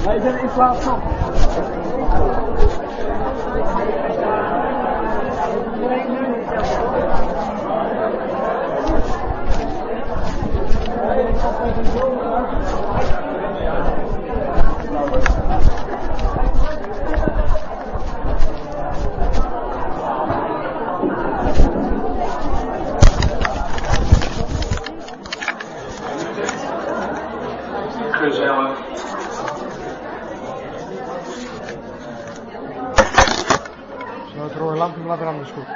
Wij zijn in plaats van. Gezellig. Zo, het rode lampje laten anders goed.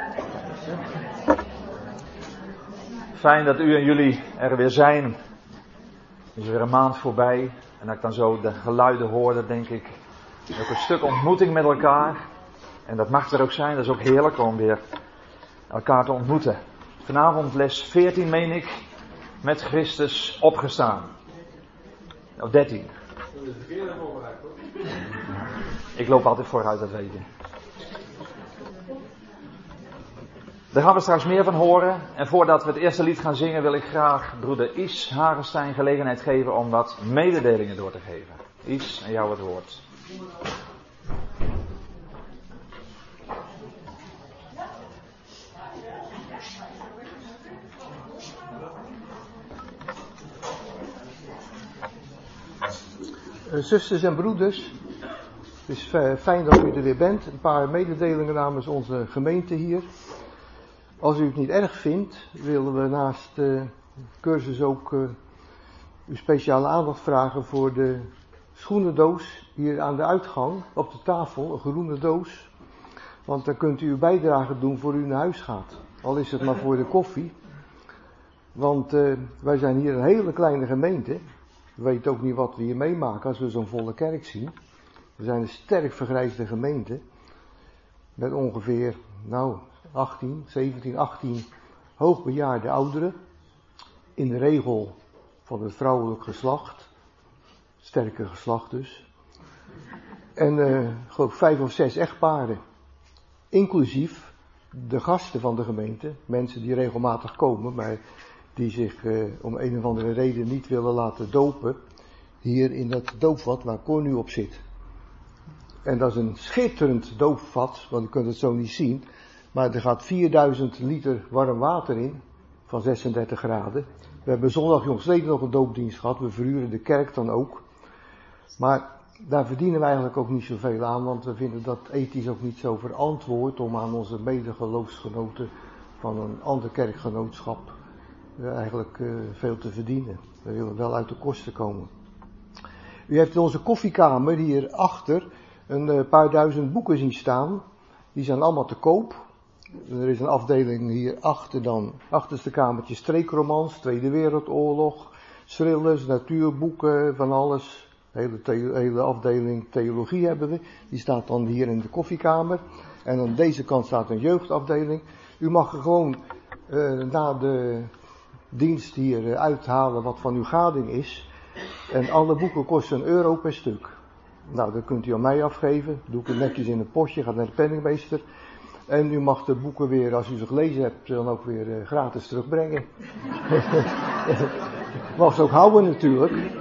Fijn dat u en jullie er weer zijn. Er is weer een maand voorbij. En als ik dan zo de geluiden hoor, dan denk ik, ook een stuk ontmoeting met elkaar. En dat mag er ook zijn, dat is ook heerlijk om weer elkaar te ontmoeten. Vanavond les 14 meen ik, met Christus opgestaan. Of 13. Ik loop altijd vooruit, dat weet je. Daar gaan we straks meer van horen. En voordat we het eerste lied gaan zingen, wil ik graag broeder Is Hagenstein gelegenheid geven om wat mededelingen door te geven. Is, aan jou het woord. Zusters en broeders, het is fijn dat u er weer bent. Een paar mededelingen namens onze gemeente hier. Als u het niet erg vindt, willen we naast de cursus ook uw speciale aandacht vragen voor de schoenendoos hier aan de uitgang op de tafel, een groene doos. Want dan kunt u uw bijdrage doen voor u naar huis gaat. Al is het maar voor de koffie. Want wij zijn hier een hele kleine gemeente. We weten ook niet wat we hier meemaken als we zo'n volle kerk zien. We zijn een sterk vergrijsde gemeente. Met ongeveer, 18 hoogbejaarde ouderen. In de regel van het vrouwelijk geslacht. Sterke geslacht dus. En geloof 5 of 6 echtparen. Inclusief de gasten van de gemeente. Mensen die regelmatig komen, maar die zich om een of andere reden niet willen laten dopen. Hier in dat doopvat waar Cor nu op zit. En dat is een schitterend doopvat, want u kunt het zo niet zien. Maar er gaat 4000 liter warm water in, van 36 graden. We hebben zondag jongsleden nog een doopdienst gehad, we verhuren de kerk dan ook. Maar daar verdienen we eigenlijk ook niet zoveel aan, want we vinden dat ethisch ook niet zo verantwoord om aan onze medegeloofsgenoten van een ander kerkgenootschap eigenlijk veel te verdienen. We willen wel uit de kosten komen. U heeft in onze koffiekamer hierachter een paar duizend boeken zien staan. Die zijn allemaal te koop. Er is een afdeling hierachter dan, achterste kamertje streekromans, Tweede Wereldoorlog, thrillers, natuurboeken, van alles. Hele afdeling theologie hebben we. Die staat dan hier in de koffiekamer. En aan deze kant staat een jeugdafdeling. U mag er gewoon na de dienst hier uithalen wat van uw gading is. En alle boeken kosten €1 per stuk. Nou, dat kunt u aan mij afgeven. Doe ik het netjes in een potje, gaat naar de penningmeester. En u mag de boeken weer, als u ze gelezen hebt, dan ook weer gratis terugbrengen. Mag ze ook houden natuurlijk.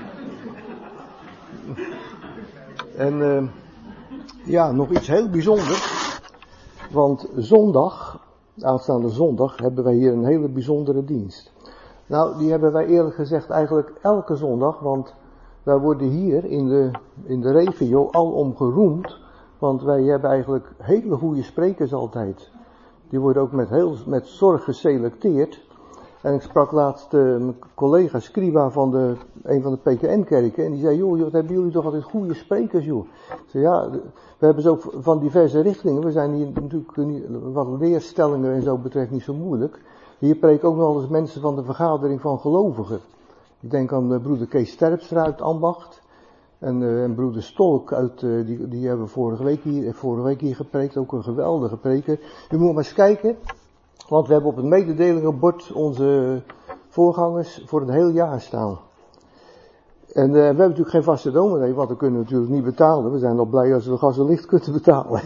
En nog iets heel bijzonders. Want zondag, aanstaande zondag, hebben wij hier een hele bijzondere dienst. Nou, die hebben wij eerlijk gezegd eigenlijk elke zondag, want wij worden hier in de regio alom geroemd, want wij hebben eigenlijk hele goede sprekers altijd. Die worden ook met zorg geselecteerd. En ik sprak laatst mijn collega Skriwa van een van de PKN-kerken en die zei, joh, wat hebben jullie toch altijd goede sprekers, joh. Ik zei, ja, we hebben ze ook van diverse richtingen. We zijn hier natuurlijk wat leerstellingen en zo betreft niet zo moeilijk. Hier preken ook nog wel eens mensen van de vergadering van gelovigen. Ik denk aan broeder Kees Terpstra uit Ambacht. En broeder Stolk uit, die hebben vorige week hier gepreekt. Ook een geweldige preker. U moet maar eens kijken. Want we hebben op het mededelingenbord onze voorgangers voor een heel jaar staan. En we hebben natuurlijk geen vaste dominee, want dat kunnen we natuurlijk niet betalen. We zijn al blij als we gas en licht kunnen betalen.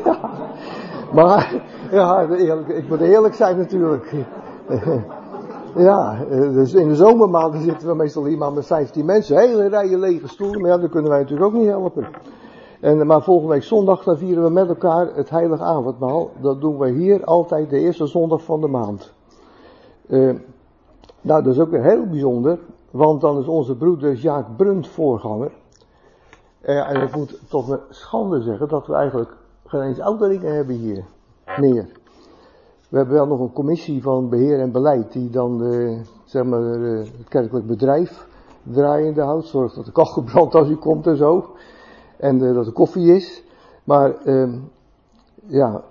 Maar, ja, ik moet eerlijk zijn natuurlijk. Ja, dus in de zomermaanden zitten we meestal hier maar met 15 mensen. Hele rijen lege stoelen, maar ja, dat kunnen wij natuurlijk ook niet helpen. Maar volgende week zondag, dan vieren we met elkaar het heilige avondmaal. Dat doen we hier altijd de eerste zondag van de maand. Nou, dat is ook weer heel bijzonder, want dan is onze broeder Jaak Brunt voorganger. En ik moet tot mijn schande zeggen dat we eigenlijk geen eens ouderlingen hebben hier meer. We hebben wel nog een commissie van beheer en beleid die dan het kerkelijk bedrijf draaiende houdt. Zorgt dat de kachel brandt als u komt en zo. En dat er koffie is. Maar ja,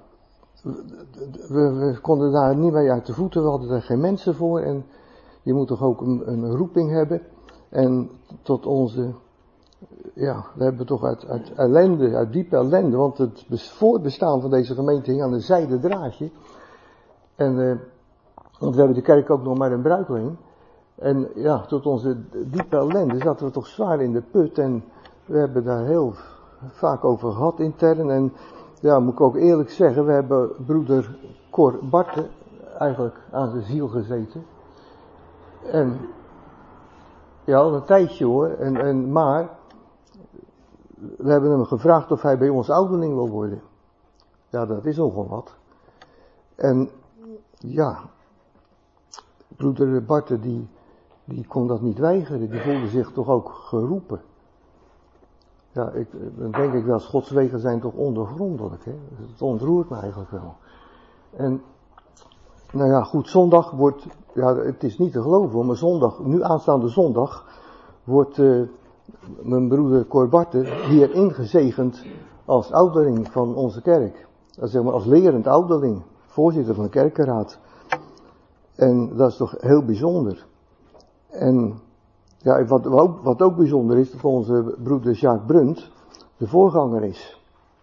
we konden daar niet mee uit de voeten. We hadden er geen mensen voor. En je moet toch ook een roeping hebben. En tot onze, ja, we hebben toch uit ellende, uit diepe ellende. Want het voortbestaan van deze gemeente hing aan een zijden draadje. En want we hebben de kerk ook nog maar een bruikleen. En ja, tot onze diepe ellende zaten we toch zwaar in de put. En we hebben daar heel vaak over gehad intern. En ja, moet ik ook eerlijk zeggen, we hebben broeder Cor Barten eigenlijk aan zijn ziel gezeten. En ja, al een tijdje hoor. Maar we hebben hem gevraagd of hij bij ons ouderling wil worden. Ja, dat is nogal wat. En ja, broeder Barten die kon dat niet weigeren. Die voelde zich toch ook geroepen. Ja, dan denk ik wel, Gods wegen zijn toch ondergrondelijk. Hè? Het ontroert me eigenlijk wel. En nou ja, goed, zondag wordt, ja, het is niet te geloven, maar zondag, nu aanstaande zondag, wordt mijn broeder Cor Barten hier ingezegend als ouderling van onze kerk. Zeg maar als lerend ouderling, voorzitter van de kerkenraad. En dat is toch heel bijzonder. En ja, wat ook bijzonder is, dat onze broeder Jaak Brunt de voorganger is.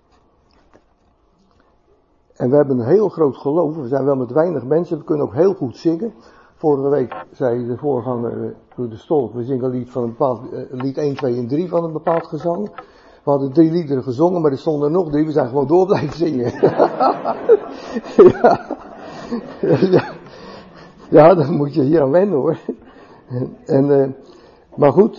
En we hebben een heel groot geloof, we zijn wel met weinig mensen, we kunnen ook heel goed zingen. Vorige week zei de voorganger, broeder Stolk, we zingen een lied van een bepaald, lied 1, 2 en 3 van een bepaald gezang. We hadden 3 liederen gezongen, maar er stonden er nog 3, we zijn gewoon door blijven zingen. Ja, dan moet je hier aan wennen hoor. Maar goed,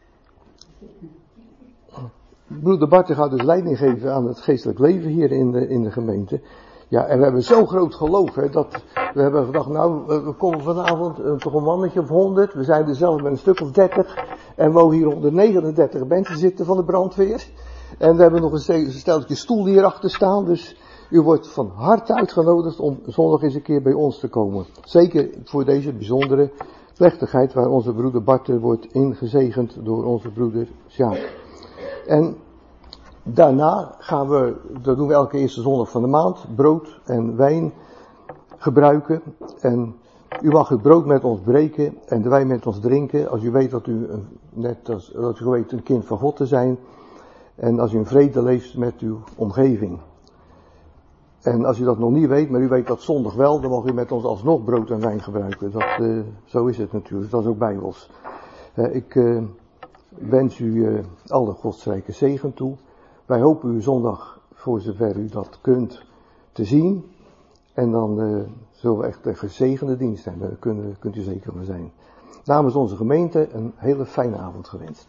broeder Barten gaat dus leiding geven aan het geestelijk leven hier in de gemeente. Ja, en we hebben zo groot geloof, hè, dat we hebben gedacht, nou, we komen vanavond toch een mannetje of 100. We zijn er zelf met een stuk of 30. En we hier 139 mensen zitten van de brandweer. En we hebben nog een steltje stoel hier achter staan, dus u wordt van harte uitgenodigd om zondag eens een keer bij ons te komen. Zeker voor deze bijzondere plechtigheid waar onze broeder Barten wordt ingezegend door onze broeder Sjaak. En daarna gaan we, dat doen we elke eerste zondag van de maand, brood en wijn gebruiken. En u mag het brood met ons breken en de wijn met ons drinken, als u weet dat u, net als dat u weet, een kind van God te zijn. En als u in vrede leeft met uw omgeving. En als u dat nog niet weet, maar u weet dat zondag wel, dan mag u met ons alsnog brood en wijn gebruiken. Zo is het natuurlijk, dat is ook bijbels. Ik wens u alle godsrijke zegen toe. Wij hopen u zondag, voor zover u dat kunt, te zien. En dan zullen we echt een gezegende dienst hebben, daar kunt u zeker van zijn. Namens onze gemeente een hele fijne avond gewenst.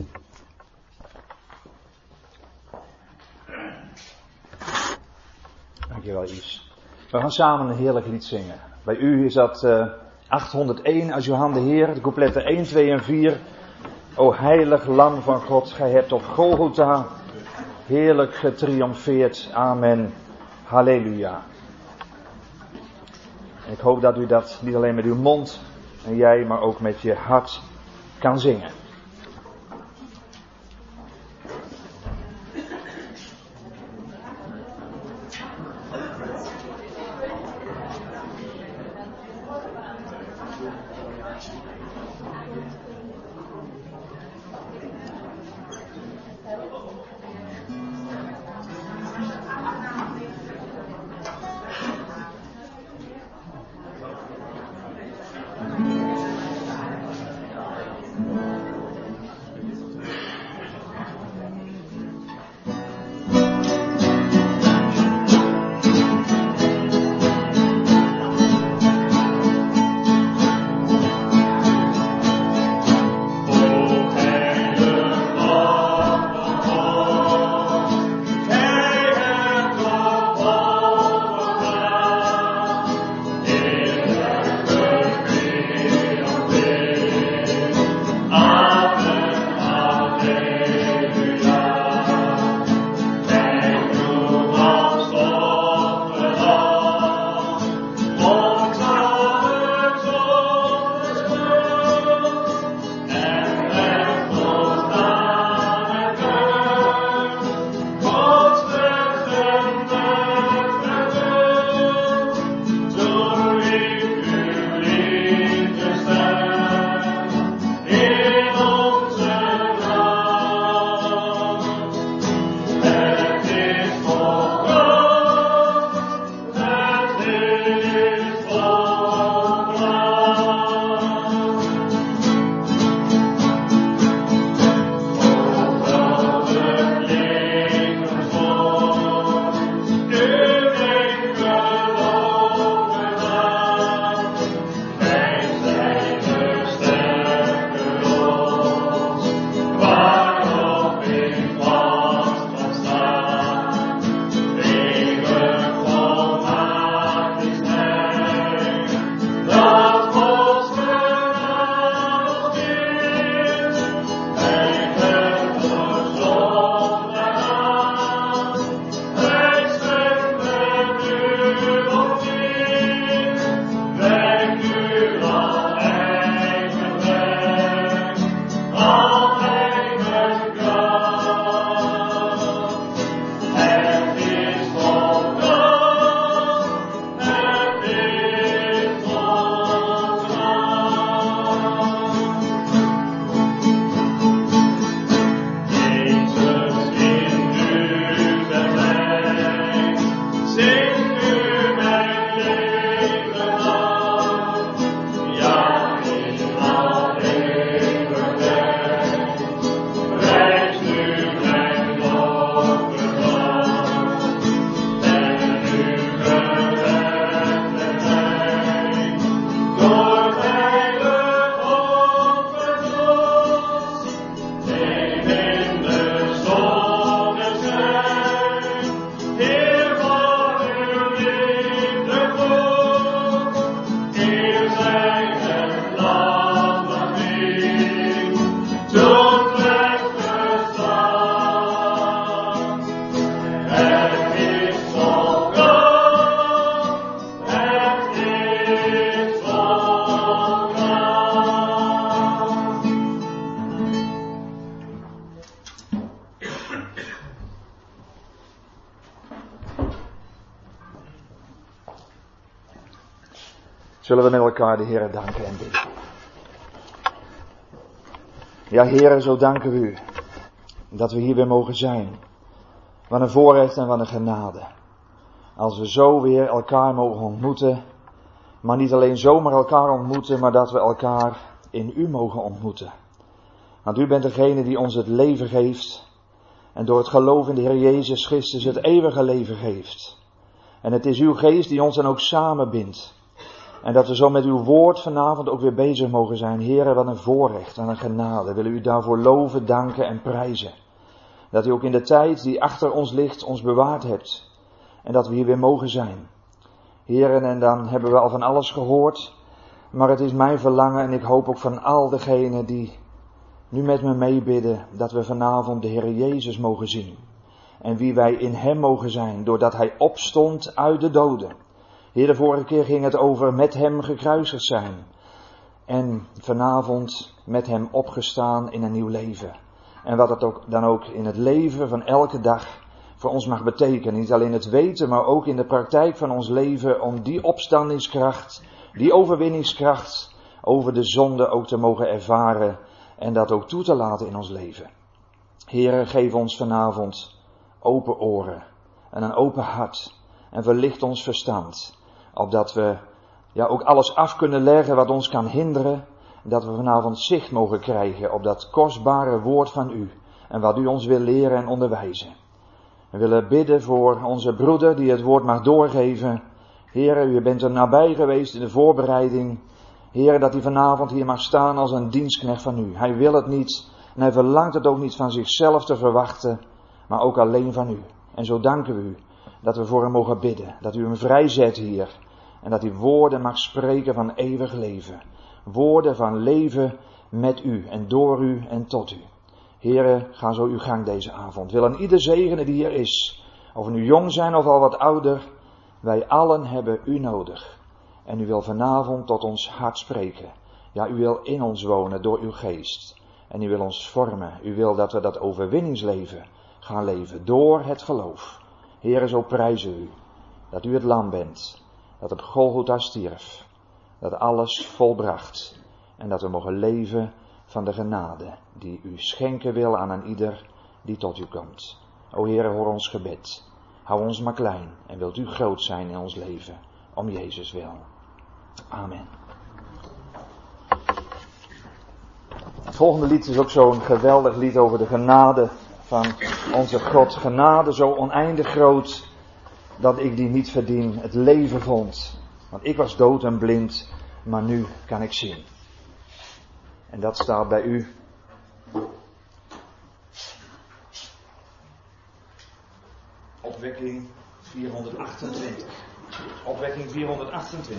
Dankjewel, Yves. We gaan samen een heerlijk lied zingen. Bij u is dat 801, als Johan de Heer, de coupletten 1, 2 en 4. O heilig lam van God, gij hebt op Golgotha heerlijk getriomfeerd. Amen. Halleluja. En ik hoop dat u dat niet alleen met uw mond en jij, maar ook met je hart kan zingen. Zullen we met elkaar de Heere danken en bidden. Ja, Heere, zo danken we u dat we hier weer mogen zijn. Wat een voorrecht en wat een genade. Als we zo weer elkaar mogen ontmoeten, maar niet alleen zomaar elkaar ontmoeten, maar dat we elkaar in u mogen ontmoeten. Want u bent degene die ons het leven geeft en door het geloof in de Heer Jezus Christus het eeuwige leven geeft. En het is uw geest die ons dan ook samenbindt. En dat we zo met uw woord vanavond ook weer bezig mogen zijn. Heere, wat een voorrecht, wat een genade. Willen u daarvoor loven, danken en prijzen. Dat u ook in de tijd die achter ons ligt, ons bewaard hebt. En dat we hier weer mogen zijn. Heere, en dan hebben we al van alles gehoord. Maar het is mijn verlangen en ik hoop ook van al degenen die nu met me meebidden. Dat we vanavond de Heer Jezus mogen zien. En wie wij in hem mogen zijn, doordat hij opstond uit de doden. Heer, de vorige keer ging het over met hem gekruisigd zijn. En vanavond met hem opgestaan in een nieuw leven. En wat het ook, dan ook in het leven van elke dag voor ons mag betekenen. Niet alleen het weten, maar ook in de praktijk van ons leven om die opstandingskracht, die overwinningskracht over de zonde ook te mogen ervaren. En dat ook toe te laten in ons leven. Heer, geef ons vanavond open oren en een open hart. En verlicht ons verstand. Opdat we ook alles af kunnen leggen wat ons kan hinderen. Dat we vanavond zicht mogen krijgen op dat kostbare woord van u. En wat u ons wil leren en onderwijzen. We willen bidden voor onze broeder die het woord mag doorgeven. Heer, u bent er nabij geweest in de voorbereiding. Heer, dat hij vanavond hier mag staan als een dienstknecht van u. Hij wil het niet en hij verlangt het ook niet van zichzelf te verwachten. Maar ook alleen van u. En zo danken we u. Dat we voor hem mogen bidden. Dat u hem vrijzet hier. En dat hij woorden mag spreken van eeuwig leven. Woorden van leven met u en door u en tot u. Heren, ga zo uw gang deze avond. Wil aan ieder zegenen die hier is. Of we nu jong zijn of al wat ouder. Wij allen hebben u nodig. En u wil vanavond tot ons hart spreken. Ja, u wil in ons wonen door uw geest. En u wil ons vormen. U wil dat we dat overwinningsleven gaan leven door het geloof. Heere, zo prijzen u dat u het lam bent, dat op Golgotha stierf, dat alles volbracht en dat we mogen leven van de genade die u schenken wil aan een ieder die tot u komt. O Heere, hoor ons gebed, hou ons maar klein en wilt u groot zijn in ons leven, om Jezus wil. Amen. Het volgende lied is ook zo'n geweldig lied over de genade van onze God. Genade zo oneindig groot dat ik die niet verdien. Het leven vond. Want ik was dood en blind, maar nu kan ik zien. En dat staat bij u. Opwekking 428. Opwekking 428.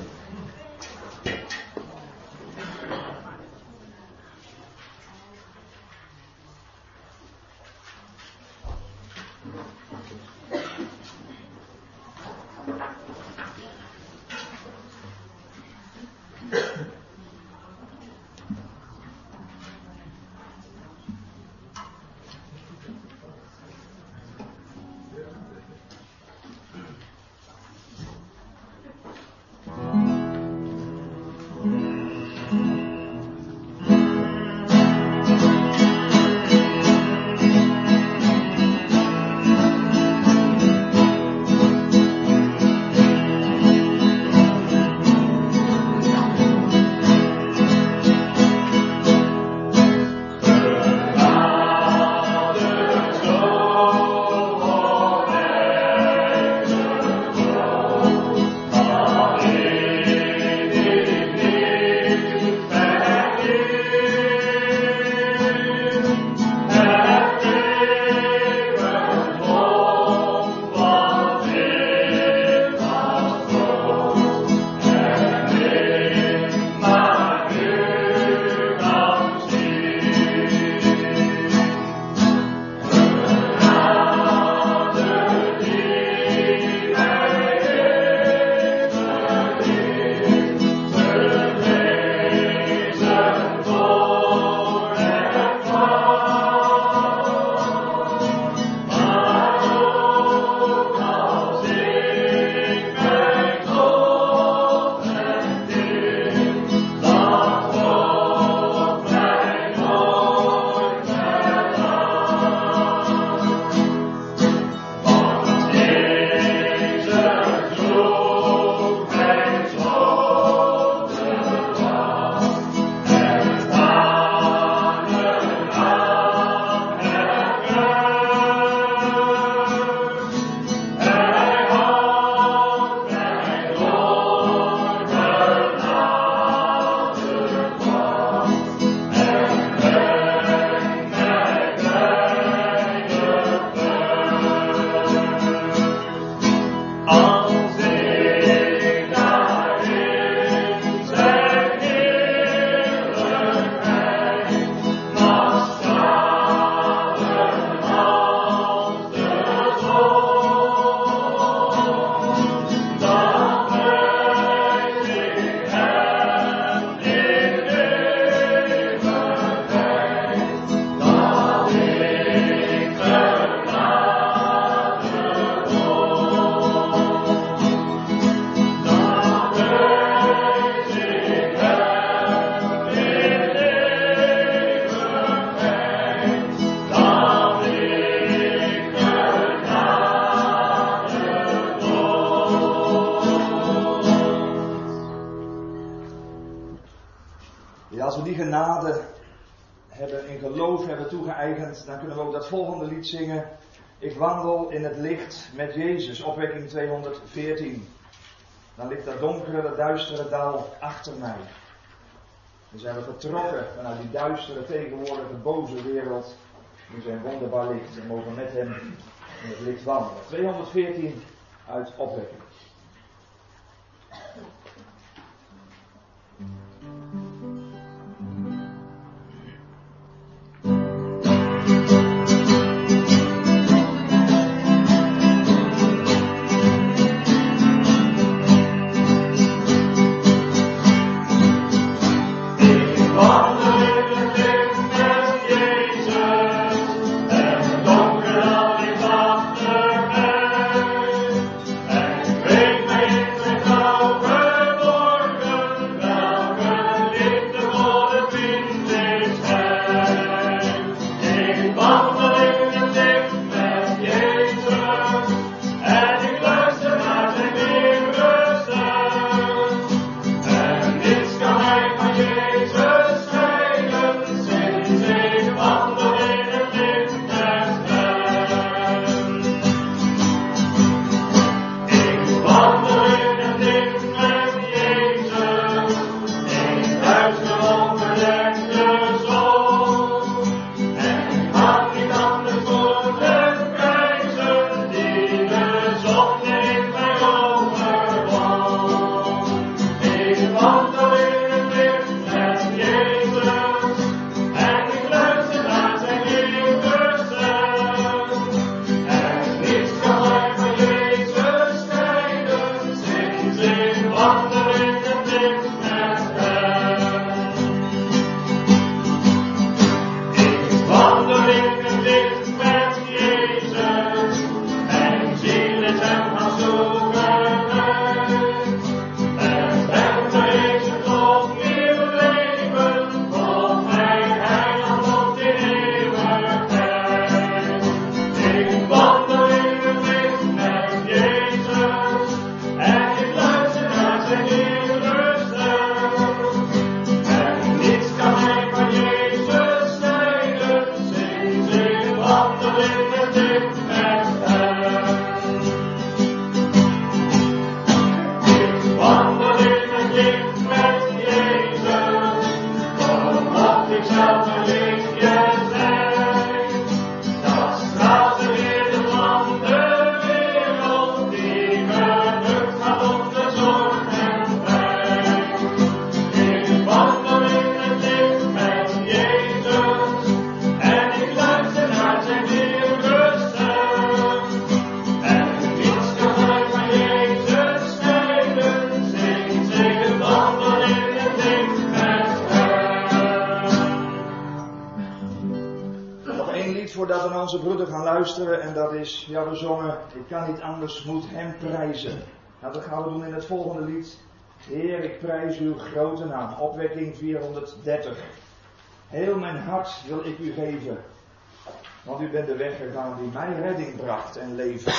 Ja, als we die genade hebben, in geloof hebben toegeëigend, dan kunnen we ook dat volgende lied zingen. Ik wandel in het licht met Jezus, opwekking 214. Dan ligt dat donkere, dat duistere dal achter mij. Dan zijn we vertrokken vanuit die duistere, tegenwoordige, boze wereld in zijn wonderbaar licht. En mogen met hem in het licht wandelen. 214 uit opwekking. En dat is, ja, we zongen, ik kan niet anders, moet hem prijzen. Nou, dat gaan we doen in het volgende lied. Heer, ik prijs uw grote naam. Opwekking 430. Heel mijn hart wil ik u geven. Want u bent de weg gegaan die mij redding bracht en leven.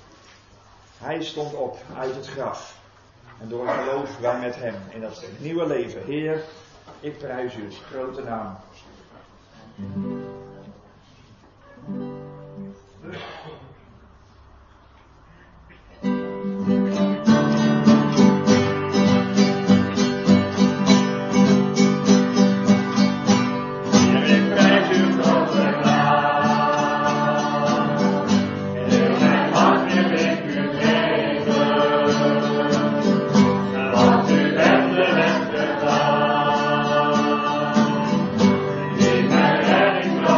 Hij stond op uit het graf. En door geloof wij met hem in dat nieuwe leven. Heer, ik prijs uw grote naam. Redding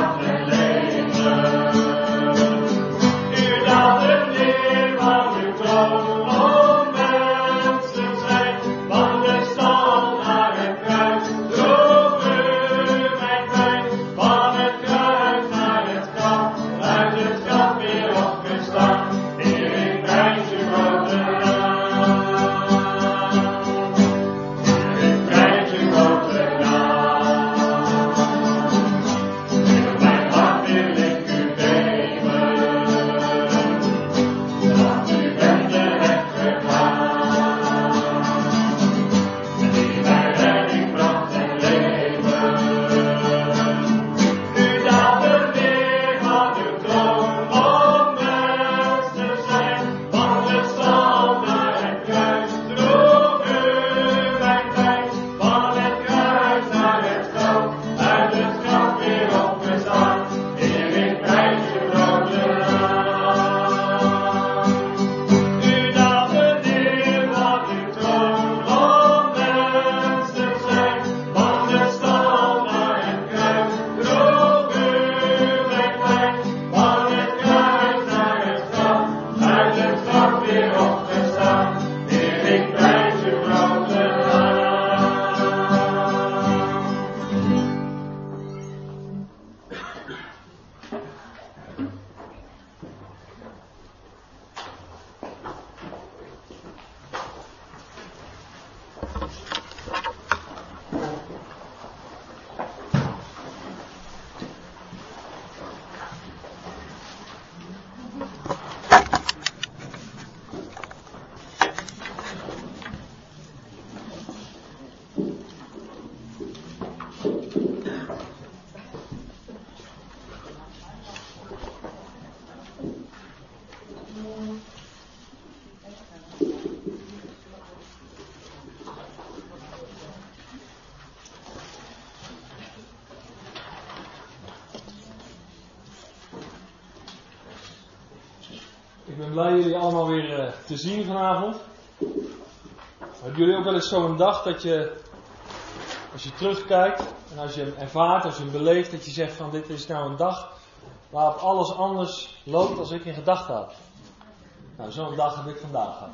ben blij jullie allemaal weer te zien vanavond. Hebben jullie ook wel eens zo'n dag dat je, als je terugkijkt en als je hem ervaart, als je hem beleeft, dat je zegt van dit is nou een dag waarop alles anders loopt als ik in gedachten had. Nou, zo'n dag heb ik vandaag gehad.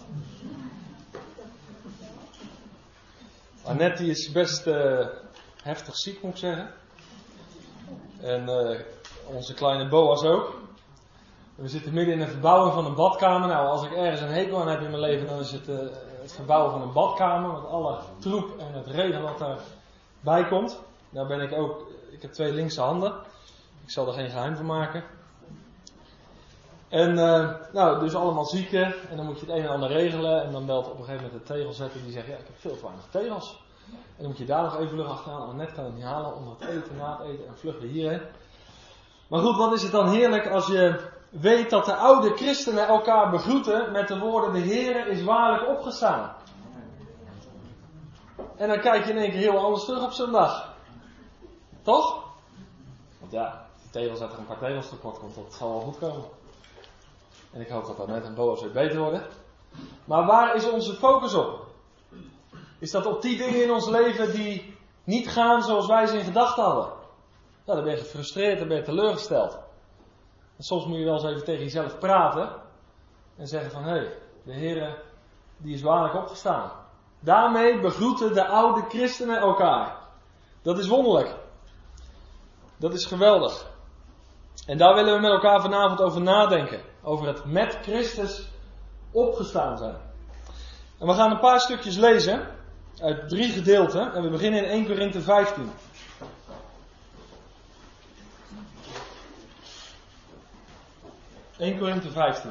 Annette die is best heftig ziek, moet ik zeggen. En onze kleine Boas ook. We zitten midden in het verbouwen van een badkamer. Nou, als ik ergens een hekel aan heb in mijn leven, dan is het het verbouwen van een badkamer. Met alle troep en het regen wat daarbij komt. Nou ben ik ook, ik heb 2 linkse handen. Ik zal er geen geheim van maken. En nou, dus allemaal zieken. En dan moet je het een en ander regelen. En dan belt op een gegeven moment de tegelzetter die zegt, ja, ik heb veel te weinig tegels. En dan moet je daar nog even vlug achteraan. Want net kan het niet halen onder het eten, na het eten en vlug weer hierheen. Maar goed, wat is het dan heerlijk als je weet dat de oude christenen elkaar begroeten met de woorden, de Heere is waarlijk opgestaan. En dan kijk je in één keer heel anders terug op zo'n dag. Toch? Want ja, die tegels dat er een paar tegels tekort komt, dat zal wel goed komen. En ik hoop dat dat net een Boas weer beter worden. Maar waar is onze focus op? Is dat op die dingen in ons leven die niet gaan zoals wij ze in gedachten hadden? Ja, dan ben je gefrustreerd, dan ben je teleurgesteld. En soms moet je wel eens even tegen jezelf praten. En zeggen van, hé, de Heere, die is waarlijk opgestaan. Daarmee begroeten de oude christenen elkaar. Dat is wonderlijk. Dat is geweldig. En daar willen we met elkaar vanavond over nadenken. Over het met Christus opgestaan zijn. En we gaan een paar stukjes lezen. Uit 3 gedeelten. En we beginnen in 1 Korinthe 15. 1 Korinthe 15.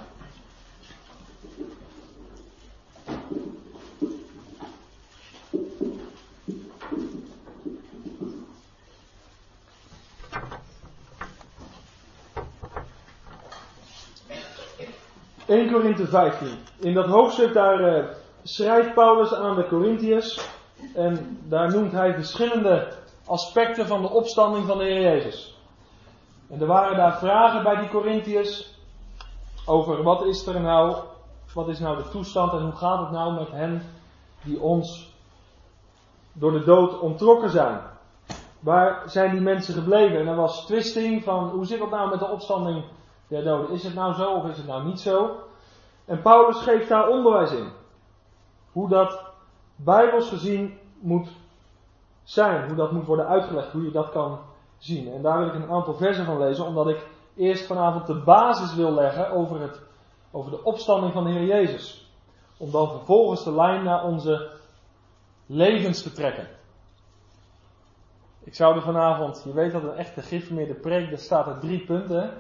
In dat hoofdstuk daar schrijft Paulus aan de Korintiërs. En daar noemt hij verschillende aspecten van de opstanding van de Heer Jezus. En er waren daar vragen bij die Korintiërs over wat is nou de toestand en hoe gaat het nou met hen die ons door de dood onttrokken zijn. Waar zijn die mensen gebleven? En er was twisting van hoe zit het nou met de opstanding der doden? Is het nou zo of is het nou niet zo? En Paulus geeft daar onderwijs in. Hoe dat bijbels gezien moet zijn. Hoe dat moet worden uitgelegd. Hoe je dat kan zien. En daar wil ik een aantal versen van lezen. Omdat ik eerst vanavond de basis wil leggen over de opstanding van de Heer Jezus. Om dan vervolgens de lijn naar onze levens te trekken. Ik zou er vanavond, je weet dat een echte gereformeerde preek, daar staat er 3 punten.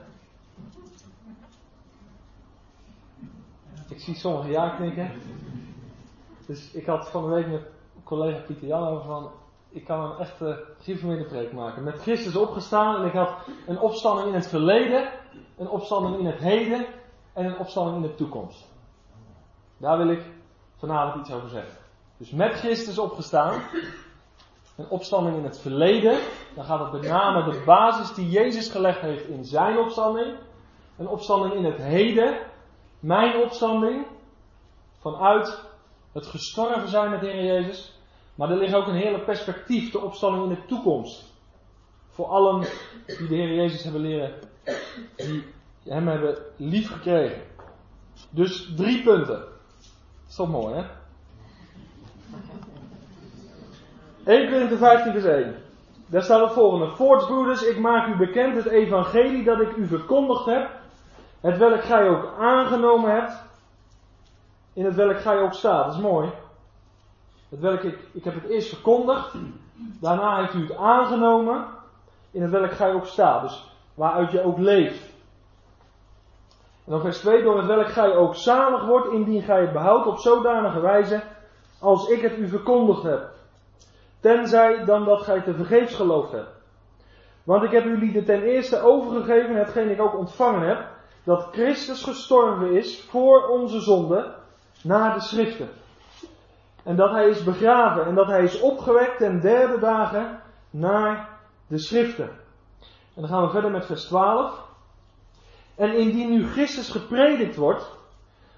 Ik zie sommigen ja knikken. Dus ik had van de week met collega Pieter Jan over van, ik kan een echte gereformeerde preek maken. Met Christus opgestaan en ik had een opstanding in het verleden, een opstanding in het heden en een opstanding in de toekomst. Daar wil ik vanavond iets over zeggen. Dus met Christus opgestaan, een opstanding in het verleden, dan gaat het met name de basis die Jezus gelegd heeft in zijn opstanding. Een opstanding in het heden, mijn opstanding, vanuit het gestorven zijn met de Heer Jezus. Maar er ligt ook een heerlijk perspectief, de opstanding in de toekomst. Voor allen die de Heer Jezus hebben leren, die hem hebben lief gekregen. Dus 3 punten. Dat is toch mooi, hè? 1 Korinthe 15 vers 1. Daar staat het volgende. Voorts, broeders, ik maak u bekend het evangelie dat ik u verkondigd heb. Het welk gij ook aangenomen hebt. In het welk gij ook staat. Dat is mooi. Het welk ik heb het eerst verkondigd. Daarna heeft u het aangenomen. In het welk gij ook staat. Dus waaruit je ook leeft. En dan vers 2. Door het welk gij ook zalig wordt. Indien gij het behoudt op zodanige wijze. Als ik het u verkondigd heb. Tenzij dan dat gij te vergeefs geloofd hebt. Want ik heb jullie ten eerste overgegeven, hetgeen ik ook ontvangen heb, dat Christus gestorven is voor onze zonde, naar de schriften. En dat hij is begraven en dat hij is opgewekt ten 3e dagen naar de schriften. En dan gaan we verder met vers 12. En indien nu Christus gepredikt wordt,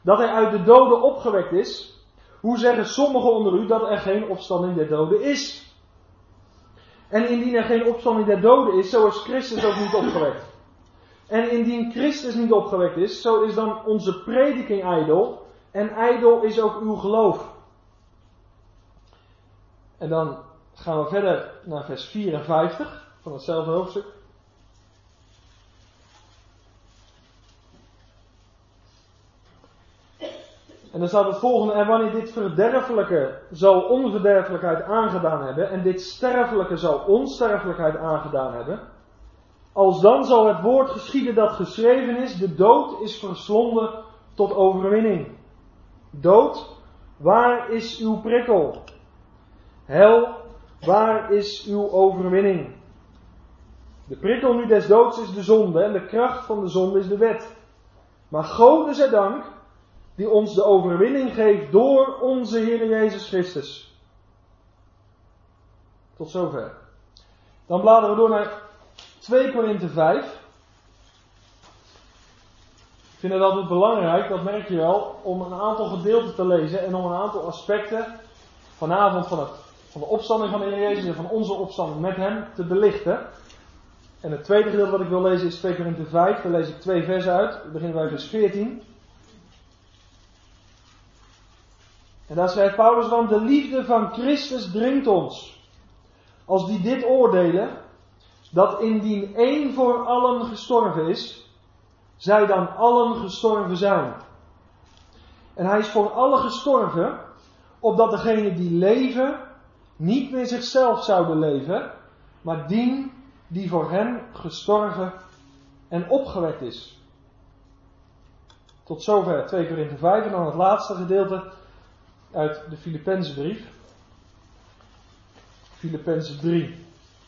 dat hij uit de doden opgewekt is, hoe zeggen sommigen onder u dat er geen opstanding der doden is? En indien er geen opstanding der doden is, zo is Christus ook niet opgewekt. En indien Christus niet opgewekt is, zo is dan onze prediking ijdel, en ijdel is ook uw geloof. En dan gaan we verder naar vers 54 van hetzelfde hoofdstuk. En dan staat het volgende: en wanneer dit verderfelijke zal onverderfelijkheid aangedaan hebben, en dit sterfelijke zal onsterfelijkheid aangedaan hebben, alsdan zal het woord geschieden dat geschreven is: de dood is verslonden tot overwinning. Dood, waar is uw prikkel? Hel, waar is uw overwinning? De prikkel nu des doods is de zonde, en de kracht van de zonde is de wet. Maar Gode zij dank, die ons de overwinning geeft door onze Heer Jezus Christus. Tot zover. Dan bladeren we door naar 2 Korinthe 5. Ik vind het altijd belangrijk, dat merk je wel, om een aantal gedeelten te lezen en om een aantal aspecten vanavond van de opstanding van de Heer Jezus en van onze opstanding met hem te belichten. En het tweede gedeelte wat ik wil lezen is 2 Korinthe 5. Daar lees ik 2 versen uit. We beginnen bij vers 14. En daar schrijft Paulus: want de liefde van Christus dringt ons, als die dit oordelen, dat indien één voor allen gestorven is, zij dan allen gestorven zijn. En hij is voor allen gestorven, opdat degenen die leven, niet meer zichzelf zouden leven, maar die voor hen gestorven en opgewekt is. Tot zover 2 Korinthe 5 en dan het laatste gedeelte uit de Filippenzenbrief. Filippenzen 3.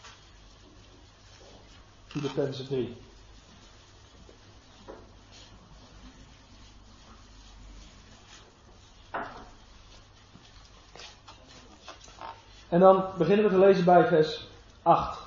Filippenzen 3. En dan beginnen we te lezen bij vers 8.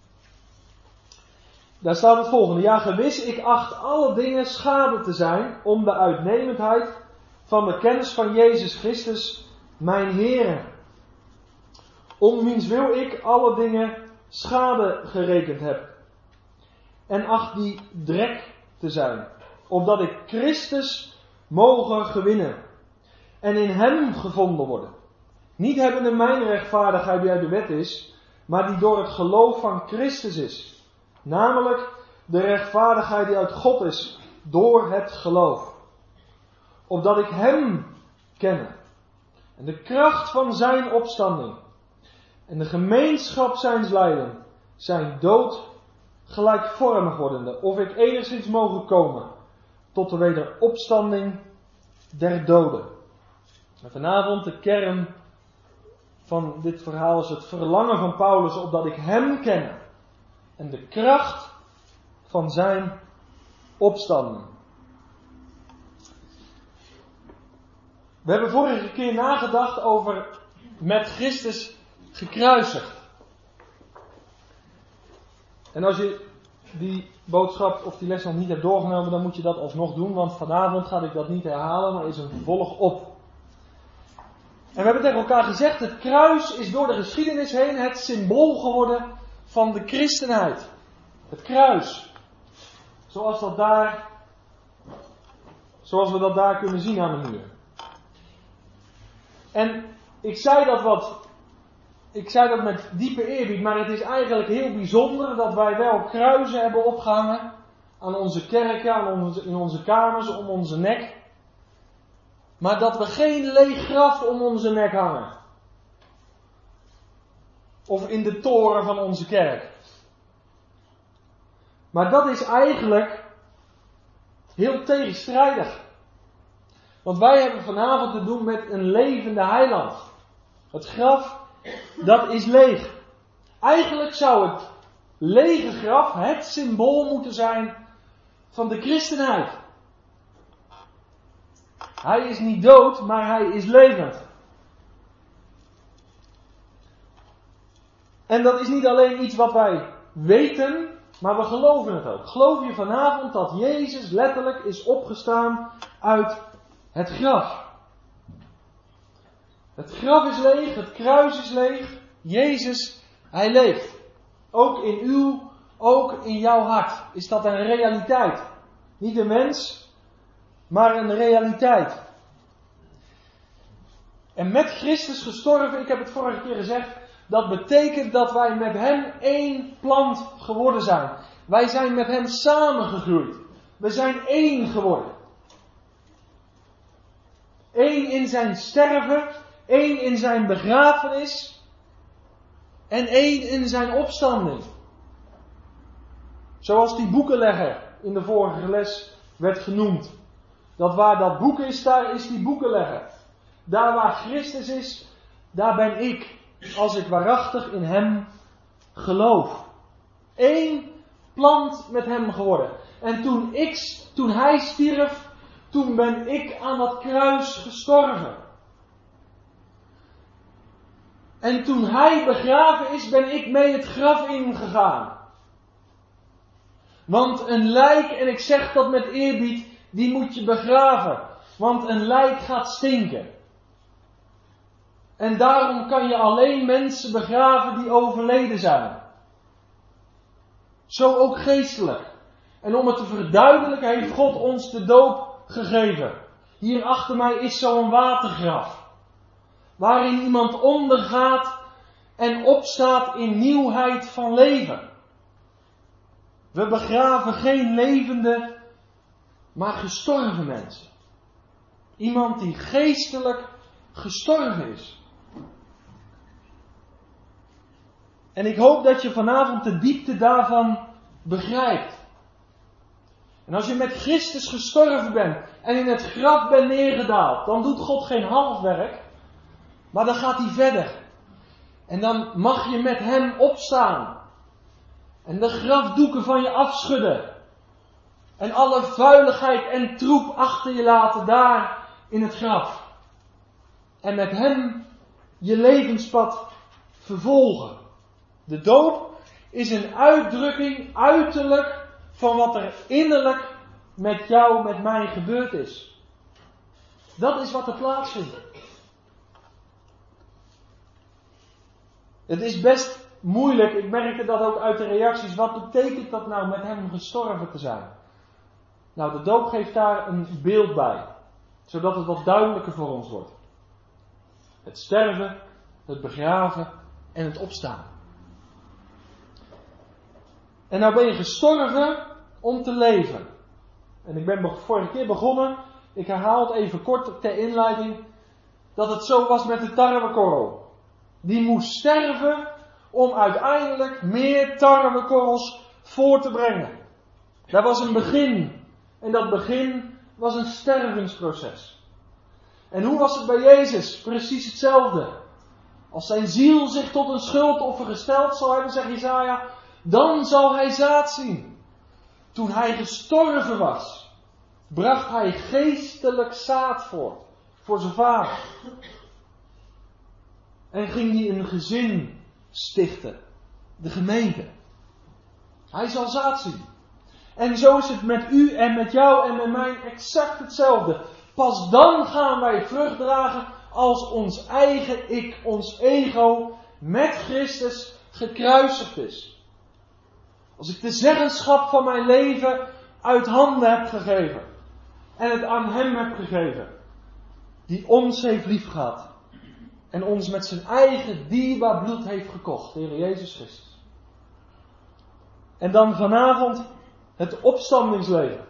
Daar staat het volgende: ja, gewis, ik acht alle dingen schade te zijn om de uitnemendheid van de kennis van Jezus Christus, mijn Heere. Om wiens wil ik alle dingen schade gerekend heb. En acht die drek te zijn, opdat ik Christus mogen gewinnen. En in hem gevonden worden. Niet hebbende mijn rechtvaardigheid die uit de wet is, maar die door het geloof van Christus is. Namelijk de rechtvaardigheid die uit God is, door het geloof. Opdat ik hem kenne. En de kracht van zijn opstanding. En de gemeenschap zijns lijden. Zijn dood gelijkvormig wordende. Of ik enigszins mogen komen tot de wederopstanding der doden. En vanavond de kern van dit verhaal is het verlangen van Paulus opdat ik hem ken. En de kracht van zijn opstanding. We hebben vorige keer nagedacht over met Christus gekruisigd. En als je die boodschap of die les nog niet hebt doorgenomen, dan moet je dat alsnog doen. Want vanavond ga ik dat niet herhalen, maar is een vervolg op. En we hebben tegen elkaar gezegd, het kruis is door de geschiedenis heen het symbool geworden van de christenheid. Het kruis. Zoals we dat daar kunnen zien aan de muur. En ik zei dat met diepe eerbied, maar het is eigenlijk heel bijzonder dat wij wel kruisen hebben opgehangen aan onze kerken, in onze kamers, om onze nek. Maar dat we geen leeg graf om onze nek hangen. Of in de toren van onze kerk. Maar dat is eigenlijk heel tegenstrijdig. Want wij hebben vanavond te doen met een levende heiland. Het graf, dat is leeg. Eigenlijk zou het lege graf het symbool moeten zijn van de christenheid. Hij is niet dood, maar hij is levend. En dat is niet alleen iets wat wij weten, maar we geloven het ook. Geloof je vanavond dat Jezus letterlijk is opgestaan uit Het graf. Het graf is leeg, het kruis is leeg. Jezus, hij leeft. Ook in jouw hart is dat een realiteit. Niet een wens, maar een realiteit. En met Christus gestorven, ik heb het vorige keer gezegd, dat betekent dat wij met hem één plant geworden zijn. Wij zijn met hem samengegroeid. We zijn één geworden. Eén in zijn sterven, één in zijn begrafenis en één in zijn opstanding. Zoals die boekenlegger in de vorige les werd genoemd. Dat waar dat boek is, daar is die boekenlegger. Daar waar Christus is, daar ben ik. Als ik waarachtig in hem geloof. Eén plant met hem geworden. En toen hij stierf, toen ben ik aan dat kruis gestorven. En toen hij begraven is, ben ik mee het graf ingegaan. Want een lijk, en ik zeg dat met eerbied, die moet je begraven. Want een lijk gaat stinken. En daarom kan je alleen mensen begraven die overleden zijn. Zo ook geestelijk. En om het te verduidelijken heeft God ons de doop gegeven. Hier achter mij is zo'n watergraf. Waarin iemand ondergaat en opstaat in nieuwheid van leven. We begraven geen levende, maar gestorven mensen. Iemand die geestelijk gestorven is. En ik hoop dat je vanavond de diepte daarvan begrijpt. En als je met Christus gestorven bent en in het graf bent neergedaald, dan doet God geen half werk, maar dan gaat hij verder. En dan mag je met hem opstaan. En de grafdoeken van je afschudden. En alle vuiligheid en troep achter je laten daar in het graf. En met hem je levenspad vervolgen. De doop is een uitdrukking uiterlijk van wat er innerlijk met jou, met mij gebeurd is. Dat is wat er plaatsvindt. Het is best moeilijk, ik merkte dat ook uit de reacties, wat betekent dat nou met hem gestorven te zijn? Nou, de doop geeft daar een beeld bij, zodat het wat duidelijker voor ons wordt. Het sterven, het begraven en het opstaan. En nou ben je gestorven om te leven. En ik ben vorige keer begonnen, ik herhaal het even kort ter inleiding, dat het zo was met de tarwekorrel. Die moest sterven om uiteindelijk meer tarwekorrels voor te brengen. Daar was een begin. En dat begin was een stervensproces. En hoe was het bij Jezus? Precies hetzelfde. Als zijn ziel zich tot een schuldoffer gesteld zal hebben, zegt Jesaja, dan zal hij zaad zien. Toen hij gestorven was, bracht hij geestelijk zaad voort voor zijn vader. En ging hij een gezin stichten. De gemeente. Hij zal zaad zien. En zo is het met u en met jou en met mij exact hetzelfde. Pas dan gaan wij vrucht dragen als ons eigen ik, ons ego, met Christus gekruisigd is. Als ik de zeggenschap van mijn leven uit handen heb gegeven. En het aan hem heb gegeven. Die ons heeft liefgehad. En ons met zijn eigen dierbaar bloed heeft gekocht. De Heer Jezus Christus. En dan vanavond het opstandingsleven.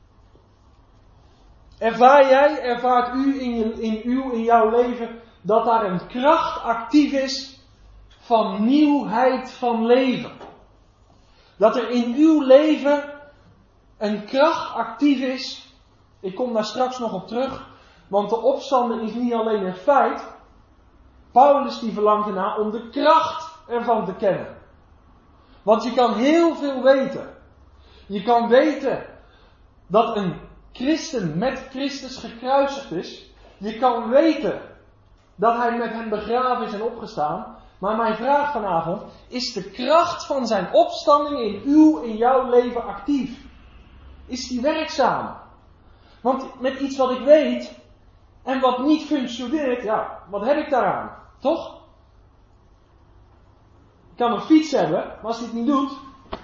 Ervaart u in jouw leven dat daar een kracht actief is van nieuwheid van leven. Dat er in uw leven een kracht actief is. Ik kom daar straks nog op terug. Want de opstanding is niet alleen een feit. Paulus die verlangt ernaar om de kracht ervan te kennen. Want je kan heel veel weten. Je kan weten dat een christen met Christus gekruisigd is. Je kan weten dat hij met hem begraven is en opgestaan. Maar mijn vraag vanavond, is de kracht van zijn opstanding in jouw leven actief? Is die werkzaam? Want met iets wat ik weet, En wat niet functioneert, ja, wat heb ik daaraan? Toch? Ik kan een fiets hebben, maar als hij het niet doet.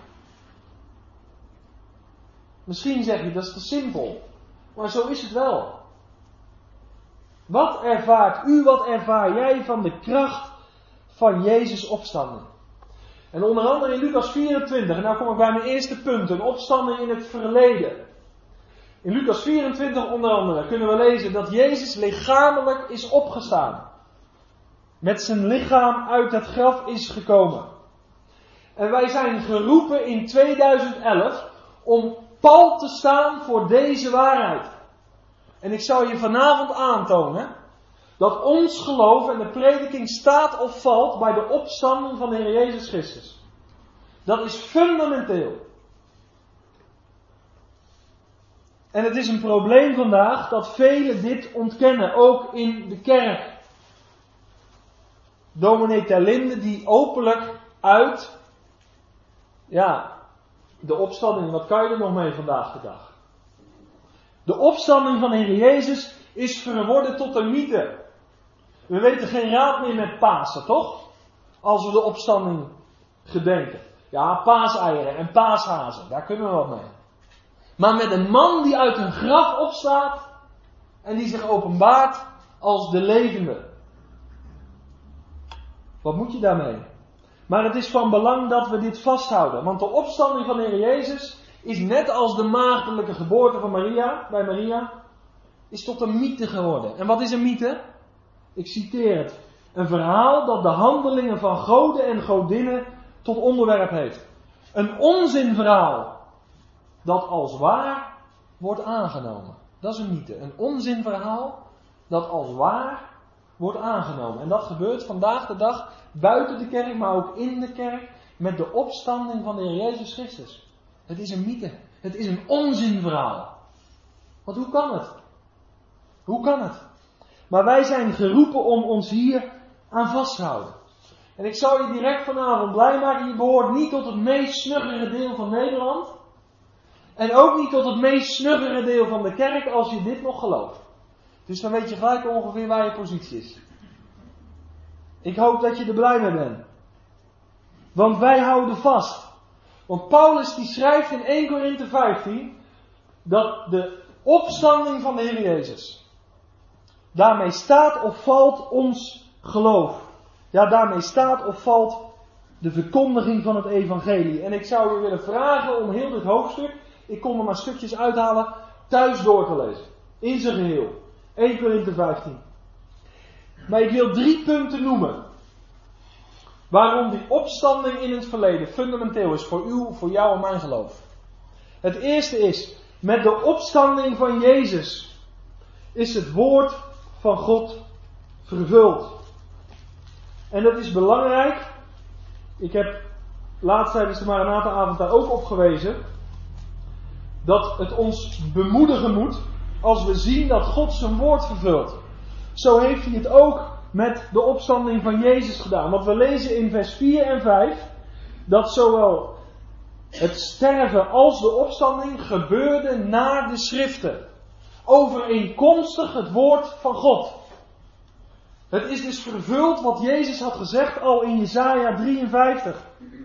Misschien zeg je, dat is te simpel. Maar zo is het wel. Wat ervaart u, wat ervaar jij van de kracht van Jezus' opstanding? En onder andere in Lucas 24, en nou kom ik bij mijn eerste punt, een opstanding in het verleden. In Lucas 24 onder andere kunnen we lezen dat Jezus lichamelijk is opgestaan. Met zijn lichaam uit het graf is gekomen. En wij zijn geroepen in 2011 om pal te staan voor deze waarheid. En ik zal je vanavond aantonen dat ons geloof en de prediking staat of valt bij de opstanding van de Heer Jezus Christus. Dat is fundamenteel. En het is een probleem vandaag dat velen dit ontkennen, ook in de kerk. Dominee Ter Linde die openlijk uit, de opstanding, wat kan je er nog mee vandaag de dag? De opstanding van de Heer Jezus is verworden tot een mythe. We weten geen raad meer met Pasen, toch? Als we de opstanding gedenken. Ja, paaseieren en paashazen, daar kunnen we wat mee. Maar met een man die uit een graf opstaat en die zich openbaart als de levende. Wat moet je daarmee? Maar het is van belang dat we dit vasthouden. Want de opstanding van de Heer Jezus is net als de maagdelijke geboorte van Maria, bij Maria, is tot een mythe geworden. En wat is een mythe? Ik citeer het. Een verhaal dat de handelingen van goden en godinnen tot onderwerp heeft. Een onzinverhaal dat als waar wordt aangenomen. Dat is een mythe. Een onzinverhaal dat als waar wordt aangenomen. En dat gebeurt vandaag de dag buiten de kerk, maar ook in de kerk, met de opstanding van de Heer Jezus Christus. Het is een mythe. Het is een onzinverhaal. Want hoe kan het? Hoe kan het? Maar wij zijn geroepen om ons hier aan vast te houden. En ik zou je direct vanavond blij maken. Je behoort niet tot het meest snuggere deel van Nederland. En ook niet tot het meest snuggere deel van de kerk als je dit nog gelooft. Dus dan weet je gelijk ongeveer waar je positie is. Ik hoop dat je er blij mee bent. Want wij houden vast. Want Paulus die schrijft in 1 Korinthe 15 dat de opstanding van de Heer Jezus, daarmee staat of valt ons geloof. Ja, daarmee staat of valt de verkondiging van het evangelie. En ik zou je willen vragen om heel dit hoofdstuk, ik kon er maar stukjes uithalen, thuis door te lezen. In zijn geheel. 1 Korinthe 15. Maar ik wil 3 punten noemen. Waarom die opstanding in het verleden fundamenteel is voor jou en mijn geloof. Het eerste is, met de opstanding van Jezus is het woord van God vervuld. En dat is belangrijk. Ik heb laatst tijdens de Maranatha-avond daar ook op gewezen. Dat het ons bemoedigen moet als we zien dat God zijn woord vervult. Zo heeft hij het ook met de opstanding van Jezus gedaan. Want we lezen in vers 4 en 5 dat zowel het sterven als de opstanding gebeurde naar de schriften. Overeenkomstig het woord van God. Het is dus vervuld wat Jezus had gezegd al in Jesaja 53.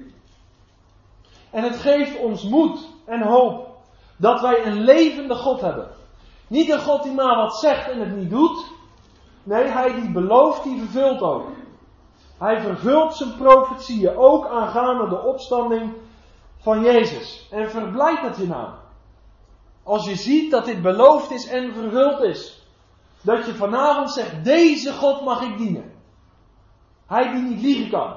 En het geeft ons moed en hoop dat wij een levende God hebben. Niet een God die maar wat zegt en het niet doet. Nee, hij die belooft, die vervult ook. Hij vervult zijn profetieën ook aangaande de opstanding van Jezus. En verblijd dat je nou. Als je ziet dat dit beloofd is en vervuld is. Dat je vanavond zegt, deze God mag ik dienen. Hij die niet liegen kan.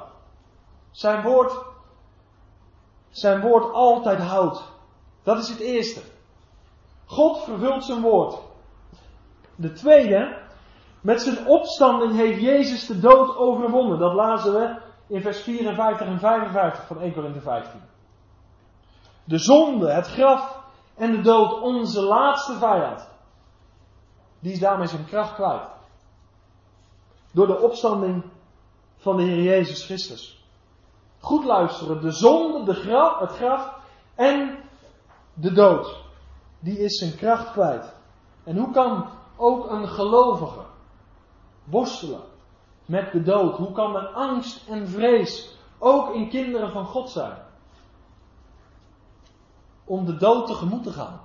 Zijn woord altijd houdt. Dat is het eerste. God vervult zijn woord. De tweede, met zijn opstanding heeft Jezus de dood overwonnen. Dat lazen we in vers 54 en 55 van 1 Korinthe 15. De zonde, het graf en de dood, onze laatste vijand. Die is daarmee zijn kracht kwijt. Door de opstanding van de Heer Jezus Christus. Goed luisteren, de zonde, het graf en de dood. Die is zijn kracht kwijt. En hoe kan ook een gelovige worstelen met de dood? Hoe kan er angst en vrees ook in kinderen van God zijn? Om de dood tegemoet te gaan.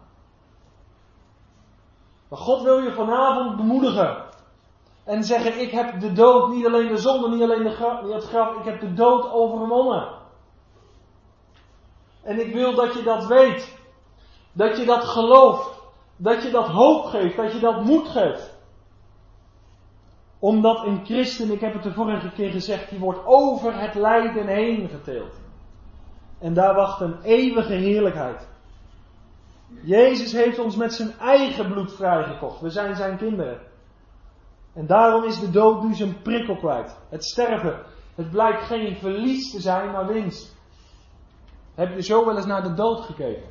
Maar God wil je vanavond bemoedigen. En zeggen, ik heb de dood, niet alleen de zonde, niet alleen het graf, ik heb de dood overwonnen. En ik wil dat je dat weet. Dat je dat gelooft. Dat je dat hoop geeft. Dat je dat moed geeft. Omdat een christen, ik heb het de vorige keer gezegd, die wordt over het lijden heen geteeld. En daar wacht een eeuwige heerlijkheid. Jezus heeft ons met zijn eigen bloed vrijgekocht. We zijn zijn kinderen. En daarom is de dood nu zijn prikkel kwijt. Het sterven. Het blijkt geen verlies te zijn, maar winst. Heb je zo wel eens naar de dood gekeken?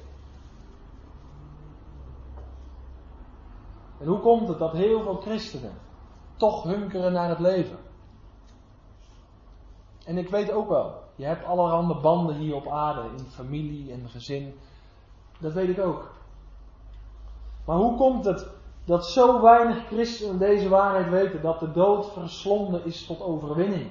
En hoe komt het dat heel veel christenen toch hunkeren naar het leven? En ik weet ook wel, je hebt allerhande banden hier op aarde, in familie en gezin. Dat weet ik ook. Maar hoe komt het dat zo weinig christenen deze waarheid weten, dat de dood verslonden is tot overwinning?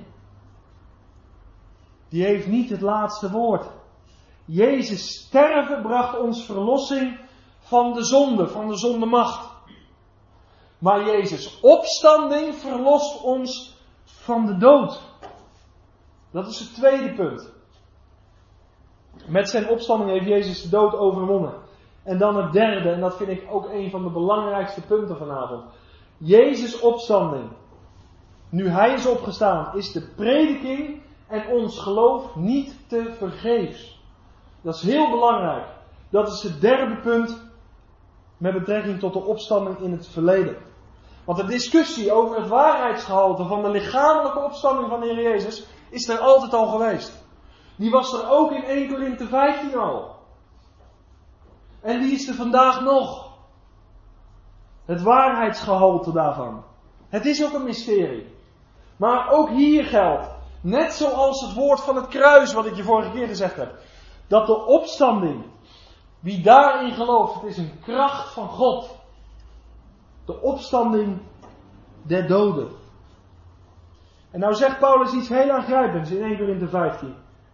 Die heeft niet het laatste woord. Jezus sterven bracht ons verlossing van de zondemacht. Maar Jezus opstanding verlost ons van de dood. Dat is het tweede punt. Met zijn opstanding heeft Jezus de dood overwonnen. En dan het derde, en dat vind ik ook een van de belangrijkste punten vanavond. Jezus' opstanding, nu hij is opgestaan, is de prediking en ons geloof niet te vergeefs. Dat is heel belangrijk. Dat is het derde punt met betrekking tot de opstanding in het verleden. Want de discussie over het waarheidsgehalte van de lichamelijke opstanding van de Heer Jezus is er altijd al geweest. Die was er ook in 1 Korinthe 15 al. En die is er vandaag nog. Het waarheidsgehalte daarvan. Het is ook een mysterie. Maar ook hier geldt, net zoals het woord van het kruis, wat ik je vorige keer gezegd heb, dat de opstanding, wie daarin gelooft, het is een kracht van God. De opstanding der doden. En nou zegt Paulus iets heel aangrijpends in 1 Korinthe 15.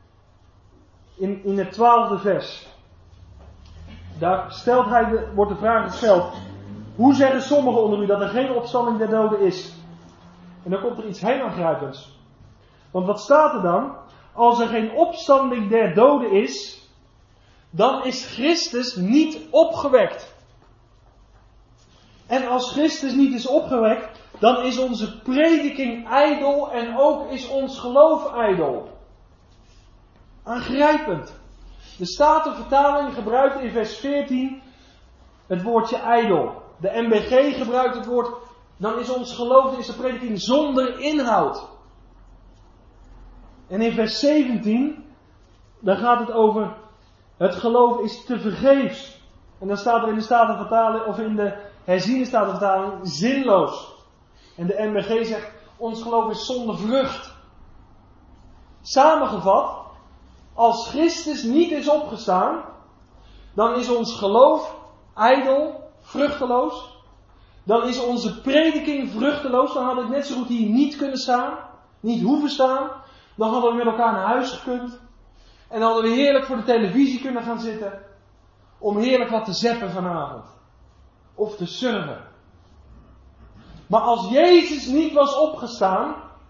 In het 12e vers. Daar wordt de vraag gesteld. Hoe zeggen sommigen onder u dat er geen opstanding der doden is? En dan komt er iets heel aangrijpends. Want wat staat er dan? Als er geen opstanding der doden is, dan is Christus niet opgewekt. En als Christus niet is opgewekt, dan is onze prediking ijdel en ook is ons geloof ijdel. Aangrijpend. De Statenvertaling gebruikt in vers 14 het woordje ijdel. De MBG gebruikt het woord, dan is ons geloof, dan is de prediking zonder inhoud. En in vers 17, dan gaat het over, het geloof is te vergeefs. En dan staat er in de Statenvertaling, of in de herziene Statenvertaling, zinloos. En de MBG zegt, ons geloof is zonder vrucht. Samengevat, als Christus niet is opgestaan, dan is ons geloof ijdel, vruchteloos. Dan is onze prediking vruchteloos. Dan had ik net zo goed hier niet kunnen staan, niet hoeven staan. Dan hadden we met elkaar naar huis gekund. En dan hadden we heerlijk voor de televisie kunnen gaan zitten. Om heerlijk wat te zappen vanavond. Of te surfen. Maar als Jezus niet was opgestaan,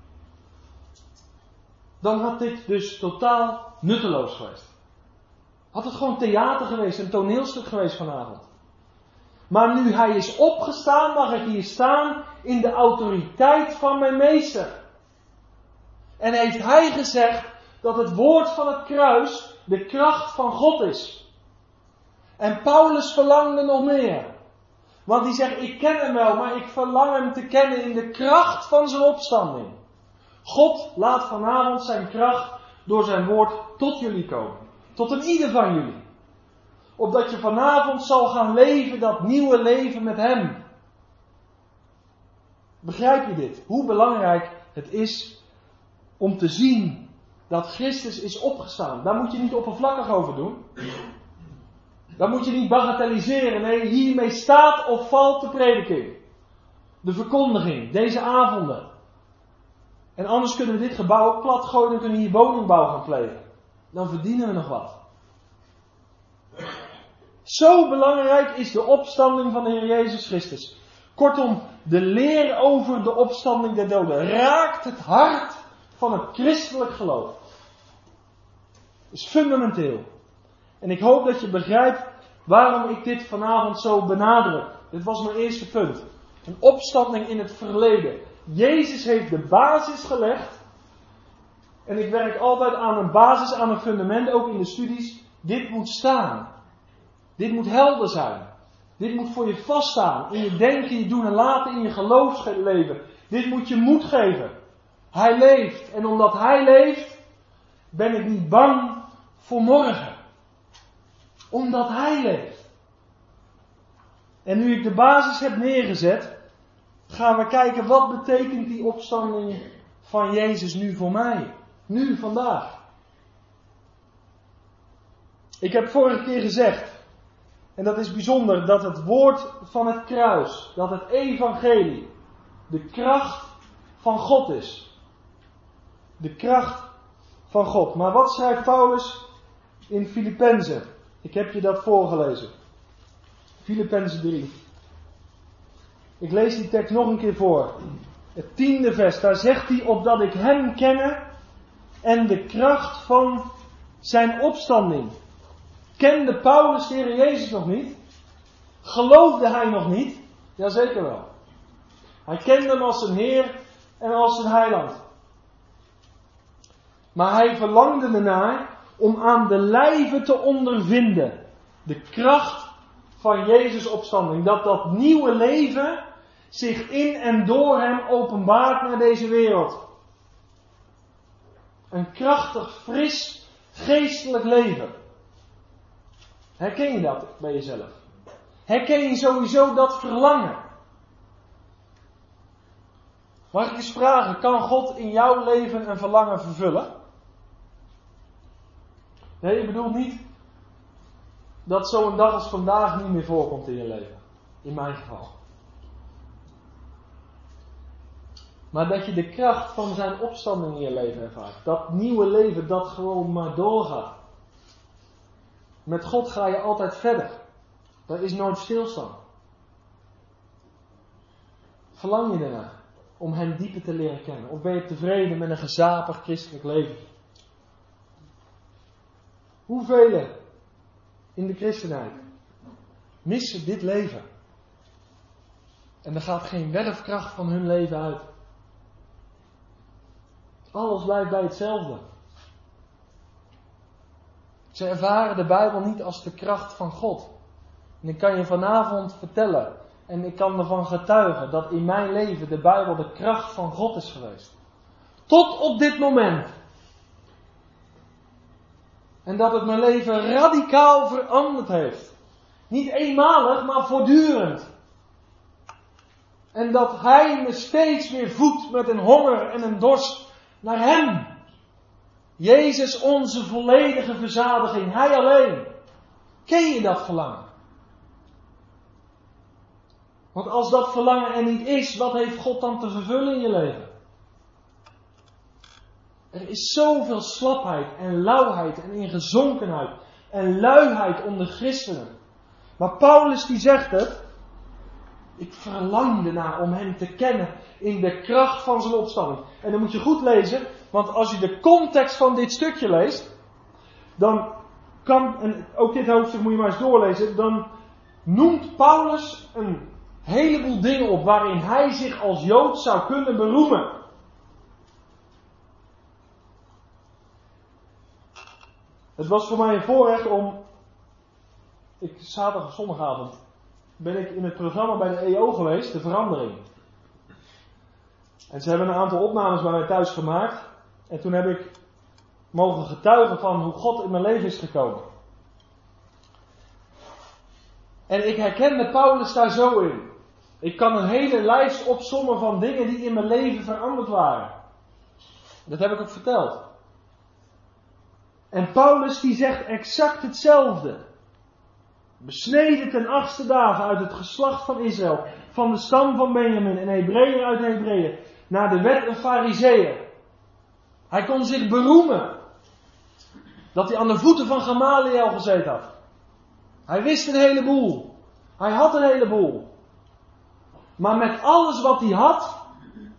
dan had dit dus totaal nutteloos geweest. Had het gewoon theater geweest, een toneelstuk geweest vanavond. Maar nu hij is opgestaan, mag ik hier staan in de autoriteit van mijn meester. En heeft hij gezegd dat het woord van het kruis de kracht van God is. En Paulus verlangde nog meer. Want hij zegt, ik ken hem wel, maar ik verlang hem te kennen in de kracht van zijn opstanding. God laat vanavond zijn kracht door zijn woord tot jullie komen. Tot een ieder van jullie. Opdat je vanavond zal gaan leven dat nieuwe leven met hem. Begrijp je dit? Hoe belangrijk het is om te zien dat Christus is opgestaan. Daar moet je niet oppervlakkig over doen. Daar moet je niet bagatelliseren. Nee, hiermee staat of valt de prediking. De verkondiging, deze avonden. En anders kunnen we dit gebouw ook platgooien en kunnen hier woningbouw gaan plegen. Dan verdienen we nog wat. Zo belangrijk is de opstanding van de Heer Jezus Christus. Kortom, de leer over de opstanding der doden raakt het hart van het christelijk geloof. Dat is fundamenteel. En ik hoop dat je begrijpt waarom ik dit vanavond zo benadruk. Dit was mijn eerste punt. Een opstanding in het verleden. Jezus heeft de basis gelegd. En ik werk altijd aan een basis, aan een fundament, ook in de studies. Dit moet staan. Dit moet helder zijn. Dit moet voor je vaststaan. In je denken, je doen en laten, in je geloofsleven. Dit moet je moed geven. Hij leeft. En omdat Hij leeft, ben ik niet bang voor morgen. Omdat Hij leeft. En nu ik de basis heb neergezet, gaan we kijken wat betekent die opstanding van Jezus nu voor mij. Nu, vandaag. Ik heb vorige keer gezegd, en dat is bijzonder, dat het woord van het kruis, dat het evangelie, de kracht van God is. De kracht van God. Maar wat schrijft Paulus in Filippenzen? Ik heb je dat voorgelezen. Filippenzen 3. Ik lees die tekst nog een keer voor. Het 10e vers, daar zegt hij, opdat ik hem kenne en de kracht van zijn opstanding. Kende Paulus de Heer Jezus nog niet? Geloofde hij nog niet? Jazeker wel. Hij kende hem als zijn Heer en als zijn heiland. Maar hij verlangde ernaar om aan de lijve te ondervinden de kracht van Jezus' opstanding. Dat nieuwe leven zich in en door hem openbaart naar deze wereld. Een krachtig, fris, geestelijk leven. Herken je dat bij jezelf? Herken je sowieso dat verlangen? Mag ik eens vragen, kan God in jouw leven een verlangen vervullen? Nee, ik bedoel niet dat zo'n dag als vandaag niet meer voorkomt in je leven. In mijn geval. Maar dat je de kracht van zijn opstanding in je leven ervaart. Dat nieuwe leven dat gewoon maar doorgaat. Met God ga je altijd verder. Er is nooit stilstand. Verlang je ernaar om hem dieper te leren kennen? Of ben je tevreden met een gezapig christelijk leven? Hoeveel in de christenheid missen dit leven? En er gaat geen werfkracht van hun leven uit. Alles blijft bij hetzelfde. Ze ervaren de Bijbel niet als de kracht van God. En ik kan je vanavond vertellen, en ik kan ervan getuigen, dat in mijn leven de Bijbel de kracht van God is geweest. Tot op dit moment. En dat het mijn leven radicaal veranderd heeft. Niet eenmalig, maar voortdurend. En dat Hij me steeds weer voedt met een honger en een dorst naar Hem. Jezus, onze volledige verzadiging. Hij alleen. Ken je dat verlangen? Want als dat verlangen er niet is, wat heeft God dan te vervullen in je leven? Er is zoveel slapheid en lauwheid en ingezonkenheid en luiheid onder christenen. Maar Paulus die zegt het. Ik verlang ernaar om hem te kennen in de kracht van zijn opstanding. En dan moet je goed lezen, want als je de context van dit stukje leest, dan kan, en ook dit hoofdstuk moet je maar eens doorlezen, dan noemt Paulus een heleboel dingen op waarin hij zich als Jood zou kunnen beroemen. Het was voor mij een voorrecht om, zaterdag of zondagavond, ben ik in het programma bij de EO geweest, De Verandering. En ze hebben een aantal opnames bij mij thuis gemaakt. En toen heb ik mogen getuigen van hoe God in mijn leven is gekomen. En ik herkende Paulus daar zo in. Ik kan een hele lijst opsommen van dingen die in mijn leven veranderd waren. Dat heb ik ook verteld. En Paulus die zegt exact hetzelfde. Besneden ten 8e dagen uit het geslacht van Israël, van de stam van Benjamin, een Hebreeër uit Hebreeën, naar de wet een Farizeeër. Hij kon zich beroemen dat hij aan de voeten van Gamaliel gezeten had. Hij wist een heleboel. Hij had een heleboel. Maar met alles wat hij had,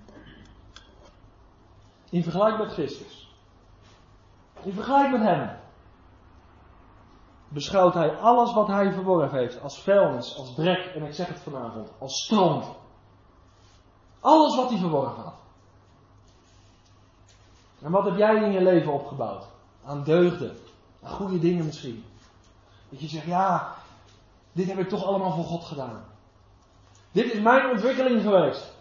in vergelijking met Christus, in vergelijking met hem, beschouwt hij alles wat hij verworven heeft als vuilnis, als drek, en ik zeg het vanavond, als stront. Alles wat hij verworven had. En wat heb jij in je leven opgebouwd? Aan deugden, aan goede dingen misschien. Dat je zegt, ja, dit heb ik toch allemaal voor God gedaan. Dit is mijn ontwikkeling geweest.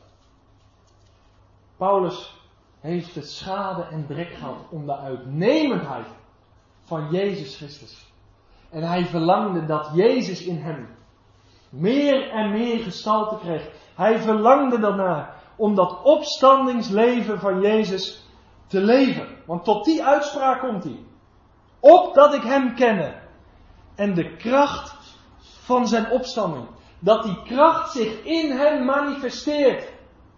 Paulus heeft het schade en drek gehad om de uitnemendheid van Jezus Christus. En hij verlangde dat Jezus in hem meer en meer gestalte kreeg. Hij verlangde daarna om dat opstandingsleven van Jezus te leven. Want tot die uitspraak komt hij. Opdat ik hem kenne. En de kracht van zijn opstanding. Dat die kracht zich in hem manifesteert.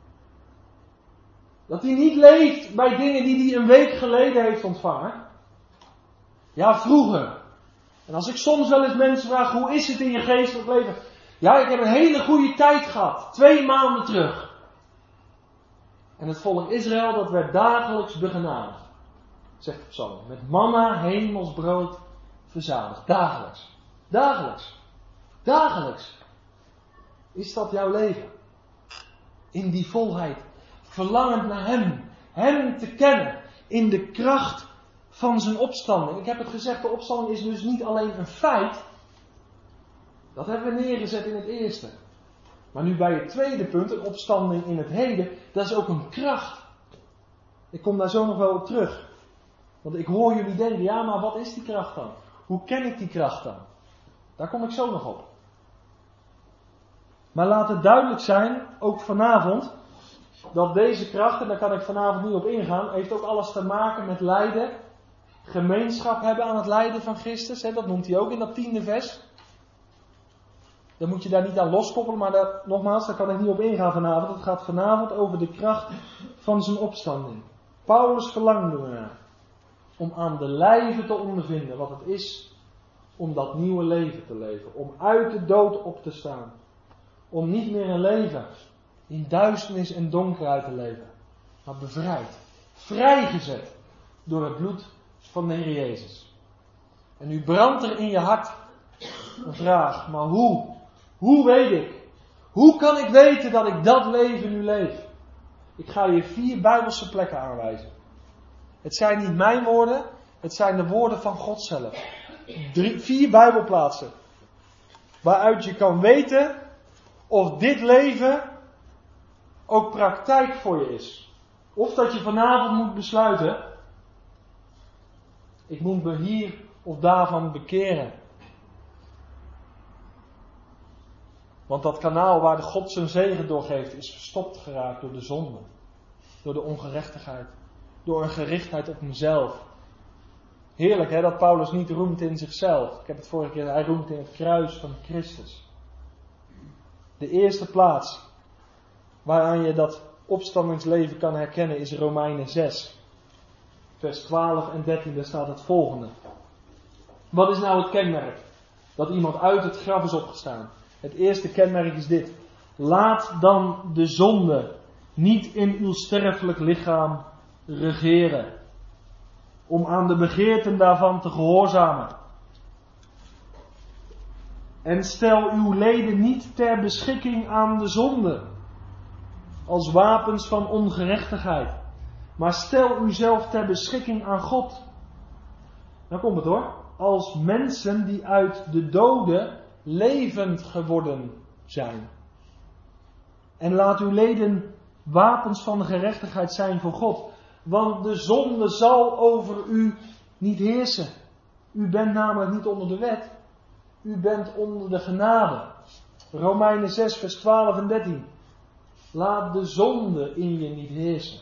Dat hij niet leeft bij dingen die hij een week geleden heeft ontvangen. Ja, vroeger. En als ik soms wel eens mensen vraag, hoe is het in je geestelijk leven? Ja, ik heb een hele goede tijd gehad. 2 maanden terug. En het volk Israël, dat werd dagelijks begenadigd. Zegt de psalm. Met manna, hemelsbrood, verzadigd. Dagelijks. Dagelijks. Dagelijks. Is dat jouw leven? In die volheid. Verlangend naar hem. Hem te kennen. In de kracht van zijn opstanding. Ik heb het gezegd, de opstanding is dus niet alleen een feit. Dat hebben we neergezet in het eerste. Maar nu bij het tweede punt, een opstanding in het heden, dat is ook een kracht. Ik kom daar zo nog wel op terug. Want ik hoor jullie denken, ja, maar wat is die kracht dan? Hoe ken ik die kracht dan? Daar kom ik zo nog op. Maar laat het duidelijk zijn, ook vanavond, dat deze kracht, en daar kan ik vanavond niet op ingaan, heeft ook alles te maken met lijden. Gemeenschap hebben aan het lijden van Christus. Hè, dat noemt hij ook in dat 10e vers. Dan moet je daar niet aan loskoppelen, maar nogmaals, daar kan ik niet op ingaan vanavond. Het gaat vanavond over de kracht van zijn opstanding. Paulus verlangde ernaar om aan de lijve te ondervinden wat het is om dat nieuwe leven te leven. Om uit de dood op te staan. Om niet meer een leven in duisternis en donkerheid te leven. Maar bevrijd. Vrijgezet door het bloed van de Heer Jezus. En nu brandt er in je hart een vraag. Maar hoe? Hoe weet ik? Hoe kan ik weten dat ik dat leven nu leef? Ik ga je 4 Bijbelse plekken aanwijzen. Het zijn niet mijn woorden. Het zijn de woorden van God zelf. 4 Bijbelplaatsen. Waaruit je kan weten of dit leven ook praktijk voor je is. Of dat je vanavond moet besluiten. Ik moet me hier of daarvan bekeren. Want dat kanaal waar de God zijn zegen doorgeeft is verstopt geraakt door de zonde. Door de ongerechtigheid. Door een gerichtheid op mezelf. Heerlijk hè, dat Paulus niet roemt in zichzelf. Ik heb het vorige keer, hij roemt in het kruis van Christus. De eerste plaats waaraan je dat opstandingsleven kan herkennen is Romeinen 6. Vers 12 en 13, daar staat het volgende. Wat is nou het kenmerk? Dat iemand uit het graf is opgestaan. Het eerste kenmerk is dit. Laat dan de zonde niet in uw sterfelijk lichaam regeren. Om aan de begeerten daarvan te gehoorzamen. En stel uw leden niet ter beschikking aan de zonde. Als wapens van ongerechtigheid. Maar stel uzelf ter beschikking aan God. Nou komt het hoor. Als mensen die uit de doden levend geworden zijn. En laat uw leden wapens van de gerechtigheid zijn voor God. Want de zonde zal over u niet heersen. U bent namelijk niet onder de wet. U bent onder de genade. Romeinen 6 vers 12 en 13. Laat de zonde in je niet heersen.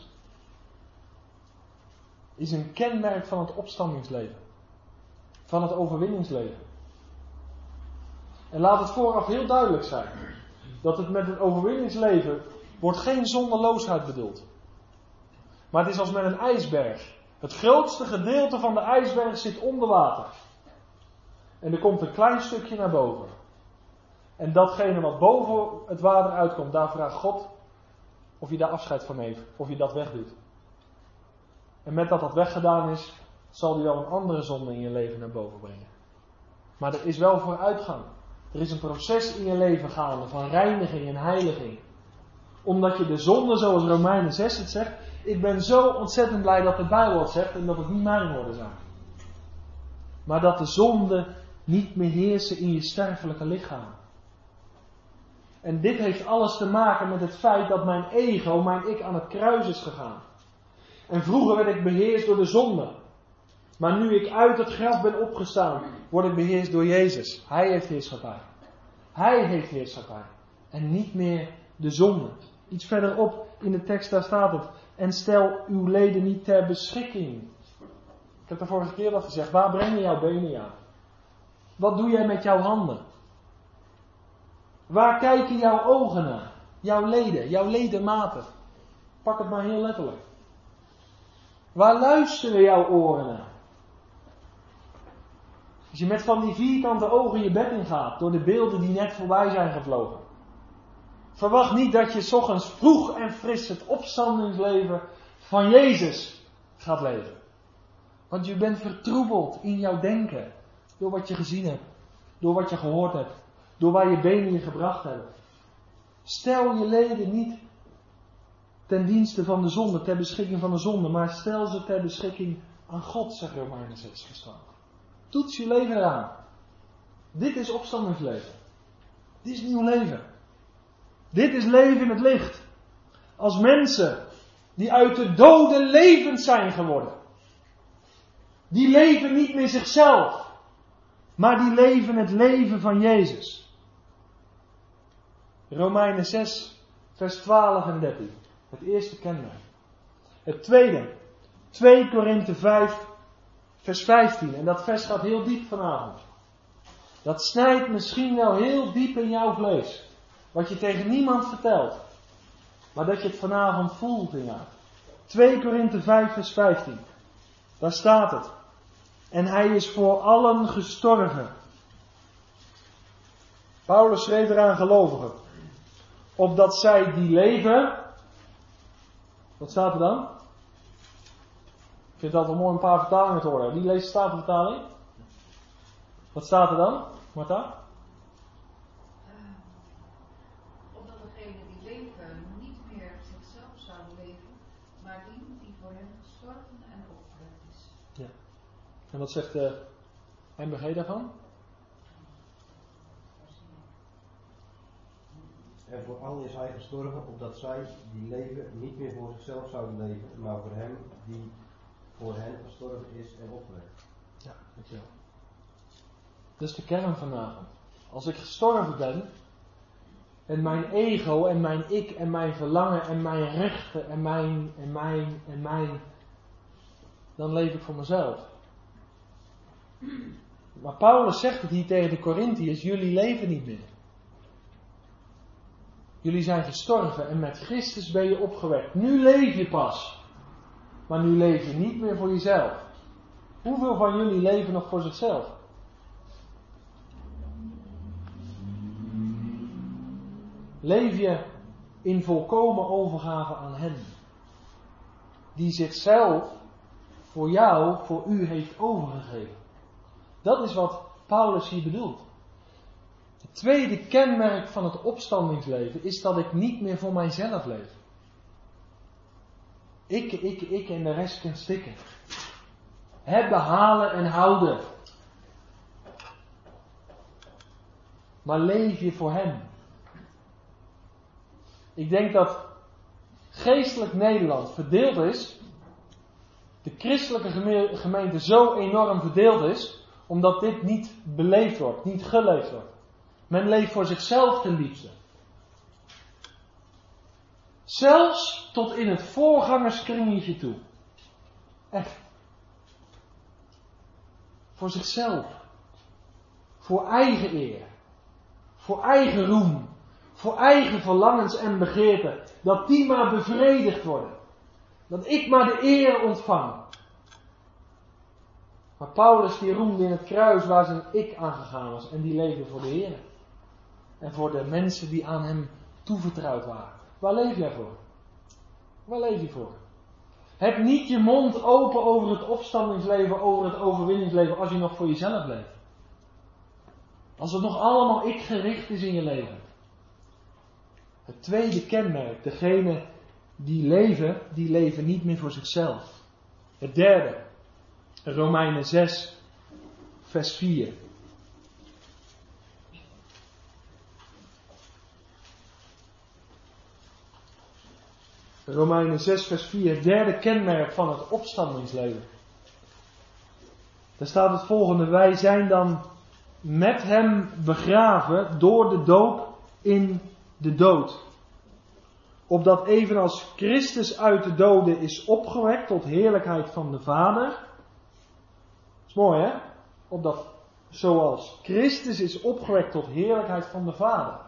Is een kenmerk van het opstandingsleven. Van het overwinningsleven. En laat het vooraf heel duidelijk zijn. dat het met het overwinningsleven wordt geen zonderloosheid bedoeld. Maar het is als met een ijsberg. Het grootste gedeelte van de ijsberg zit onder water. En er komt een klein stukje naar boven. En datgene wat boven het water uitkomt, daar vraagt God of je daar afscheid van heeft. Of je dat wegdoet. En met dat weggedaan is, zal hij wel een andere zonde in je leven naar boven brengen. Maar er is wel vooruitgang. Er is een proces in je leven gaande van reiniging en heiliging. Omdat je de zonde, zoals Romeinen 6 het zegt. Ik ben zo ontzettend blij dat de Bijbel het zegt en dat het niet mijn woorden zijn. Maar dat de zonde niet meer heersen in je sterfelijke lichaam. En dit heeft alles te maken met het feit dat mijn ego, mijn ik aan het kruis is gegaan. En vroeger werd ik beheerst door de zonde. Maar nu ik uit het graf ben opgestaan, word ik beheerst door Jezus. Hij heeft heerschappij. Hij heeft heerschappij. En niet meer de zonde. Iets verderop in de tekst daar staat het. En stel uw leden niet ter beschikking. Ik heb de vorige keer al gezegd. Waar breng je jouw benen aan? Wat doe jij met jouw handen? Waar kijken jouw ogen naar? Jouw leden, jouw ledematen. Pak het maar heel letterlijk. Waar luisteren jouw oren naar? Als je met van die vierkante ogen je bed ingaat, door de beelden die net voorbij zijn gevlogen. Verwacht niet dat je 's ochtends vroeg en fris het opstandingsleven van Jezus gaat leven. Want je bent vertroebeld in jouw denken. Door wat je gezien hebt. Door wat je gehoord hebt. Door waar je benen je gebracht hebben. Stel je leden niet ten dienste van de zonde, ter beschikking van de zonde. Maar stel ze ter beschikking aan God, zegt Romeinen 6 vers 12. Toets je leven eraan. Dit is opstandingsleven. Dit is nieuw leven. Dit is leven in het licht. Als mensen die uit de doden levend zijn geworden. Die leven niet meer zichzelf. Maar die leven het leven van Jezus. Romeinen 6 vers 12 en 13. Het eerste kenmerk. Het tweede. 2 Korinthe 5 vers 15. En dat vers gaat heel diep vanavond. Dat snijdt misschien wel heel diep in jouw vlees. Wat je tegen niemand vertelt. Maar dat je het vanavond voelt in jou. 2 Korinthe 5 vers 15. Daar staat het. En hij is voor allen gestorven. Paulus schreef eraan gelovigen. Opdat zij die leven. Wat staat er dan? Ik vind het altijd mooi een paar vertalingen te horen. Wie leest de Statenvertaling? Wat staat er dan, Marta? Opdat degenen die leven niet meer zichzelf zouden leven, maar die voor hen gestorven en opgewekt is. Ja. En wat zegt de MBG daarvan? En voor allen is hij gestorven, opdat zij die leven niet meer voor zichzelf zouden leven, maar voor hem die voor hen gestorven is en opgewekt. Ja, dankjewel. Dat is de kern vanavond. Als ik gestorven ben, en mijn ego en mijn ik en mijn verlangen en mijn rechten en mijn, dan leef ik voor mezelf. Maar Paulus zegt het hier tegen de Korintiërs, jullie leven niet meer. Jullie zijn gestorven en met Christus ben je opgewekt. Nu leef je pas. Maar nu leef je niet meer voor jezelf. Hoeveel van jullie leven nog voor zichzelf? Leef je in volkomen overgave aan Hem. Die zichzelf voor jou, voor u heeft overgegeven. Dat is wat Paulus hier bedoelt. Het tweede kenmerk van het opstandingsleven is dat ik niet meer voor mijzelf leef. Ik en de rest kan stikken. Hebben, halen en houden. Maar leef je voor Hem. Ik denk dat geestelijk Nederland verdeeld is. De christelijke gemeente zo enorm verdeeld is. Omdat dit niet beleefd wordt, niet geleefd wordt. Men leeft voor zichzelf ten diepste. Zelfs tot in het voorgangerskringetje toe. Echt. Voor zichzelf. Voor eigen eer. Voor eigen roem. voor eigen verlangens en begeerten, dat die maar bevredigd worden. Dat ik maar de eer ontvang. Maar Paulus die roemde in het kruis waar zijn ik aangegaan was. En die leefde voor de Heer. En voor de mensen die aan hem toevertrouwd waren. Waar leef jij voor? Waar leef je voor? Heb niet je mond open over het opstandingsleven, over het overwinningsleven, als je nog voor jezelf leeft. Als het nog allemaal ik gericht is in je leven. Het tweede kenmerk, degene die leven niet meer voor zichzelf. Het derde, Romeinen 6, vers 4. Romeinen 6, vers 4, het derde kenmerk van het opstandingsleven. Daar staat het volgende: wij zijn dan met hem begraven door de doop in de dood. Opdat evenals Christus uit de doden is opgewekt tot heerlijkheid van de Vader. Dat is mooi, hè? Opdat zoals Christus is opgewekt tot heerlijkheid van de Vader.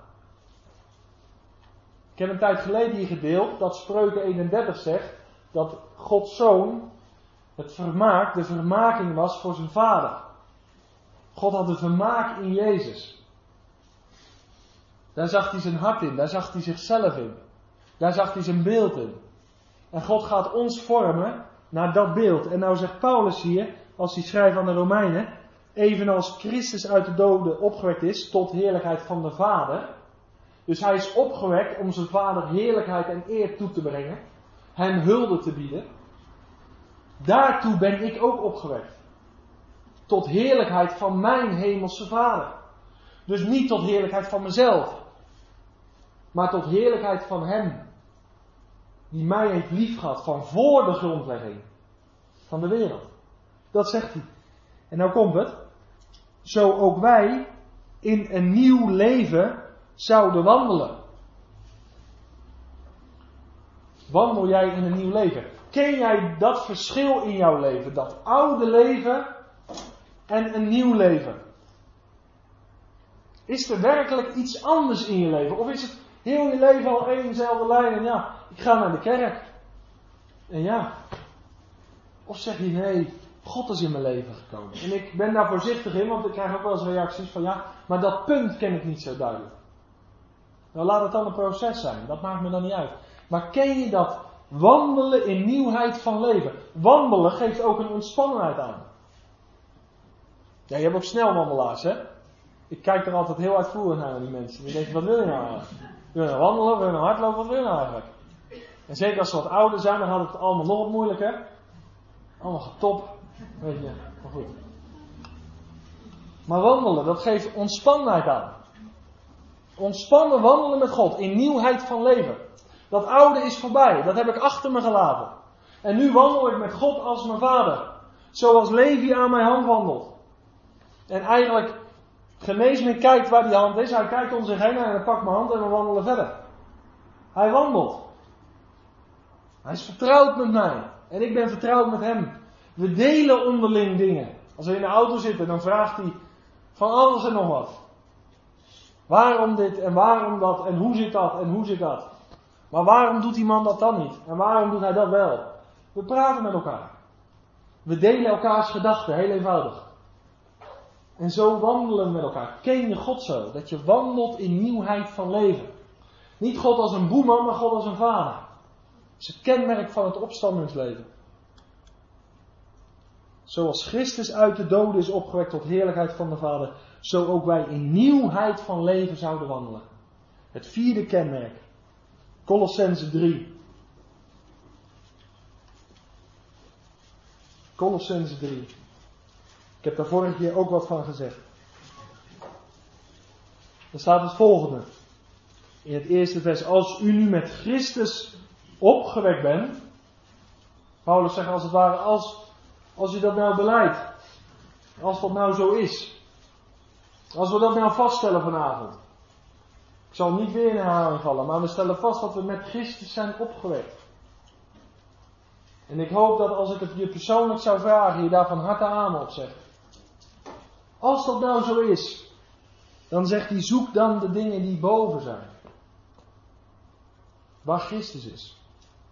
Ik heb een tijd geleden hier gedeeld dat Spreuken 31 zegt dat Gods Zoon het vermaak, de vermaking was voor zijn Vader. God had de vermaak in Jezus. Daar zag hij zijn hart in, daar zag hij zichzelf in. Daar zag hij zijn beeld in. En God gaat ons vormen naar dat beeld. En nou zegt Paulus hier, als hij schrijft aan de Romeinen, evenals Christus uit de doden opgewekt is tot heerlijkheid van de Vader. Dus hij is opgewekt om zijn Vader heerlijkheid en eer toe te brengen. Hem hulde te bieden. Daartoe ben ik ook opgewekt. Tot heerlijkheid van mijn hemelse Vader. Dus niet tot heerlijkheid van mezelf. Maar tot heerlijkheid van hem. Die mij heeft liefgehad van voor de grondlegging van de wereld. Dat zegt hij. En nou komt het. Zo ook wij in een nieuw leven zouden wandelen. Wandel jij in een nieuw leven? Ken jij dat verschil in jouw leven? Dat oude leven en een nieuw leven. Is er werkelijk iets anders in je leven? Of is het heel je leven al éénzelfde lijn? En ja, ik ga naar de kerk. En ja. Of zeg je nee, God is in mijn leven gekomen. En ik ben daar voorzichtig in, want ik krijg ook wel eens reacties van ja, maar dat punt ken ik niet zo duidelijk. Nou, laat het dan een proces zijn. Dat maakt me dan niet uit. Maar ken je dat wandelen in nieuwheid van leven? Wandelen geeft ook een ontspannenheid aan. Ja, je hebt ook snelwandelaars, hè? Ik kijk er altijd heel uitvoerig naar die mensen. Ik denk, wat wil je nou eigenlijk? Wil je nou wandelen? Wil je nou hardlopen? Wat wil je nou eigenlijk? En zeker als ze wat ouder zijn, dan gaat het allemaal nog wat moeilijker. Allemaal getop. Weet je, maar goed. Maar wandelen, dat geeft ontspannenheid aan. Ontspannen wandelen met God in nieuwheid van leven. Dat oude is voorbij, dat heb ik achter me gelaten. En nu wandel ik met God als mijn Vader. Zoals Levi aan mijn hand wandelt. En eigenlijk, geneesheer kijkt waar die hand is. Hij kijkt om zich heen en hij pakt mijn hand en we wandelen verder. Hij wandelt. Hij is vertrouwd met mij. En ik ben vertrouwd met hem. We delen onderling dingen. Als we in de auto zitten, dan vraagt hij van alles en nog wat. Waarom dit en waarom dat en hoe zit dat en hoe zit dat. Maar waarom doet die man dat dan niet? En waarom doet hij dat wel? We praten met elkaar. We delen elkaars gedachten, heel eenvoudig. En zo wandelen we met elkaar. Ken je God zo? Dat je wandelt in nieuwheid van leven. Niet God als een boeman, maar God als een vader. Dat is het kenmerk van het opstandingsleven. Zoals Christus uit de doden is opgewekt tot heerlijkheid van de Vader, zo ook wij in nieuwheid van leven zouden wandelen. Het vierde kenmerk. Kolossenzen 3. Kolossenzen 3. Ik heb daar vorige keer ook wat van gezegd. Er staat het volgende. In het eerste vers. Als u nu met Christus opgewekt bent. Paulus zegt als het ware, als u dat nou beleidt. Als dat nou zo is. Als we dat nou vaststellen vanavond. Ik zal niet weer in herhaling vallen, maar we stellen vast dat we met Christus zijn opgewekt. En ik hoop dat als ik het je persoonlijk zou vragen, je daar van harte amen op zegt. Als dat nou zo is, dan zegt hij, zoek dan de dingen die boven zijn. waar Christus is.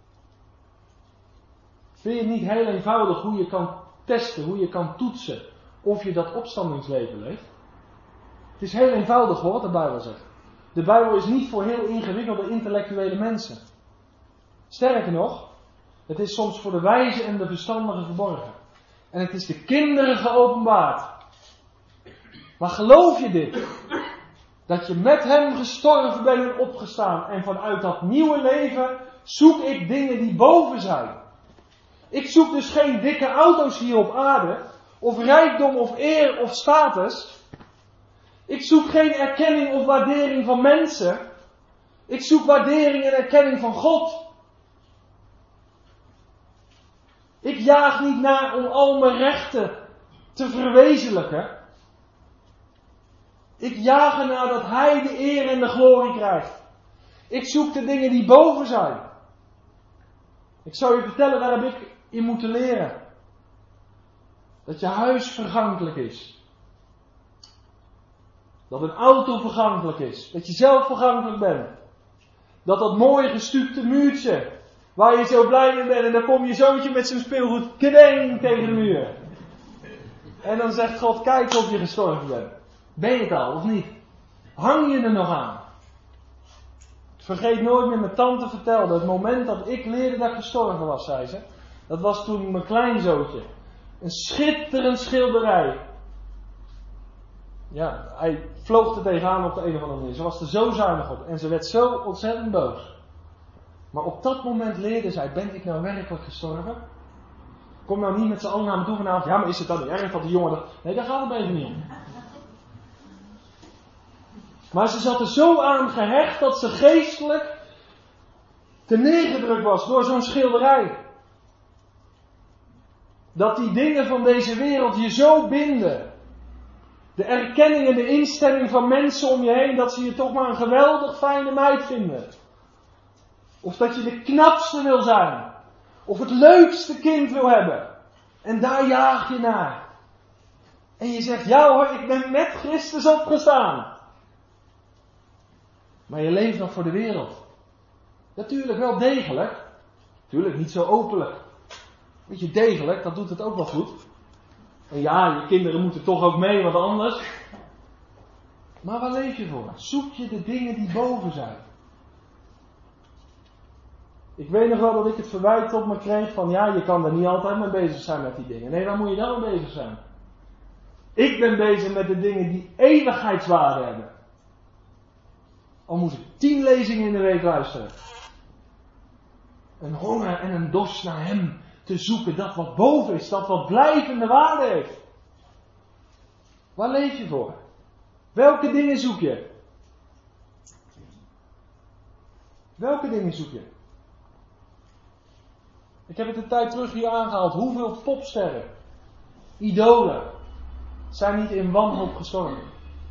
Vind je het niet heel eenvoudig hoe je kan testen, hoe je kan toetsen of je dat opstandingsleven leeft? Het is heel eenvoudig hoor, wat de Bijbel zegt. De Bijbel is niet voor heel ingewikkelde intellectuele mensen. Sterker nog, het is soms voor de wijze en de verstandigen verborgen. En het is de kinderen geopenbaard. Maar geloof je dit? Dat je met hem gestorven bent en opgestaan. En vanuit dat nieuwe leven zoek ik dingen die boven zijn. Ik zoek dus geen dikke auto's hier op aarde. Of rijkdom of eer of status. Ik zoek geen erkenning of waardering van mensen. Ik zoek waardering en erkenning van God. Ik jaag niet naar om al mijn rechten te verwezenlijken. Ik jaag ernaar dat Hij de eer en de glorie krijgt. Ik zoek de dingen die boven zijn. Ik zou je vertellen, daar heb ik in moeten leren. Dat je huis vergankelijk is. Dat een auto vergankelijk is. Dat je zelf vergankelijk bent. Dat mooie gestuukte muurtje, waar je zo blij mee bent, en dan kom je zoontje met zijn speelgoed kedeng tegen de muur. En dan zegt God, kijk of je gestorven bent. Ben je het al of niet? Hang je er nog aan? Vergeet nooit meer, mijn tante vertelde, het moment dat ik leerde dat ik gestorven was, zei ze. Dat was toen mijn kleinzoontje. Een schitterend schilderij. Ja, hij vloog er tegenaan op de een of andere manier. Ze was er zo zuinig op en ze werd zo ontzettend boos. Maar op dat moment leerde zij, ben ik nou werkelijk gestorven? Kom nou niet met z'n allen naar me toe vanavond. Ja, maar is het dan niet erg dat die jongen... Nee, daar gaat het even niet om. Maar ze zat er zo aan gehecht dat ze geestelijk te neergedrukt was door zo'n schilderij. Dat die dingen van deze wereld je zo binden. De erkenning en de instelling van mensen om je heen, dat ze je toch maar een geweldig fijne meid vinden. Of dat je de knapste wil zijn. Of het leukste kind wil hebben. En daar jaag je naar. En je zegt, ja hoor, ik ben met Christus opgestaan. Maar je leeft nog voor de wereld. Natuurlijk wel degelijk. Natuurlijk niet zo openlijk. Weet je, degelijk, dat doet het ook wel goed. En ja, je kinderen moeten toch ook mee, want anders. Maar waar leef je voor? Zoek je de dingen die boven zijn. Ik weet nog wel dat ik het verwijt op me kreeg van, ja, je kan er niet altijd mee bezig zijn met die dingen. Nee, waar moet je dan mee bezig zijn? Ik ben bezig met de dingen die eeuwigheidswaarde hebben. Al moest ik 10 lezingen in de week luisteren. Een honger en een dorst naar hem te zoeken, dat wat boven is, dat wat blijvende waarde heeft. Waar leef je voor? Welke dingen zoek je? Welke dingen zoek je? Ik heb het een tijd terug hier aangehaald. Hoeveel popsterren, idolen, zijn niet in wanhoop gestorven?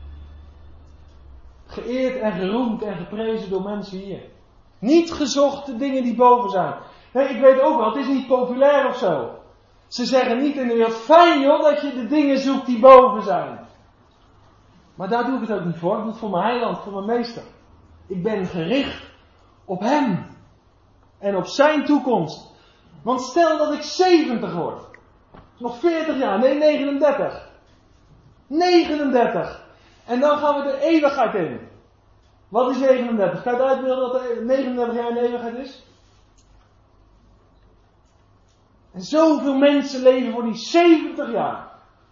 Geëerd en geroemd en geprezen door mensen hier. Niet gezocht de dingen die boven zijn. Nee, ik weet ook wel, het is niet populair of zo. Ze zeggen niet in de wereld, fijn joh, dat je de dingen zoekt die boven zijn. Maar daar doe ik het ook niet voor. Ik doe het voor mijn heiland, voor mijn meester. Ik ben gericht op hem. En op zijn toekomst. Want stel dat ik 70 word. Nog 40 jaar, nee 39. 39. En dan gaan we de eeuwigheid in. Wat is 39? Kan je het uitbeelden dat 39 jaar in de eeuwigheid is? En zoveel mensen leven voor die 70 jaar.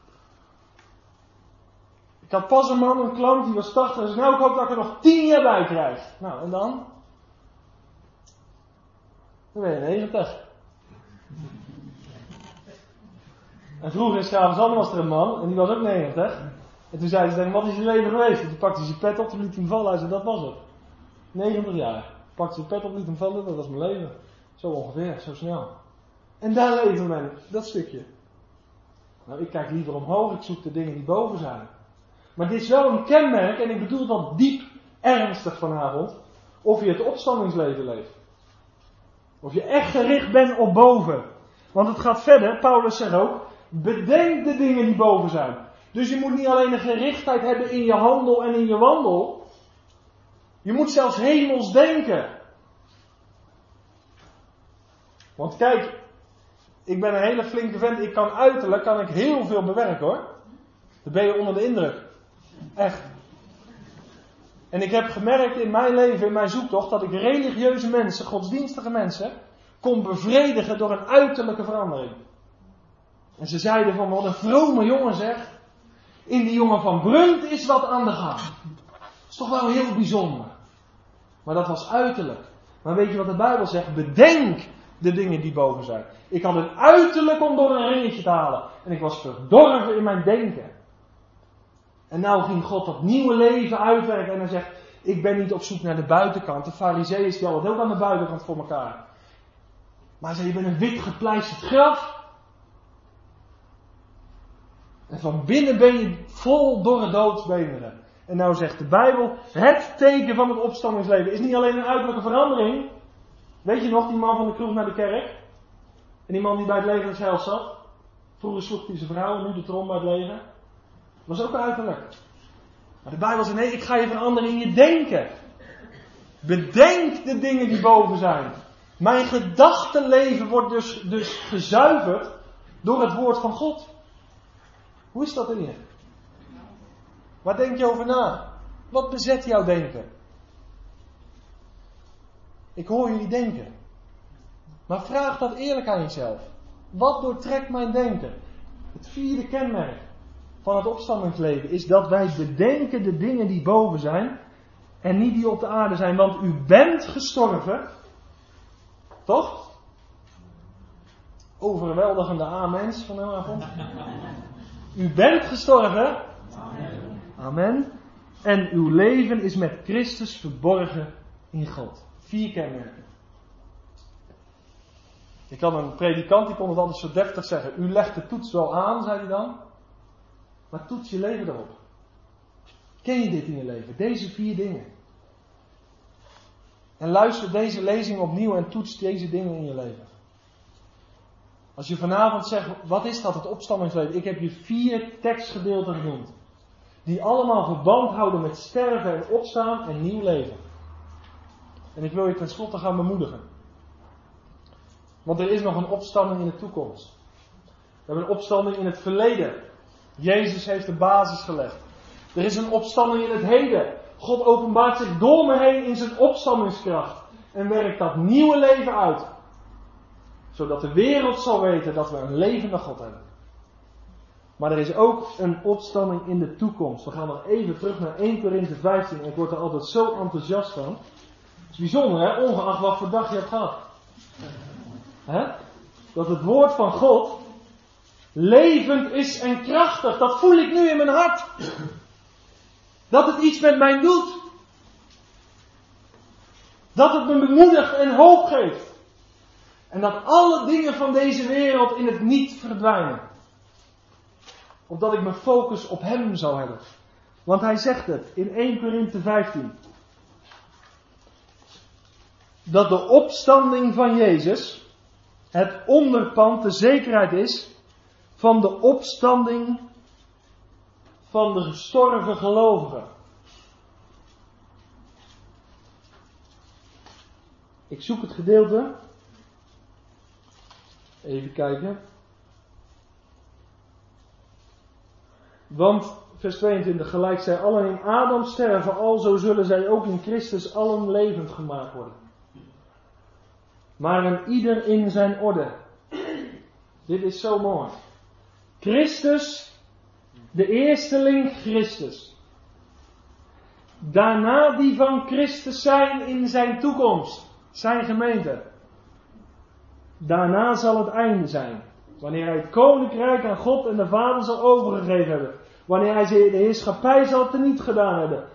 Ik had pas een klant, die was 80. En zei, nou ik hoop dat ik er nog 10 jaar bij krijg. Nou, en dan? Dan ben je 90. En vroeger in Schravenzand was er een man, en die was ook 90. En toen zei ze, wat is je leven geweest? En toen pakte hij zijn pet op, toen liet hij hem vallen. Hij zei, dat was het. 90 jaar. Pakte zijn pet op, liet hem vallen, dat was mijn leven. Zo ongeveer, zo snel. En daar leven we, dat stukje. Nou, ik kijk liever omhoog, ik zoek de dingen die boven zijn. Maar dit is wel een kenmerk, en ik bedoel dat diep ernstig vanavond, of je het opstandingsleven leeft. Of je echt gericht bent op boven. Want het gaat verder, Paulus zegt ook, bedenk de dingen die boven zijn. Dus je moet niet alleen een gerichtheid hebben in je handel en in je wandel. Je moet zelfs hemels denken. Want kijk, ik ben een hele flinke vent. Ik kan uiterlijk heel veel bewerken hoor. Dan ben je onder de indruk. Echt. En ik heb gemerkt in mijn leven, in mijn zoektocht, dat ik religieuze mensen, godsdienstige mensen, kon bevredigen door een uiterlijke verandering. En ze zeiden van, wat een vrome jongen zeg. In die jongen van Brunt is wat aan de gang. Dat is toch wel heel bijzonder. Maar dat was uiterlijk. Maar weet je wat de Bijbel zegt? Bedenk de dingen die boven zijn. Ik had een uiterlijk om door een ringetje te halen. En ik was verdorven in mijn denken. En nou ging God dat nieuwe leven uitwerken. En hij zegt, ik ben niet op zoek naar de buitenkant. De Farizeeën die hadden het ook aan de buitenkant voor elkaar. Maar hij zei, je bent een wit gepleisterd graf. En van binnen ben je vol dorre doodsbeenderen. En nou zegt de Bijbel, het teken van het opstandingsleven is niet alleen een uiterlijke verandering. Weet je nog, die man van de kroeg naar de kerk? En die man die bij het leger des Heils zat? Vroeger sloeg hij zijn vrouw, nu de trom bij het leger. Dat was ook uiterlijk. Maar de Bijbel zegt, nee, ik ga je veranderen in je denken. Bedenk de dingen die boven zijn. Mijn gedachtenleven wordt dus gezuiverd door het woord van God. Hoe is dat in je? Waar denk je over na? Wat bezet jouw denken? Ik hoor jullie denken. Maar vraag dat eerlijk aan jezelf. Wat doortrekt mijn denken? Het vierde kenmerk van het opstandingsleven is dat wij bedenken de dingen die boven zijn en niet die op de aarde zijn. Want u bent gestorven. Toch? Overweldigende amens vanavond. U bent gestorven. Amen. En uw leven is met Christus verborgen in God. 4 kenmerken. Ik had een predikant, die kon het altijd zo deftig zeggen. U legt de toets wel aan, zei hij dan. Maar toets je leven erop. Ken je dit in je leven? Deze 4 dingen. En luister deze lezing opnieuw en toets deze dingen in je leven. Als je vanavond zegt, wat is dat, het opstandingsleven? Ik heb je 4 tekstgedeelten genoemd. Die allemaal verband houden met sterven en opstaan en nieuw leven. En ik wil je tenslotte gaan bemoedigen. Want er is nog een opstanding in de toekomst. We hebben een opstanding in het verleden. Jezus heeft de basis gelegd. Er is een opstanding in het heden. God openbaart zich door me heen in zijn opstandingskracht. En werkt dat nieuwe leven uit. Zodat de wereld zal weten dat we een levende God hebben. Maar er is ook een opstanding in de toekomst. We gaan nog even terug naar 1 Korinthe 15. En ik word er altijd zo enthousiast van. Het is bijzonder hè, ongeacht wat voor dag je hebt gehad. Hè? Dat het woord van God levend is en krachtig. Dat voel ik nu in mijn hart. Dat het iets met mij doet. Dat het me bemoedigt en hoop geeft. En dat alle dingen van deze wereld in het niet verdwijnen. Opdat ik mijn focus op hem zou hebben. Want hij zegt het in 1 Korinthe 15. Dat de opstanding van Jezus het onderpand, de zekerheid is van de opstanding van de gestorven gelovigen. Ik zoek het gedeelte. Even kijken. Want, vers 22, gelijk zij allen in Adam sterven, alzo zullen zij ook in Christus allen levend gemaakt worden. Maar een ieder in zijn orde. Dit is zo mooi. Christus, de eersteling Christus. Daarna die van Christus zijn in zijn toekomst. Zijn gemeente. Daarna zal het einde zijn. Wanneer hij het koninkrijk aan God en de Vader zal overgegeven hebben. Wanneer hij de heerschappij zal teniet gedaan hebben.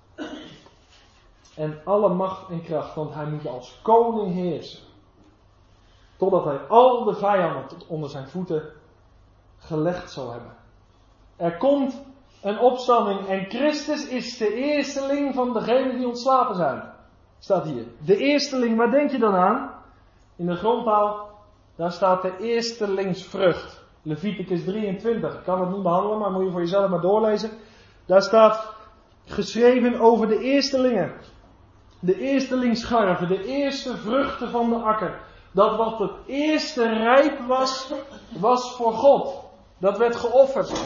En alle macht en kracht. Want hij moet als koning heersen. Totdat hij al de vijanden tot onder zijn voeten gelegd zal hebben. Er komt een opstanding. En Christus is de eersteling van degenen die ontslapen zijn. Staat hier. De eersteling, waar denk je dan aan? In de grondtaal, daar staat de eerstelingsvrucht. Leviticus 23. Ik kan het niet behandelen, maar moet je voor jezelf maar doorlezen. Daar staat geschreven over de eerstelingen. De eerstelingsscharven, de eerste vruchten van de akker. dat wat het eerste rijp was, was voor God. Dat werd geofferd.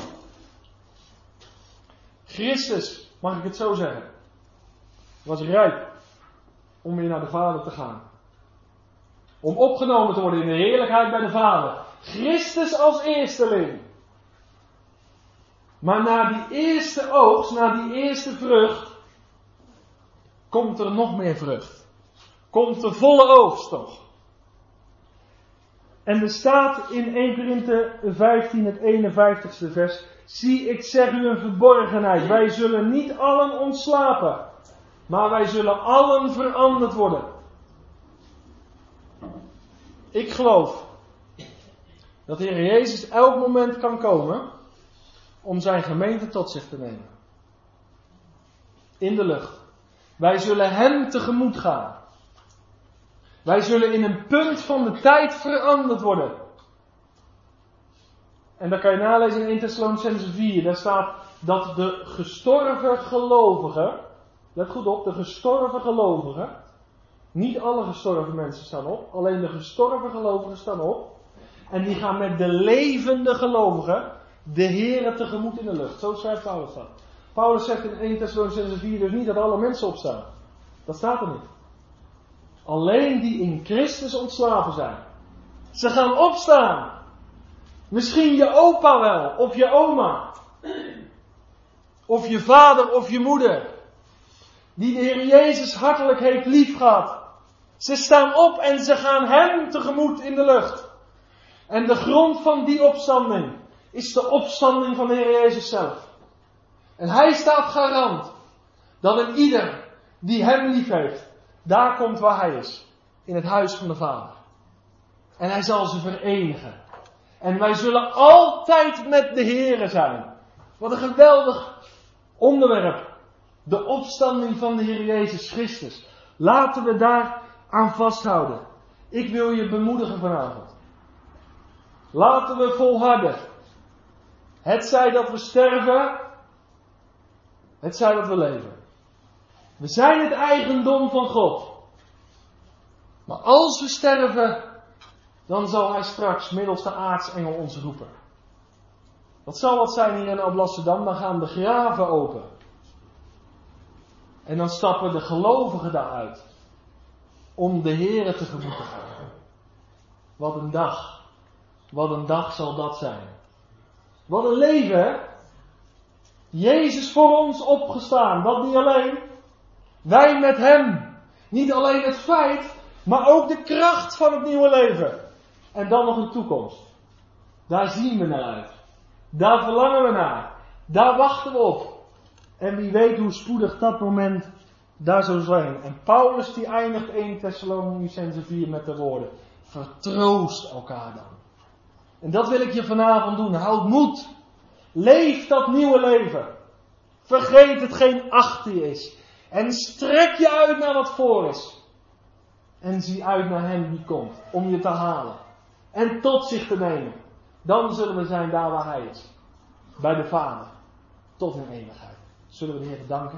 Christus, mag ik het zo zeggen, was rijp om weer naar de Vader te gaan. Om opgenomen te worden in de heerlijkheid bij de Vader. Christus als eersteling. Maar na die eerste oogst, na die eerste vrucht, komt er nog meer vrucht. Komt de volle oogst toch. En er staat in 1 Korinthe 15 het 51ste vers. Zie, ik zeg u een verborgenheid. Wij zullen niet allen ontslapen. Maar wij zullen allen veranderd worden. Ik geloof dat de Heer Jezus elk moment kan komen om zijn gemeente tot zich te nemen. In de lucht. Wij zullen hem tegemoet gaan. Wij zullen in een punt van de tijd veranderd worden. En daar kan je nalezen in 1 Thessalonicenzen 4. Daar staat dat de gestorven gelovigen, let goed op, de gestorven gelovigen, niet alle gestorven mensen staan op, alleen de gestorven gelovigen staan op. En die gaan met de levende gelovigen de Here tegemoet in de lucht. Zo schrijft Paulus dat. Paulus zegt in 1 Thessalonicenzen 4 dus niet dat alle mensen opstaan. Dat staat er niet. Alleen die in Christus ontslapen zijn. Ze gaan opstaan. Misschien je opa wel, of je oma. Of je vader of je moeder. Die de Heer Jezus hartelijk heeft liefgehad. Ze staan op en ze gaan hem tegemoet in de lucht. En de grond van die opstanding is de opstanding van de Heer Jezus zelf. En hij staat garant dat een ieder die hem lief heeft, daar komt waar hij is. In het huis van de Vader. En hij zal ze verenigen. En wij zullen altijd met de Heere zijn. Wat een geweldig onderwerp. De opstanding van de Heer Jezus Christus. Laten we daar aan vasthouden. Ik wil je bemoedigen vanavond. Laten we volharden. Het zij dat we sterven. Het zij dat we leven. We zijn het eigendom van God. Maar als we sterven, dan zal hij straks middels de aartsengel ons roepen. Dat zal wat zijn hier in Alblasserdam. Dan gaan de graven open. En dan stappen de gelovigen daaruit. Om de Here tegemoet te gaan. Wat een dag. Wat een dag zal dat zijn. Wat een leven, hè? Jezus voor ons opgestaan. Dat niet alleen. Wij met hem. Niet alleen het feit, maar ook de kracht van het nieuwe leven. En dan nog een toekomst. Daar zien we naar uit. Daar verlangen we naar. Daar wachten we op. En wie weet hoe spoedig dat moment daar zou zijn. En Paulus die eindigt 1 Thessalonicenzen 4 met de woorden. Vertroost elkaar dan. En dat wil ik je vanavond doen. Houd moed. Leef dat nieuwe leven. Vergeet hetgeen achter je is. En strek je uit naar wat voor is. En zie uit naar hem die komt. Om je te halen. En tot zich te nemen. Dan zullen we zijn daar waar hij is. Bij de Vader. Tot in eeuwigheid. Zullen we de Heer danken?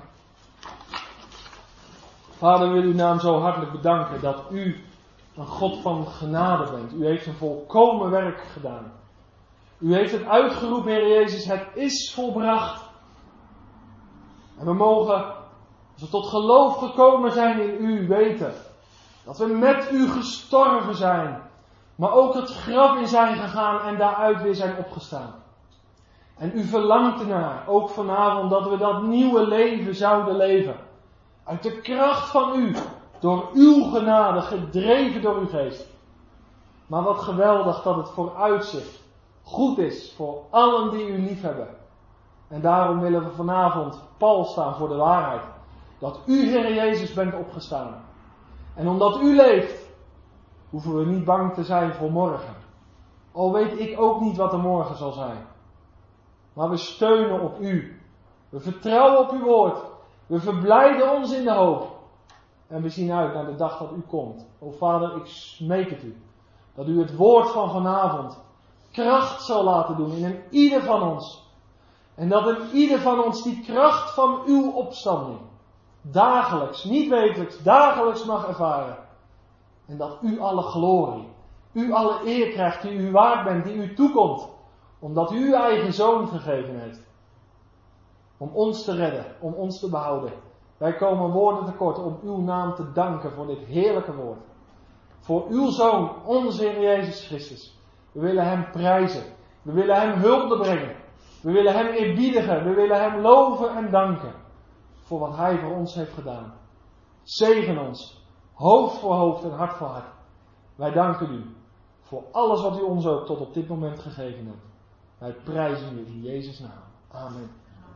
Vader, we willen uw naam zo hartelijk bedanken dat u een God van genade bent. U heeft een volkomen werk gedaan. U heeft het uitgeroepen, Heer Jezus, het is volbracht. En we mogen, als we tot geloof gekomen zijn in u, weten dat we met u gestorven zijn. Maar ook het graf in zijn gegaan en daaruit weer zijn opgestaan. En u verlangt ernaar, ook vanavond, dat we dat nieuwe leven zouden leven. Uit de kracht van u, door uw genade, gedreven door uw geest. Maar wat geweldig dat het vooruitzicht goed is voor allen die u lief hebben. En daarom willen we vanavond pal staan voor de waarheid. Dat u, Heer Jezus, bent opgestaan. En omdat u leeft, hoeven we niet bang te zijn voor morgen. Al weet ik ook niet wat er morgen zal zijn. Maar we steunen op u. We vertrouwen op uw woord. We verblijden ons in de hoop. En we zien uit naar de dag dat u komt. O Vader, ik smeek het u. Dat u het woord van vanavond kracht zal laten doen in ieder van ons. En dat in ieder van ons die kracht van uw opstanding dagelijks, niet wekelijks, dagelijks mag ervaren. En dat u alle glorie, u alle eer krijgt die u waard bent, die u toekomt. Omdat u uw eigen zoon gegeven heeft. Om ons te redden, om ons te behouden. Wij komen woorden tekort om uw naam te danken voor dit heerlijke woord. Voor uw zoon, onze Heer Jezus Christus. We willen hem prijzen. We willen hem hulde brengen. We willen hem eerbiedigen. We willen hem loven en danken. Voor wat hij voor ons heeft gedaan. Zegen ons. Hoofd voor hoofd en hart voor hart. Wij danken u. Voor alles wat u ons ook tot op dit moment gegeven hebt. Wij prijzen u in Jezus' naam. Amen.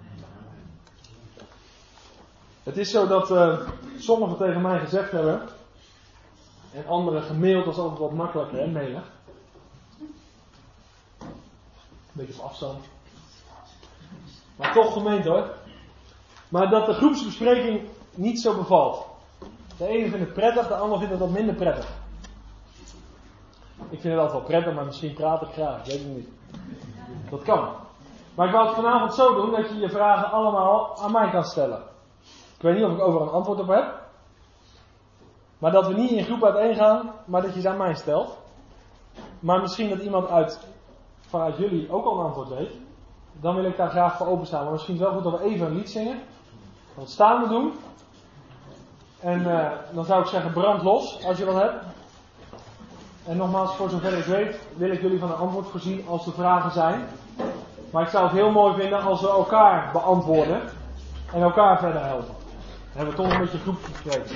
Het is zo dat sommigen tegen mij gezegd hebben. En anderen gemaild, dat is altijd wat makkelijker, hè, mailen. Een beetje op afstand. Maar toch gemeend hoor. Maar dat de groepsbespreking niet zo bevalt. De ene vindt het prettig, de ander vindt het wat minder prettig. Ik vind het altijd wel prettig, maar misschien praat ik graag, weet ik niet. Dat kan. Maar ik wou het vanavond zo doen dat je je vragen allemaal aan mij kan stellen. Ik weet niet of ik overal een antwoord op heb. Maar dat we niet in groep uiteen gaan, maar dat je ze aan mij stelt. Maar misschien dat iemand vanuit jullie ook al een antwoord weet. Dan wil ik daar graag voor openstaan. Maar misschien is het wel goed dat we even een lied zingen. Dat staande doen. En dan zou ik zeggen brand los als je wat hebt. En nogmaals, voor zover ik weet, wil ik jullie van een antwoord voorzien als er vragen zijn. Maar ik zou het heel mooi vinden als we elkaar beantwoorden. En elkaar verder helpen. Dan hebben we toch een beetje groep gekregen.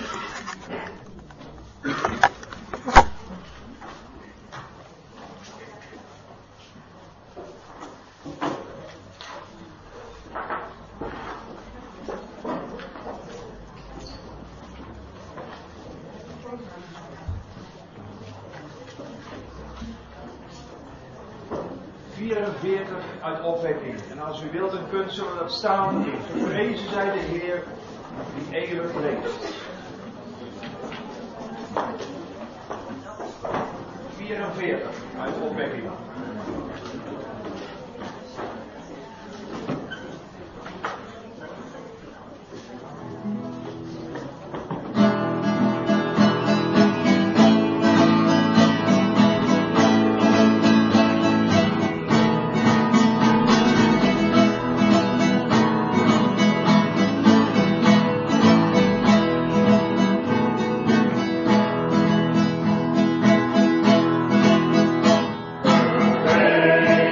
Uit opwekking. En als u wilt en kunt, zullen we dat staan. Geprezen zij de Heer die eeuwig leeft. 44 uit opwekking. Hey!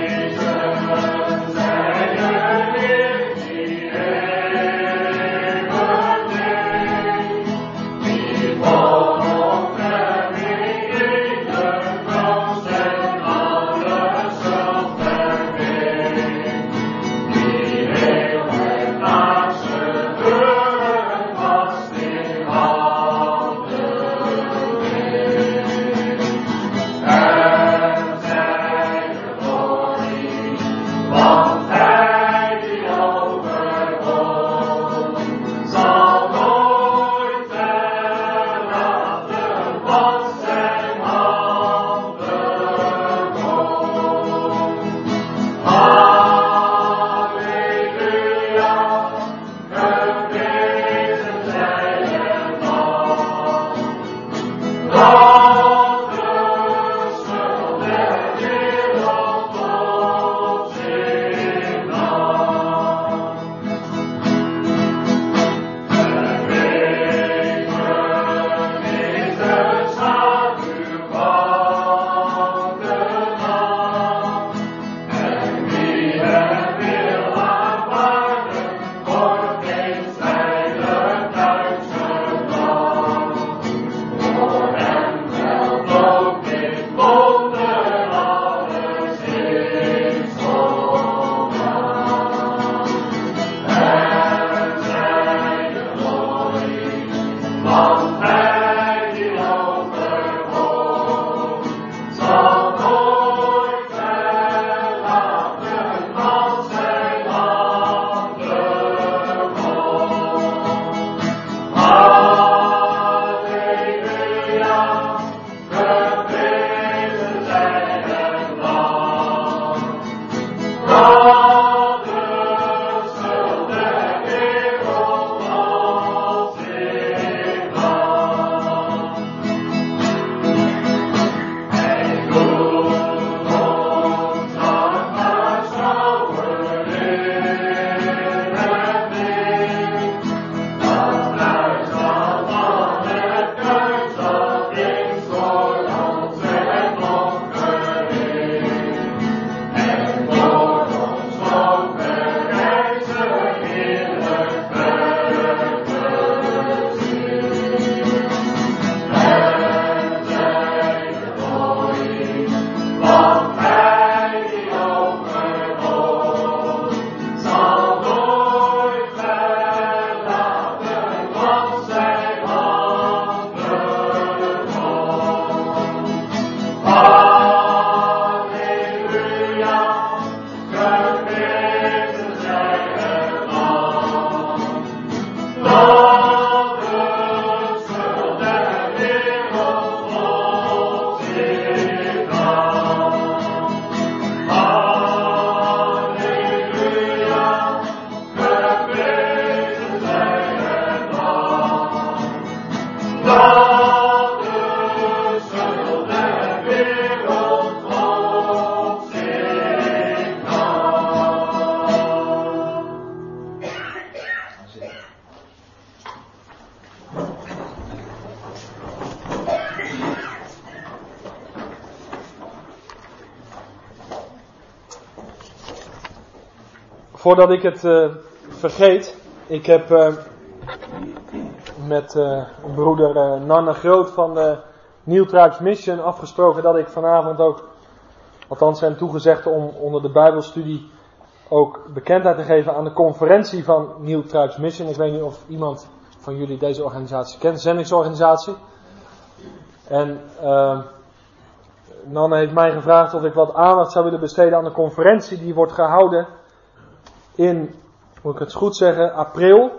Voordat ik het vergeet, ik heb met broeder Nanne Groot van de New Tribes Mission afgesproken dat ik vanavond ook, althans hem toegezegd om onder de Bijbelstudie ook bekendheid te geven aan de conferentie van New Tribes Mission. Ik weet niet of iemand van jullie deze organisatie kent, zendingsorganisatie. En Nanne heeft mij gevraagd of ik wat aandacht zou willen besteden aan de conferentie die wordt gehouden in, moet ik het goed zeggen, april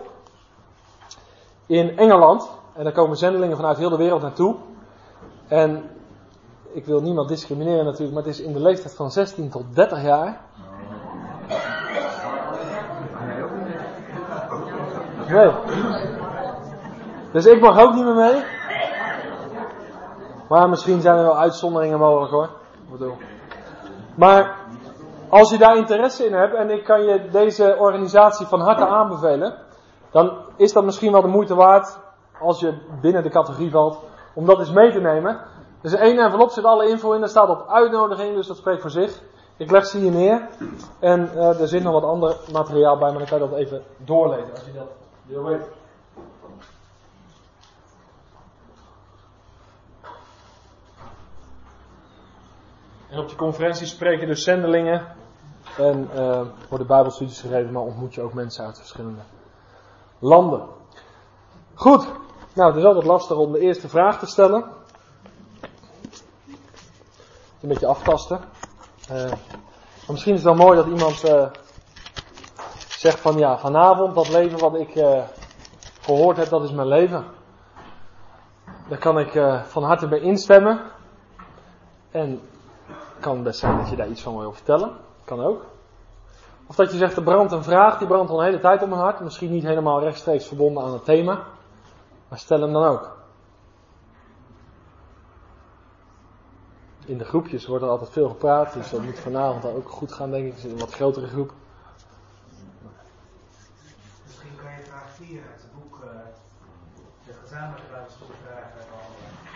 in Engeland. En daar komen zendelingen vanuit heel de wereld naartoe. En ik wil niemand discrimineren natuurlijk, maar het is in de leeftijd van 16 tot 30 jaar. Nee. Dus ik mag ook niet meer mee. Maar misschien zijn er wel uitzonderingen mogelijk hoor. Maar als je daar interesse in hebt en ik kan je deze organisatie van harte aanbevelen, dan is dat misschien wel de moeite waard, als je binnen de categorie valt, om dat eens mee te nemen. Dus in één envelop zit alle info in, daar staat op uitnodiging, dus dat spreekt voor zich. Ik leg ze hier neer en er zit nog wat ander materiaal bij, maar dan kan je dat even doorlezen als je dat wil weten. En op die conferentie spreken dus zendelingen en worden bijbelstudies gegeven, maar ontmoet je ook mensen uit verschillende landen. Goed, nou het is altijd lastig om de eerste vraag te stellen. Een beetje aftasten. Maar misschien is het wel mooi dat iemand zegt van ja, vanavond dat leven wat ik gehoord heb, dat is mijn leven. Daar kan ik van harte bij instemmen. En het kan best zijn dat je daar iets van wil vertellen. Kan ook. Of dat je zegt, er brandt een vraag, die brandt al een hele tijd op mijn hart. Misschien niet helemaal rechtstreeks verbonden aan het thema. Maar stel hem dan ook. In de groepjes wordt er altijd veel gepraat, dus dat moet vanavond ook goed gaan, denk ik. In een wat grotere groep. Misschien kan je vraag 4 uit het boek de gezamenlijke Bijbelstudie vragen behandelen.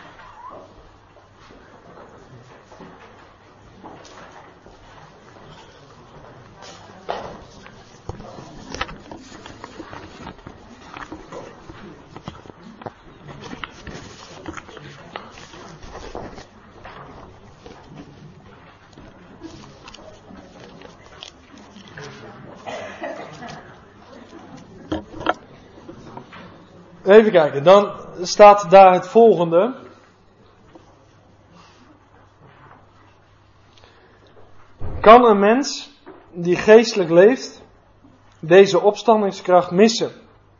Even kijken, dan staat daar het volgende. Kan een mens die geestelijk leeft deze opstandingskracht missen?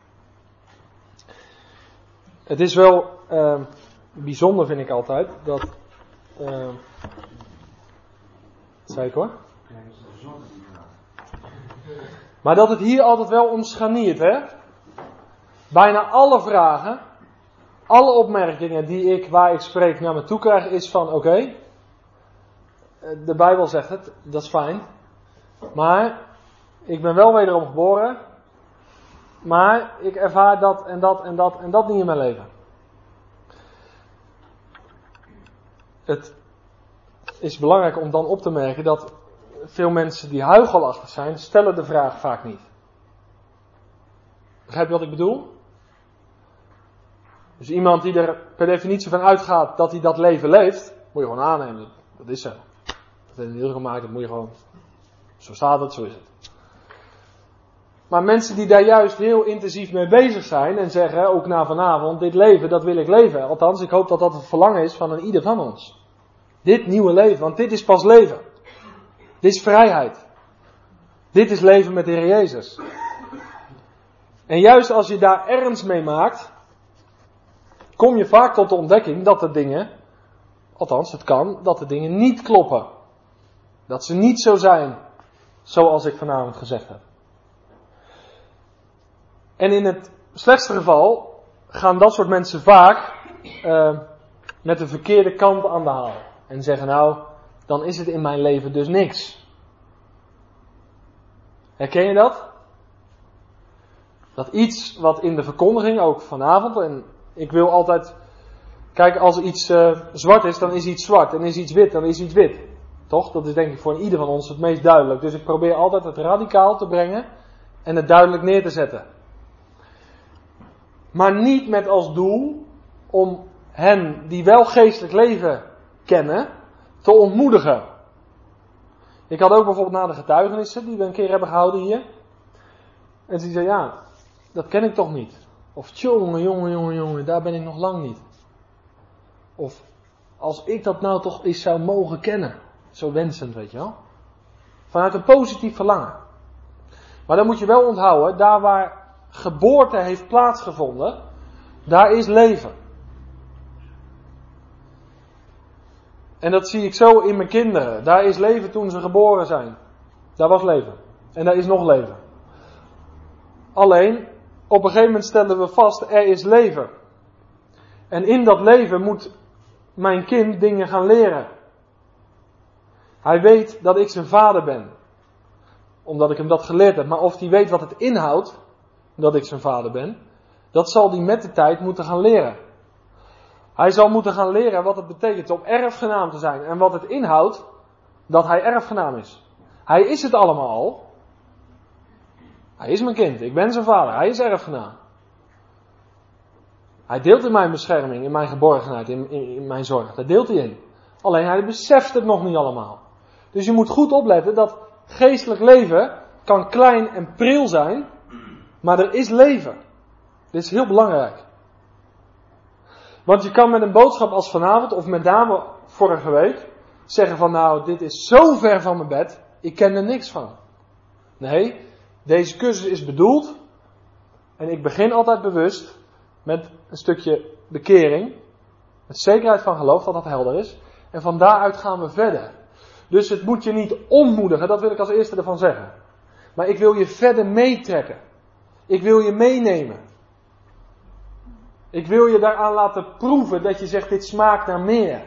Het is wel bijzonder, vind ik altijd, dat... dat zei ik hoor. Maar dat het hier altijd wel om scharniert, hè? Bijna alle vragen, alle opmerkingen die waar ik spreek naar me toe krijg, is van oké, de Bijbel zegt het, dat is fijn. Maar ik ben wel wederom geboren, maar ik ervaar dat en dat en dat en dat niet in mijn leven. Het is belangrijk om dan op te merken dat veel mensen die huichelachtig zijn, stellen de vraag vaak niet. Begrijp je wat ik bedoel? Dus iemand die er per definitie van uitgaat dat hij dat leven leeft, moet je gewoon aannemen. Dat is zo. Dat heeft een heel gemaakt, dat moet je gewoon. Zo staat het, zo is het. Maar mensen die daar juist heel intensief mee bezig zijn en zeggen, ook na vanavond, dit leven, dat wil ik leven. Althans, ik hoop dat dat het verlangen is van een ieder van ons. Dit nieuwe leven, want dit is pas leven. Dit is vrijheid. Dit is leven met de Heer Jezus. En juist als je daar ernst mee maakt, kom je vaak tot de ontdekking dat de dingen, althans het kan, dat de dingen niet kloppen. Dat ze niet zo zijn, zoals ik vanavond gezegd heb. En in het slechtste geval gaan dat soort mensen vaak met de verkeerde kant aan de haal. En zeggen nou, dan is het in mijn leven dus niks. Herken je dat? Dat iets wat in de verkondiging, ook vanavond, en ik wil altijd, kijk, als iets zwart is, dan is iets zwart. En is iets wit, dan is iets wit. Toch? Dat is denk ik voor ieder van ons het meest duidelijk. Dus ik probeer altijd het radicaal te brengen en het duidelijk neer te zetten. Maar niet met als doel om hen die wel geestelijk leven kennen, te ontmoedigen. Ik had ook bijvoorbeeld na de getuigenissen die we een keer hebben gehouden hier. En ze zei, ja, dat ken ik toch niet. Of jongen, daar ben ik nog lang niet. Of als ik dat nou toch eens zou mogen kennen. Zo wensend, weet je wel. Vanuit een positief verlangen. Maar dan moet je wel onthouden, daar waar geboorte heeft plaatsgevonden, daar is leven. En dat zie ik zo in mijn kinderen. Daar is leven toen ze geboren zijn. Daar was leven. En daar is nog leven. Alleen, op een gegeven moment stellen we vast, er is leven. En in dat leven moet mijn kind dingen gaan leren. Hij weet dat ik zijn vader ben. Omdat ik hem dat geleerd heb. Maar of hij weet wat het inhoudt, dat ik zijn vader ben, dat zal hij met de tijd moeten gaan leren. Hij zal moeten gaan leren wat het betekent om erfgenaam te zijn. En wat het inhoudt dat hij erfgenaam is. Hij is het allemaal al. Hij is mijn kind. Ik ben zijn vader. Hij is erfgenaam. Hij deelt in mijn bescherming, in mijn geborgenheid, in mijn zorg. Daar deelt hij in. Alleen hij beseft het nog niet allemaal. Dus je moet goed opletten dat geestelijk leven kan klein en pril zijn. Maar er is leven. Dit is heel belangrijk. Want je kan met een boodschap als vanavond, of met name vorige week, zeggen van nou, dit is zo ver van mijn bed, ik ken er niks van. Nee, deze cursus is bedoeld, en ik begin altijd bewust met een stukje bekering, met zekerheid van geloof, dat dat helder is, en van daaruit gaan we verder. Dus het moet je niet ontmoedigen, dat wil ik als eerste ervan zeggen. Maar ik wil je verder meetrekken. Ik wil je meenemen. Ik wil je daaraan laten proeven dat je zegt, dit smaakt naar meer.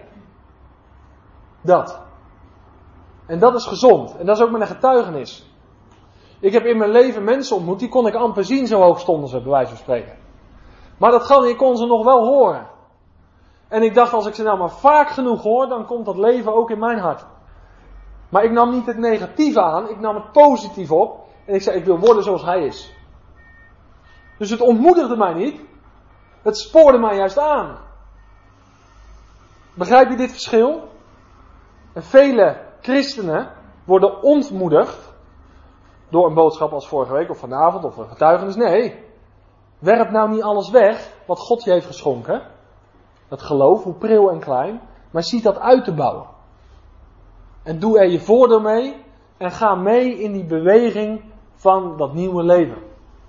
Dat. En dat is gezond. En dat is ook met een getuigenis. Ik heb in mijn leven mensen ontmoet, die kon ik amper zien, zo hoog stonden ze, bij wijze van spreken. Maar dat kan, ik kon ze nog wel horen. En ik dacht, als ik ze nou maar vaak genoeg hoor, dan komt dat leven ook in mijn hart. Maar ik nam niet het negatieve aan, ik nam het positief op. En ik zei, ik wil worden zoals hij is. Dus het ontmoedigde mij niet. Het spoorde mij juist aan. Begrijp je dit verschil? En vele christenen worden ontmoedigd door een boodschap als vorige week of vanavond of een getuigenis. Nee, werp nou niet alles weg wat God je heeft geschonken. Dat geloof, hoe pril en klein. Maar zie dat uit te bouwen. En doe er je voordeel mee en ga mee in die beweging van dat nieuwe leven.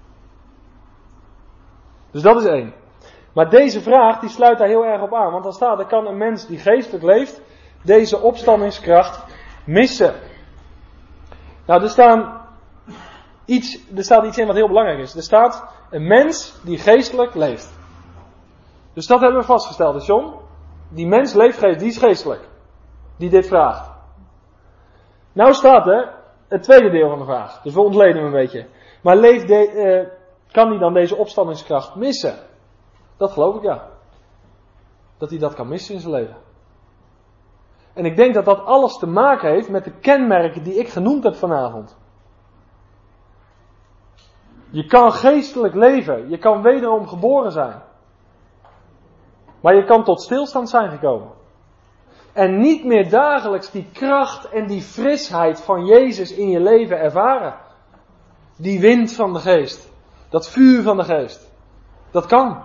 Dus dat is één. Maar deze vraag die sluit daar heel erg op aan. Want dan staat er, kan een mens die geestelijk leeft deze opstandingskracht missen? Nou, er staat iets in wat heel belangrijk is. Er staat een mens die geestelijk leeft. Dus dat hebben we vastgesteld, dus John. Die mens leeft geestelijk, die is geestelijk. Die dit vraagt. Nou staat er het tweede deel van de vraag. Dus we ontleden hem een beetje. Maar kan hij dan deze opstandingskracht missen? Dat geloof ik, ja. Dat hij dat kan missen in zijn leven. En ik denk dat dat alles te maken heeft met de kenmerken die ik genoemd heb vanavond. Je kan geestelijk leven. Je kan wederom geboren zijn. Maar je kan tot stilstand zijn gekomen. En niet meer dagelijks die kracht en die frisheid van Jezus in je leven ervaren. Die wind van de geest. Dat vuur van de geest. Dat kan.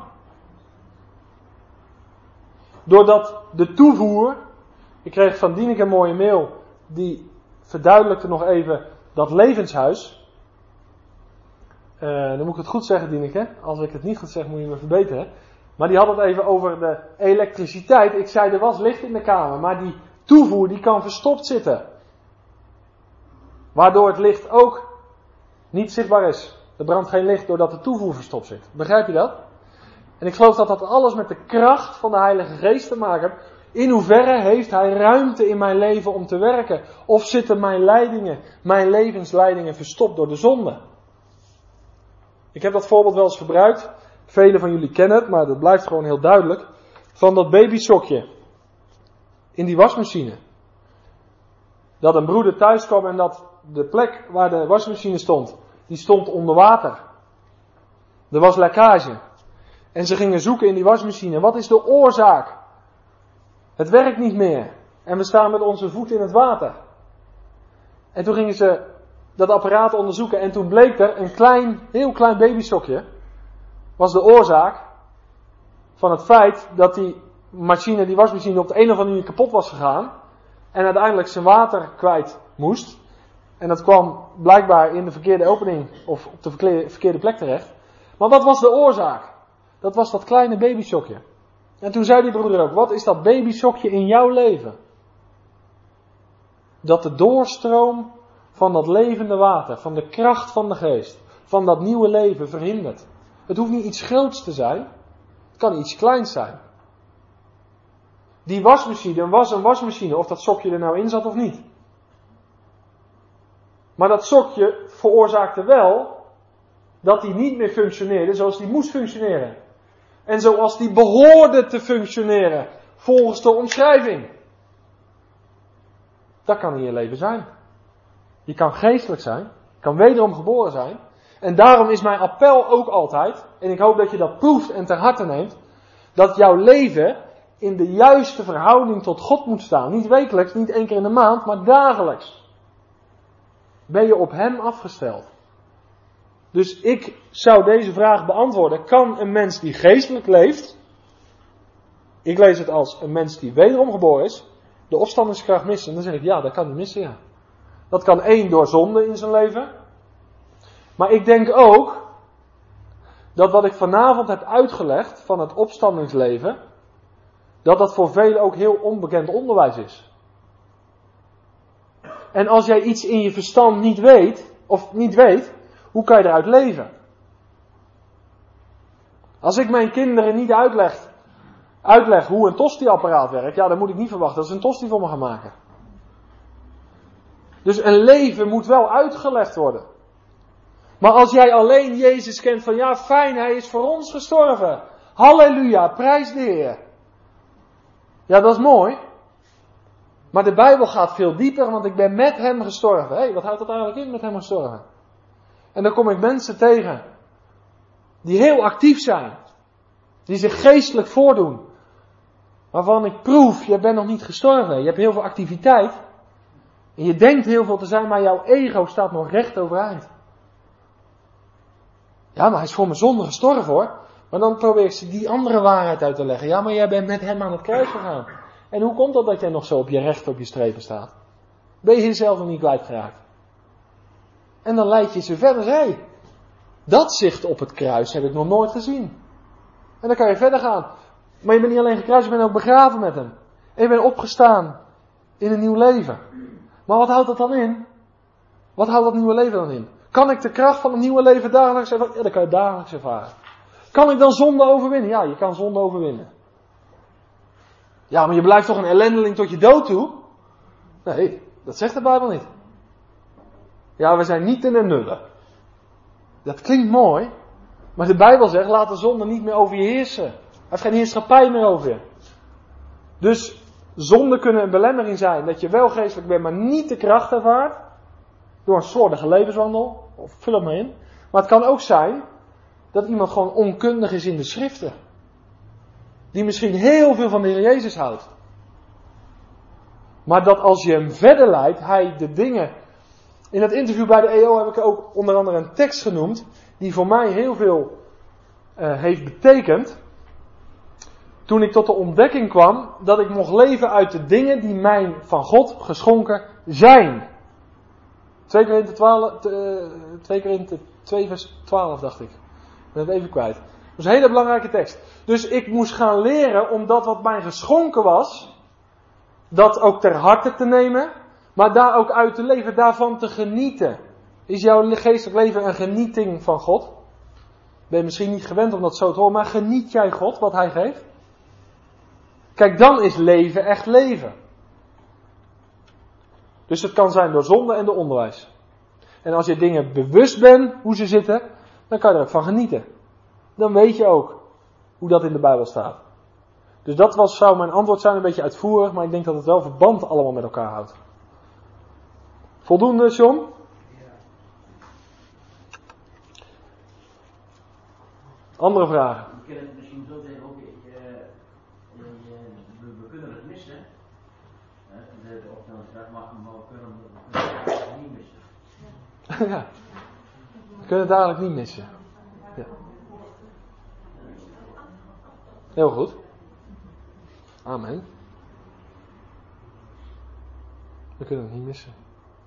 Doordat de toevoer. Ik kreeg van Dieneke een mooie mail. Die verduidelijkte nog even dat levenshuis. Dan moet ik het goed zeggen, Dieneke. Als ik het niet goed zeg, moet je me verbeteren. Maar die had het even over de elektriciteit. Ik zei, er was licht in de kamer. Maar die toevoer die kan verstopt zitten. Waardoor het licht ook niet zichtbaar is. Er brandt geen licht doordat de toevoer verstopt zit. Begrijp je dat? En ik geloof dat dat alles met de kracht van de Heilige Geest te maken heeft. In hoeverre heeft Hij ruimte in mijn leven om te werken? Of zitten mijn leidingen, mijn levensleidingen verstopt door de zonde? Ik heb dat voorbeeld wel eens gebruikt. Velen van jullie kennen het, maar dat blijft gewoon heel duidelijk. Van dat babysokje in die wasmachine. Dat een broeder thuis kwam en dat de plek waar de wasmachine stond, die stond onder water. Er was lekkage. En ze gingen zoeken in die wasmachine. Wat is de oorzaak? Het werkt niet meer. En we staan met onze voet in het water. En toen gingen ze dat apparaat onderzoeken. En toen bleek er een heel klein babysokje. Was de oorzaak van het feit dat die wasmachine op de een of andere manier kapot was gegaan. En uiteindelijk zijn water kwijt moest. En dat kwam blijkbaar in de verkeerde opening of op de verkeerde plek terecht. Maar wat was de oorzaak? Dat was dat kleine babysokje. En toen zei die broeder ook, wat is dat babysokje in jouw leven? Dat de doorstroom van dat levende water, van de kracht van de geest, van dat nieuwe leven verhindert. Het hoeft niet iets groots te zijn. Het kan iets kleins zijn. Die wasmachine was een wasmachine, of dat sokje er nou in zat of niet. Maar dat sokje veroorzaakte wel dat die niet meer functioneerde zoals die moest functioneren. En zoals die behoorde te functioneren, volgens de omschrijving. Dat kan in je leven zijn. Je kan geestelijk zijn, je kan wederom geboren zijn. En daarom is mijn appel ook altijd, en ik hoop dat je dat proeft en ter harte neemt, dat jouw leven in de juiste verhouding tot God moet staan. Niet wekelijks, niet 1 keer in de maand, maar dagelijks. Ben je op Hem afgesteld? Dus ik zou deze vraag beantwoorden. Kan een mens die geestelijk leeft, ik lees het als een mens die wederom geboren is, de opstandingskracht missen? Dan zeg ik ja, dat kan niet missen, ja. Dat kan 1 door zonde in zijn leven. Maar ik denk ook dat wat ik vanavond heb uitgelegd van het opstandingsleven, dat voor velen ook heel onbekend onderwijs is. En als jij iets in je verstand niet weet, hoe kan je eruit leven? Als ik mijn kinderen niet uitleg hoe een tosti-apparaat werkt, ja, dan moet ik niet verwachten dat ze een tosti voor me gaan maken. Dus een leven moet wel uitgelegd worden. Maar als jij alleen Jezus kent van ja, fijn, Hij is voor ons gestorven. Halleluja, prijs de Heer. Ja, dat is mooi. Maar de Bijbel gaat veel dieper, want ik ben met Hem gestorven. Hé, wat houdt dat eigenlijk in, met Hem gestorven? En dan kom ik mensen tegen die heel actief zijn. Die zich geestelijk voordoen. Waarvan ik proef, je bent nog niet gestorven. Je hebt heel veel activiteit. En je denkt heel veel te zijn, maar jouw ego staat nog recht overeind. Ja, maar Hij is voor mijn zonde gestorven hoor. Maar dan probeer ik ze die andere waarheid uit te leggen. Ja, maar jij bent met Hem aan het kruis gegaan. En hoe komt dat jij nog zo op je strepen staat? Ben je jezelf nog niet kwijtgeraakt? En dan leid je ze verder. Hé, dat zicht op het kruis heb ik nog nooit gezien. En dan kan je verder gaan. Maar je bent niet alleen gekruist, je bent ook begraven met Hem. En je bent opgestaan in een nieuw leven. Maar wat houdt dat dan in? Wat houdt dat nieuwe leven dan in? Kan ik de kracht van het nieuwe leven dagelijks ervaren? Ja, dat kan je dagelijks ervaren. Kan ik dan zonde overwinnen? Ja, je kan zonde overwinnen. Ja, maar je blijft toch een ellendeling tot je dood toe? Nee, dat zegt de Bijbel niet. Ja, we zijn niet in een nullen. Dat klinkt mooi. Maar de Bijbel zegt, laat de zonde niet meer over je heersen. Hij heeft geen heerschappij meer over je. Dus zonde kunnen een belemmering zijn dat je wel geestelijk bent, maar niet de kracht ervaart. Door een slordige levenswandel. Of vul het maar in. Maar het kan ook zijn dat iemand gewoon onkundig is in de schriften. Die misschien heel veel van de Heer Jezus houdt. Maar dat als je hem verder leidt, hij de dingen... In dat interview bij de EO heb ik ook onder andere een tekst genoemd, die voor mij heel veel heeft betekend. Toen ik tot de ontdekking kwam dat ik mocht leven uit de dingen die mij van God geschonken zijn. 2 Korinthe 2 vers 12 dacht ik. Ik ben het even kwijt. Dat is een hele belangrijke tekst. Dus ik moest gaan leren om dat wat mij geschonken was, dat ook ter harte te nemen, maar daar ook uit te leven, daarvan te genieten. Is jouw geestelijk leven een genieting van God? Ben je misschien niet gewend om dat zo te horen, maar geniet jij God, wat Hij geeft? Kijk, dan is leven echt leven. Dus het kan zijn door zonde en door onderwijs. En als je dingen bewust bent, hoe ze zitten, dan kan je er ook van genieten. Dan weet je ook hoe dat in de Bijbel staat. Dus dat zou mijn antwoord zijn, een beetje uitvoerig, maar ik denk dat het wel verband allemaal met elkaar houdt. Voldoende, John? Andere vragen? We kunnen het misschien zo zeggen, ook, we kunnen het missen. De opstellingsvraag, maar we kunnen het niet missen. Ja. We kunnen het eigenlijk niet missen. Ja. Heel goed. Amen. We kunnen het niet missen.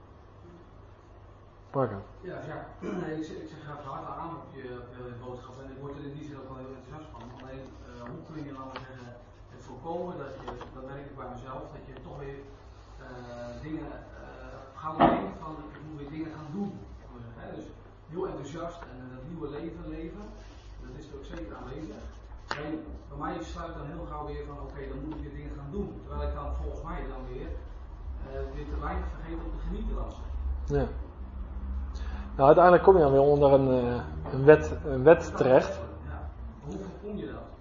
Marco. Ja, ik zeg graag hard aan op je boodschap en ik word er in die zin ook wel heel enthousiast van. Alleen, hoe kun je nou zeggen, het voorkomen dat merk ik bij mezelf, dat je toch weer dingen gaat denken van, ik moet weer dingen gaan doen. Dus heel enthousiast en dat nieuwe leven, dat is er ook zeker aanwezig. Alleen, bij mij sluit dan heel gauw weer van, oké, dan moet ik weer dingen gaan doen. Terwijl ik dan volgens mij dan weer te weinig vergeet om te genieten dan. Ja. Nou, uiteindelijk kom je dan weer onder een wet terecht. Ja. Hoe voorkom je dat?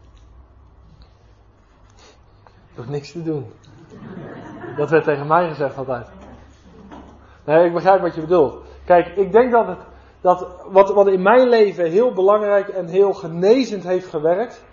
Door niks te doen. Dat werd tegen mij gezegd altijd. Nee, ik begrijp wat je bedoelt. Kijk, ik denk dat wat in mijn leven heel belangrijk en heel genezend heeft gewerkt,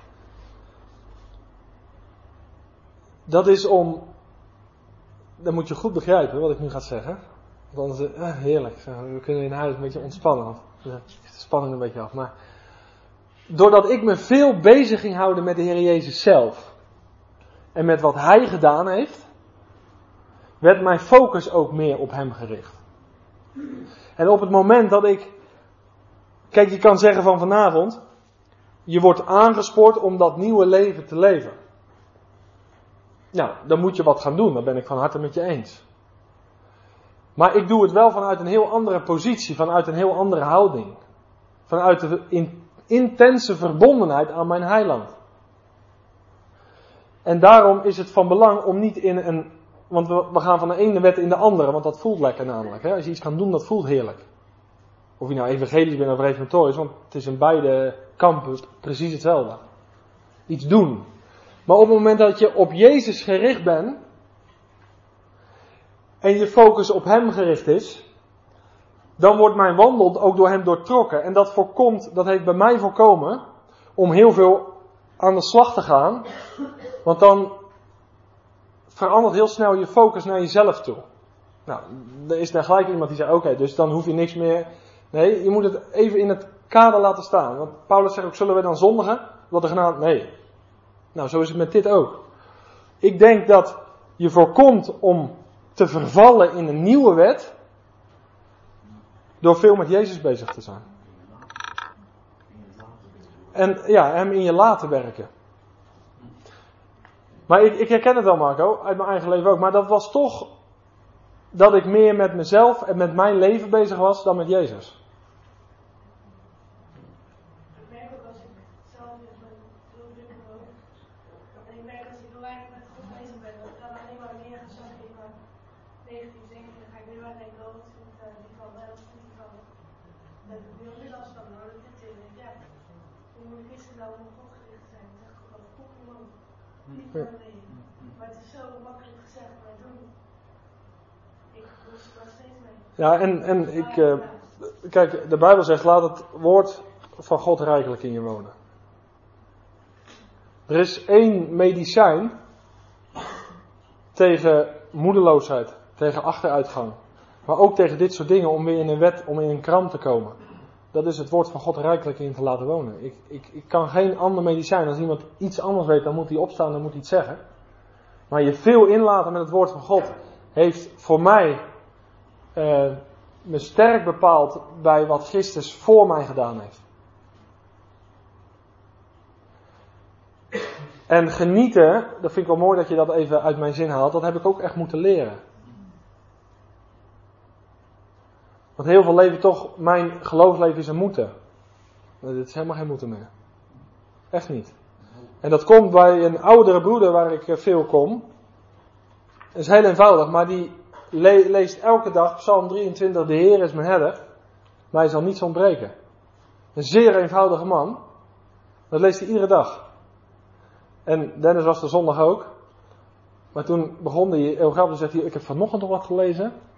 dat is om, dan moet je goed begrijpen wat ik nu ga zeggen. Want anders, heerlijk, we kunnen in huis een beetje ontspannen. Want dan is de spanning een beetje af. Maar doordat ik me veel bezig ging houden met de Heer Jezus zelf. En met wat Hij gedaan heeft. Werd mijn focus ook meer op Hem gericht. En op het moment dat ik... Kijk, je kan zeggen van vanavond. Je wordt aangespoord om dat nieuwe leven te leven. Nou, dan moet je wat gaan doen. Dat ben ik van harte met je eens. Maar ik doe het wel vanuit een heel andere positie. Vanuit een heel andere houding. Vanuit de intense verbondenheid aan mijn heiland. En daarom is het van belang om niet in een... Want we gaan van de ene wet in de andere. Want dat voelt lekker namelijk. Hè? Als je iets kan doen, dat voelt heerlijk. Of je nou evangelisch bent of reformatorisch. Want het is in beide kampen precies hetzelfde. Iets doen. Maar op het moment dat je op Jezus gericht bent. En je focus op Hem gericht is. Dan wordt mijn wandel ook door Hem doortrokken. En dat heeft bij mij voorkomen. Om heel veel aan de slag te gaan. Want dan verandert heel snel je focus naar jezelf toe. Nou, er is daar gelijk iemand die zegt, oké, dus dan hoef je niks meer. Nee, je moet het even in het kader laten staan. Want Paulus zegt ook, zullen we dan zondigen? Wat er genade? Nee. Nou, zo is het met dit ook. Ik denk dat je voorkomt om te vervallen in een nieuwe wet. Door veel met Jezus bezig te zijn. En ja, Hem in je laten werken. Maar ik herken het wel, Marco, uit mijn eigen leven ook. Maar dat was toch dat ik meer met mezelf en met mijn leven bezig was dan met Jezus. Ik merk ook als ik zelf met mijn drukken woon. En ik merk als ik heel weinig met God bezig ben, dat ik dan alleen maar meer ga zakken in mijn negatief denken. Dan ga ik weer maar denken, oh, wat vindt die van mij, wat vindt die van mij. Daar heb ik heel veel last van, hoor. Dat dit in. Ja, hoe moeilijk is het nou om op God gericht te zijn? Dan zeg ik gewoon, God man. Niet voor mijn leven. Maar het is zo makkelijk gezegd, maar doen. Ik moest er nog steeds mee. Ja, en kijk, de Bijbel zegt, laat het woord van God rijkelijk in je wonen. Er is één medicijn tegen moedeloosheid, tegen achteruitgang. Maar ook tegen dit soort dingen om weer in een wet, om in een kram te komen. Dat is het woord van God rijkelijk in te laten wonen. Ik kan geen ander medicijn. Als iemand iets anders weet, dan moet hij opstaan, dan moet hij iets zeggen. Maar je veel inlaten met het woord van God heeft voor mij me sterk bepaald bij wat Christus voor mij gedaan heeft. En genieten, dat vind ik wel mooi dat je dat even uit mijn zin haalt, dat heb ik ook echt moeten leren. Want heel veel leven toch, mijn geloofsleven is een moeten. Maar dit is helemaal geen moeten meer. Echt niet. En dat komt bij een oudere broeder waar ik veel kom. Dat is heel eenvoudig, maar die leest elke dag Psalm 23, de Heer is mijn herder. Mij zal niets ontbreken. Een zeer eenvoudige man. Dat leest hij iedere dag. En Dennis was de zondag ook. Maar toen begon hij, heel grappig, zegt hij, ik heb vanochtend nog wat gelezen.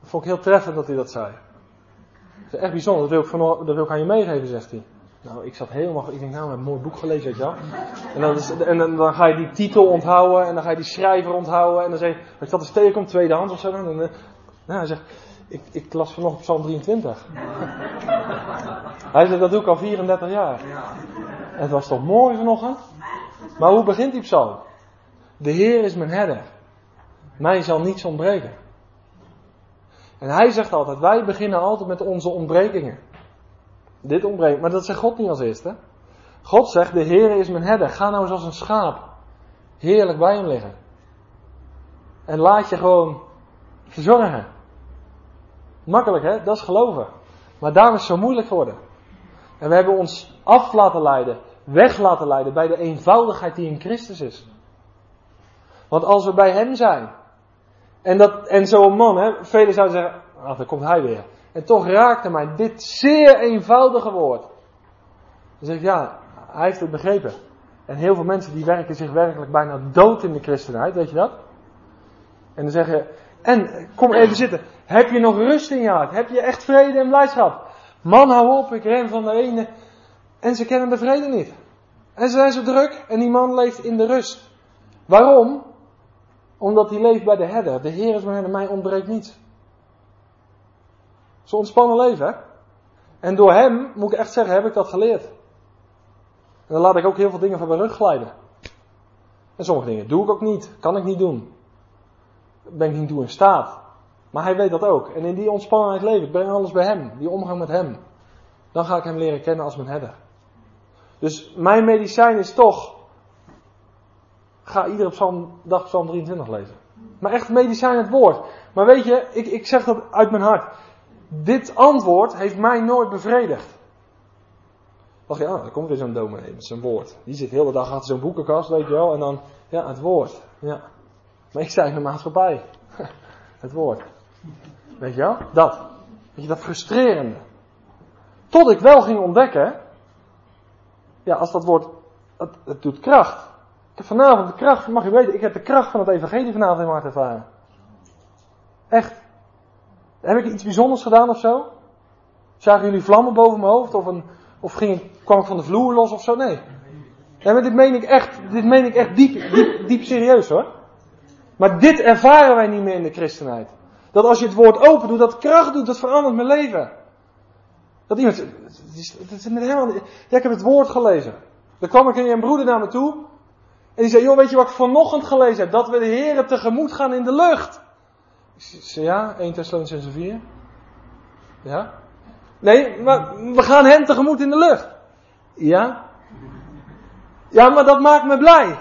Dat vond ik heel treffend dat hij dat zei. Dat is echt bijzonder, dat wil ik aan je meegeven, zegt hij. Nou, ik zat helemaal, ik denk, nou, ik heb een mooi boek gelezen, weet je wel. En dan ga je die titel onthouden, en dan ga je die schrijver onthouden, en dan zeg je, als je dat eens tegenkomt, tweedehands of zo, dan hij zegt, ik las vanochtend Psalm 23. Hij zegt, dat doe ik al 34 jaar. En het was toch mooi vanochtend? Maar hoe begint die psalm? De Heer is mijn herder. Mij zal niets ontbreken. En hij zegt altijd, wij beginnen altijd met onze ontbrekingen. Dit ontbreekt, maar dat zegt God niet als eerste. God zegt, de Heer is mijn herder. Ga nou eens als een schaap heerlijk bij hem liggen. En laat je gewoon verzorgen. Makkelijk hè, dat is geloven. Maar daarom is het zo moeilijk geworden. En we hebben ons af laten leiden, weg laten leiden bij de eenvoudigheid die in Christus is. Want als we bij hem zijn, en zo'n man, hè, velen zouden zeggen, daar komt hij weer. En toch raakte mij dit zeer eenvoudige woord. Dan zeg ik, ja, hij heeft het begrepen. En heel veel mensen die werken zich werkelijk bijna dood in de christenheid, weet je dat? En dan zeggen, en kom even zitten, heb je nog rust in je hart? Heb je echt vrede en blijdschap? Man, hou op, ik ren van de ene. En ze kennen de vrede niet. En ze zijn zo druk en die man leeft in de rust. Waarom? Omdat hij leeft bij de herder. De Heer is mijn herder, mij ontbreekt niets. Zo'n ontspannen leven, hè? En door hem, moet ik echt zeggen, heb ik dat geleerd. En dan laat ik ook heel veel dingen van mijn rug glijden. En sommige dingen doe ik ook niet. Kan ik niet doen. Ben ik niet toe in staat. Maar hij weet dat ook. En in die ontspannenheid leven, ik breng alles bij hem. Die omgang met hem. Dan ga ik hem leren kennen als mijn herder. Dus mijn medicijn is toch, ga iedere dag Psalm 23 lezen. Maar echt medicijn het woord. Maar weet je, ik zeg dat uit mijn hart. Dit antwoord heeft mij nooit bevredigd. Dacht je, dan komt weer zo'n dominee met zijn woord. Die zit de hele dag achter zo'n boekenkast, weet je wel. En dan, ja, het woord. Ja. Maar ik sta in de maatschappij. Het woord. Weet je wel? Dat. Weet je, dat frustrerende. Tot ik wel ging ontdekken. Ja, als dat woord, het doet kracht. Ik heb vanavond de kracht, mag je weten, ik heb de kracht van het evangelie vanavond in mijn hart ervaren. Echt. Heb ik iets bijzonders gedaan of zo? Zagen jullie vlammen boven mijn hoofd? Of kwam ik van de vloer los of zo? Nee. Ja, maar dit meen ik echt diep serieus hoor. Maar dit ervaren wij niet meer in de christenheid. Dat als je het woord open doet, dat kracht doet, dat verandert mijn leven. Dat iemand, ja, ik heb het woord gelezen. Dan kwam ik een broeder naar me toe. En die zei, joh, weet je wat ik vanochtend gelezen heb? Dat we de Heer tegemoet gaan in de lucht. Ik zei, ja, 1 Thessalonicenzen 4. Ja. Nee, maar we gaan hem tegemoet in de lucht. Ja. Ja, maar dat maakt me blij.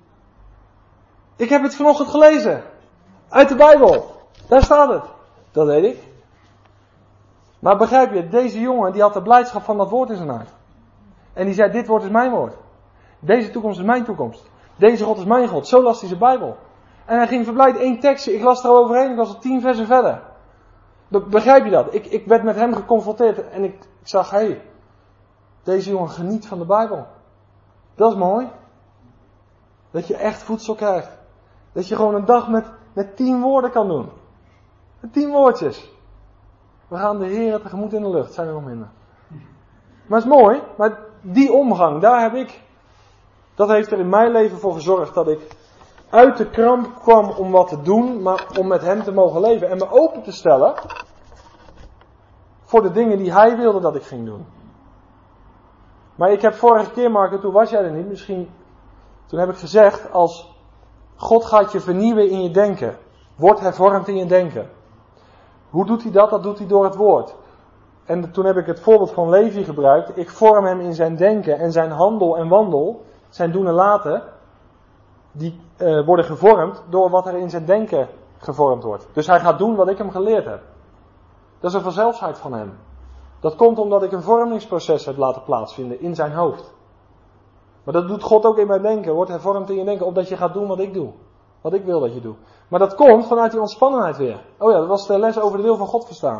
Ik heb het vanochtend gelezen. Uit de Bijbel. Daar staat het. Dat weet ik. Maar begrijp je, deze jongen die had de blijdschap van dat woord in zijn hart. En die zei, dit woord is mijn woord. Deze toekomst is mijn toekomst. Deze God is mijn God. Zo las hij zijn Bijbel. En hij ging verblijd 1 tekstje. Ik las er overheen. Ik was al 10 versen verder. Begrijp je dat? Ik werd met hem geconfronteerd. En ik zag, hé, deze jongen geniet van de Bijbel. Dat is mooi. Dat je echt voedsel krijgt. Dat je gewoon een dag met 10 woorden kan doen. Met 10 woordjes. We gaan de Heer tegemoet in de lucht. Zijn er nog minder. Maar het is mooi. Maar die omgang, dat heeft er in mijn leven voor gezorgd dat ik uit de kramp kwam om wat te doen, maar om met hem te mogen leven. En me open te stellen voor de dingen die hij wilde dat ik ging doen. Maar ik heb vorige keer, Marco, toen was jij er niet, misschien, toen heb ik gezegd, als God gaat je vernieuwen in je denken, wordt hervormd in je denken. Hoe doet hij dat? Dat doet hij door het woord. En toen heb ik het voorbeeld van Levi gebruikt. Ik vorm hem in zijn denken en zijn handel en wandel, zijn doen en laten, die worden gevormd door wat er in zijn denken gevormd wordt. Dus hij gaat doen wat ik hem geleerd heb. Dat is een vanzelfsheid van hem. Dat komt omdat ik een vormingsproces heb laten plaatsvinden in zijn hoofd. Maar dat doet God ook in mijn denken. Wordt hervormd in je denken, opdat je gaat doen wat ik doe. Wat ik wil dat je doet. Maar dat komt vanuit die ontspannenheid weer. Oh ja, dat was de les over de wil van God verstaan.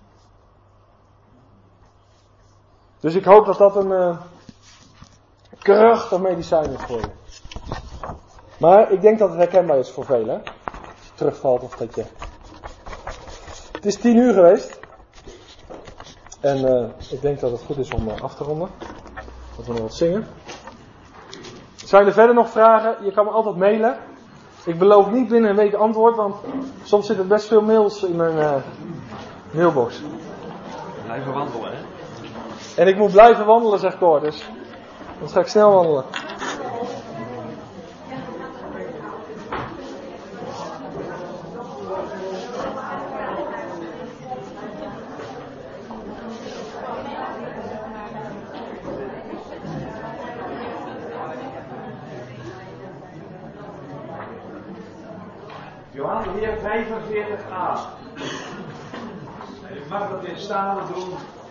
Dus ik hoop dat dat een krachtig medicijn is voor je. Maar ik denk dat het herkenbaar is voor velen. Als je terugvalt of dat je Het is 10:00 geweest. En ik denk dat het goed is om af te ronden. Dat we nog wat zingen. Zijn er verder nog vragen? Je kan me altijd mailen. Ik beloof niet binnen een week antwoord, want soms zitten best veel mails in mijn mailbox. Blijven wandelen, hè? En ik moet blijven wandelen, zegt Cor, dus dan ga ik snel wandelen. Johannes 45a. En u mag dat in stalen doen.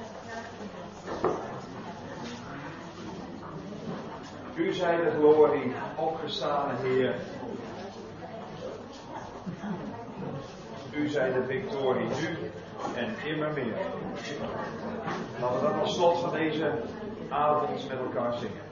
U zij de glorie, opgestane Heer. U zij de victorie, nu en immer meer. Laten we dat als slot van deze avond met elkaar zingen.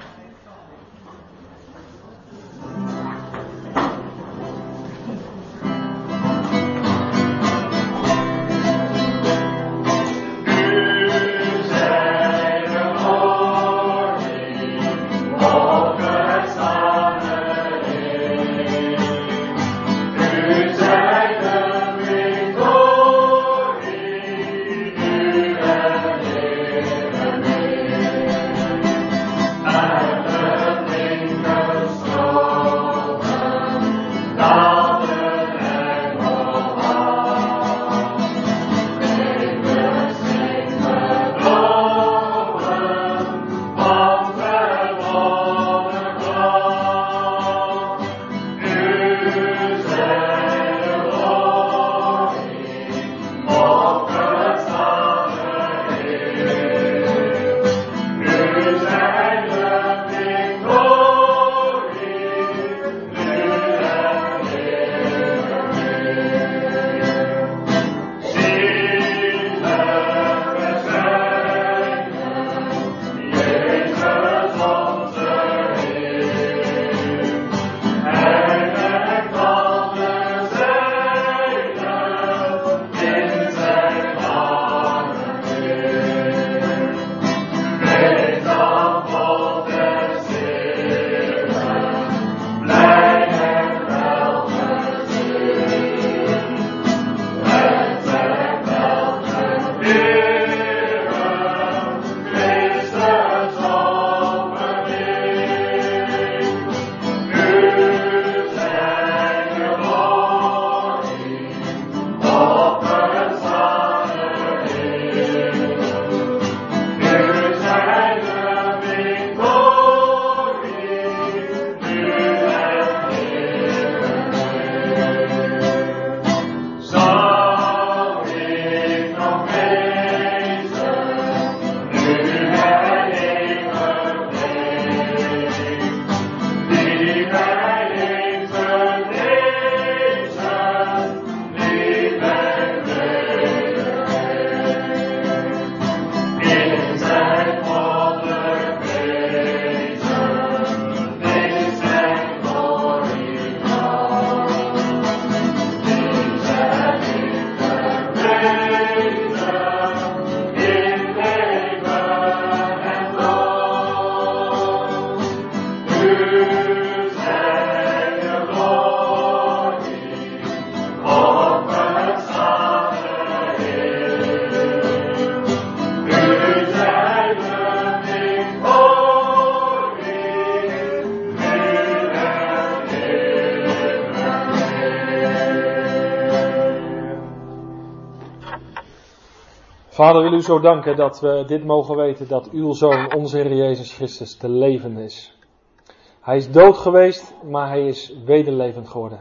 Vader, wil u zo danken dat we dit mogen weten, dat uw Zoon, onze Heer Jezus Christus, te leven is. Hij is dood geweest, maar hij is wederlevend geworden.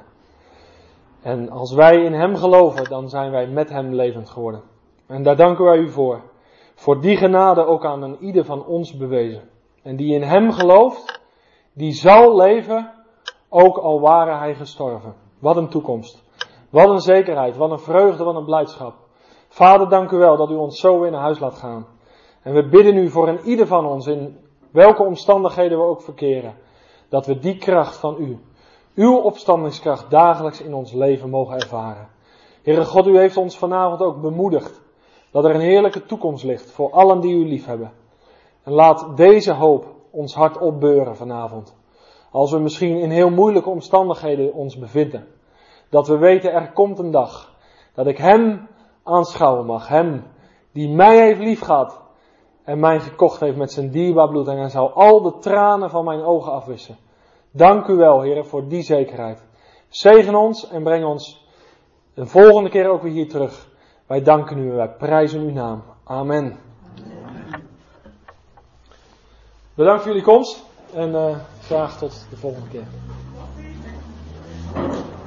En als wij in hem geloven, dan zijn wij met hem levend geworden. En daar danken wij u voor. Voor die genade ook aan een ieder van ons bewezen. En die in hem gelooft, die zal leven, ook al ware hij gestorven. Wat een toekomst. Wat een zekerheid, wat een vreugde, wat een blijdschap. Vader, dank u wel dat u ons zo weer naar huis laat gaan. En we bidden u voor een ieder van ons, in welke omstandigheden we ook verkeren, dat we die kracht van u, uw opstandingskracht, dagelijks in ons leven mogen ervaren. Heere God, u heeft ons vanavond ook bemoedigd dat er een heerlijke toekomst ligt voor allen die u lief hebben. En laat deze hoop ons hart opbeuren vanavond. Als we misschien in heel moeilijke omstandigheden ons bevinden. Dat we weten, er komt een dag dat ik hem aanschouwen mag. Hem die mij heeft liefgehad en mij gekocht heeft met zijn dierbaar bloed. En hij zal al de tranen van mijn ogen afwissen. Dank u wel, Heer, voor die zekerheid. Zegen ons en breng ons de volgende keer ook weer hier terug. Wij danken u en wij prijzen uw naam. Amen. Bedankt voor jullie komst en graag tot de volgende keer.